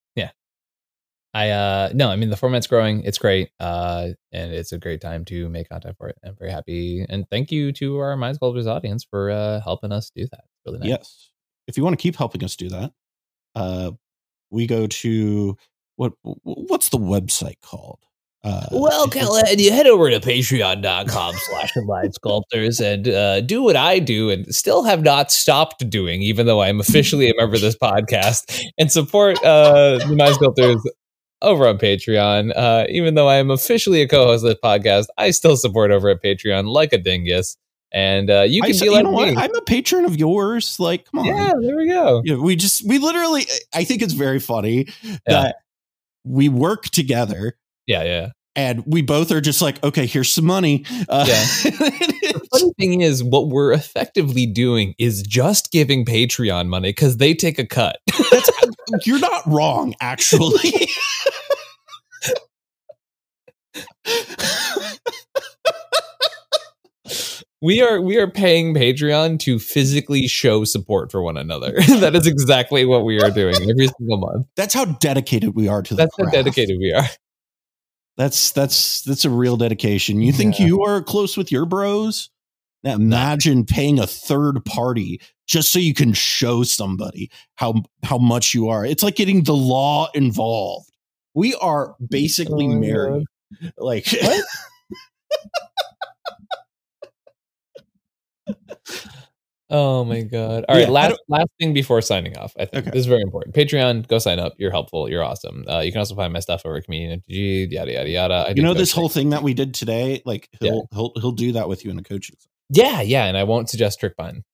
Speaker 5: I uh no, I mean the format's growing. It's great. Uh and it's a great time to make content for it. I'm very happy. And thank you to our Mind Sculptors audience for uh helping us do that. It's really nice.
Speaker 4: yes. If you want to keep helping us do that, uh, we go to what what's the website called? Uh,
Speaker 5: Well,
Speaker 4: it-
Speaker 5: Callahan, you head over to patreon.com slash Mind Sculptors and uh, do what I do and still have not stopped doing, even though I'm officially a member of this podcast, and support uh, the Mind Sculptors over on Patreon. Uh, even though I am officially a co-host of this podcast, I still support over at Patreon like a dingus. And uh, you
Speaker 4: I
Speaker 5: can
Speaker 4: said-
Speaker 5: be
Speaker 4: you
Speaker 5: like
Speaker 4: know what?
Speaker 5: me.
Speaker 4: I'm a patron of yours. Like, come on.
Speaker 5: Yeah, there we go.
Speaker 4: Yeah, we just we literally I think it's very funny that we work together
Speaker 5: Yeah, yeah.
Speaker 4: and we both are just like, okay, here's some money. Uh,
Speaker 5: Yeah. The funny thing is, what we're effectively doing is just giving Patreon money because they take a cut.
Speaker 4: that's, you're not wrong, actually.
Speaker 5: We are we are paying Patreon to physically show support for one another. That is exactly what we are doing every single month.
Speaker 4: That's how dedicated we are to the
Speaker 5: That's how
Speaker 4: craft.
Speaker 5: dedicated we are.
Speaker 4: That's that's that's a real dedication. You think
Speaker 5: Yeah.
Speaker 4: you are close with your bros? Now imagine paying a third party just so you can show somebody how how much you are. It's like getting the law involved. We are basically
Speaker 5: Oh my
Speaker 4: married. Like
Speaker 5: Oh my god! All right,
Speaker 4: Yeah, I
Speaker 5: last
Speaker 4: don't-
Speaker 5: last thing before signing off. I think
Speaker 4: Okay.
Speaker 5: this is very important. Patreon, go sign up. You're helpful. You're awesome. Uh, you can also find my stuff over at Comedian M T G. Yada yada yada. I
Speaker 4: you
Speaker 5: do
Speaker 4: know
Speaker 5: coaching.
Speaker 4: this whole thing that we did today, like he'll he'll he'll do that with you in a coaching.
Speaker 5: Yeah, yeah, and I won't suggest trick buying.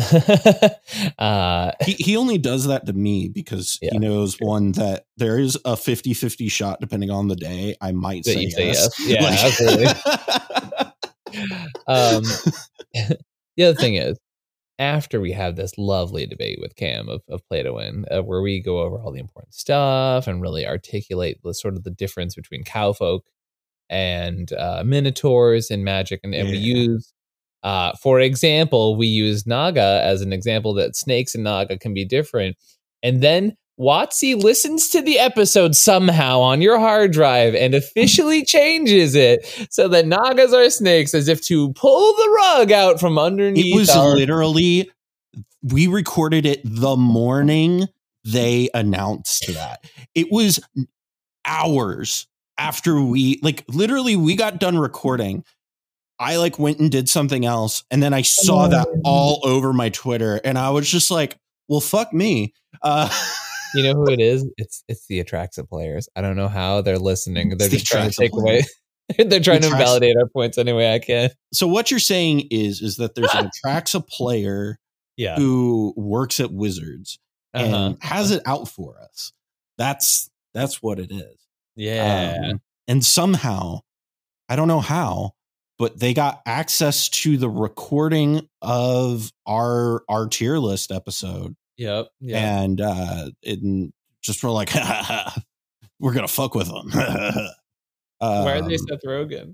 Speaker 5: uh,
Speaker 4: He he only does that to me because
Speaker 5: Yeah,
Speaker 4: he knows one that there is a fifty-fifty shot depending on the day I might
Speaker 5: That
Speaker 4: say,
Speaker 5: you say
Speaker 4: yes.
Speaker 5: yes. Yeah,
Speaker 4: absolutely.
Speaker 5: um, the other thing is, after we have this lovely debate with Cam of, of Play to Win, uh, where we go over all the important stuff and really articulate the sort of the difference between cowfolk and uh, minotaurs in Magic, and, and yeah. we use, uh, for example, we use Naga as an example that snakes and Naga can be different, and then WotC listens to the episode somehow on your hard drive and officially changes it so that Nagas are snakes, as if to pull the rug out from underneath.
Speaker 4: It was
Speaker 5: our-
Speaker 4: literally, we recorded it the morning they announced that. It was hours after we, like, literally we got done recording. I like went and did something else, and then I saw that all over my Twitter, and I was just like, well, fuck me. Uh
Speaker 5: You know who it is? It's it's the Atraxa players. I don't know how they're listening. They're
Speaker 4: It's the
Speaker 5: just trying to
Speaker 4: Atraxa
Speaker 5: take
Speaker 4: players.
Speaker 5: away. They're trying
Speaker 4: The
Speaker 5: to
Speaker 4: Atraxa-
Speaker 5: invalidate our points any way I can.
Speaker 4: So what you're saying is, is that there's an Atraxa player
Speaker 5: Yeah.
Speaker 4: who works at Wizards and
Speaker 5: Uh-huh.
Speaker 4: has it out for us. That's that's what it is.
Speaker 5: Yeah.
Speaker 4: Um, and somehow, I don't know how, but they got access to the recording of our our tier list episode.
Speaker 5: Yep. Yeah.
Speaker 4: And uh, it just were like, we're gonna fuck with them.
Speaker 5: Why are they
Speaker 4: Um,
Speaker 5: Seth Rogen?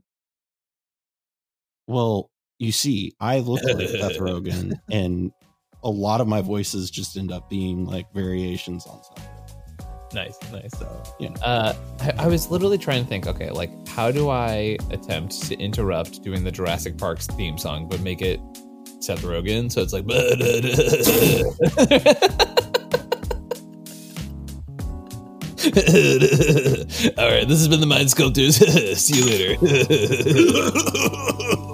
Speaker 4: Well, you see, I look like Seth Rogen, and a lot of my voices just end up being like variations on Seth Rogen.
Speaker 5: Nice, nice.
Speaker 4: So, you know.
Speaker 5: Uh, I, I was literally trying to think, okay, like, how do I attempt to interrupt doing the Jurassic Park's theme song, but make it Seth Rogen? So it's like, all right, this has been the Mind Sculptors. See you later.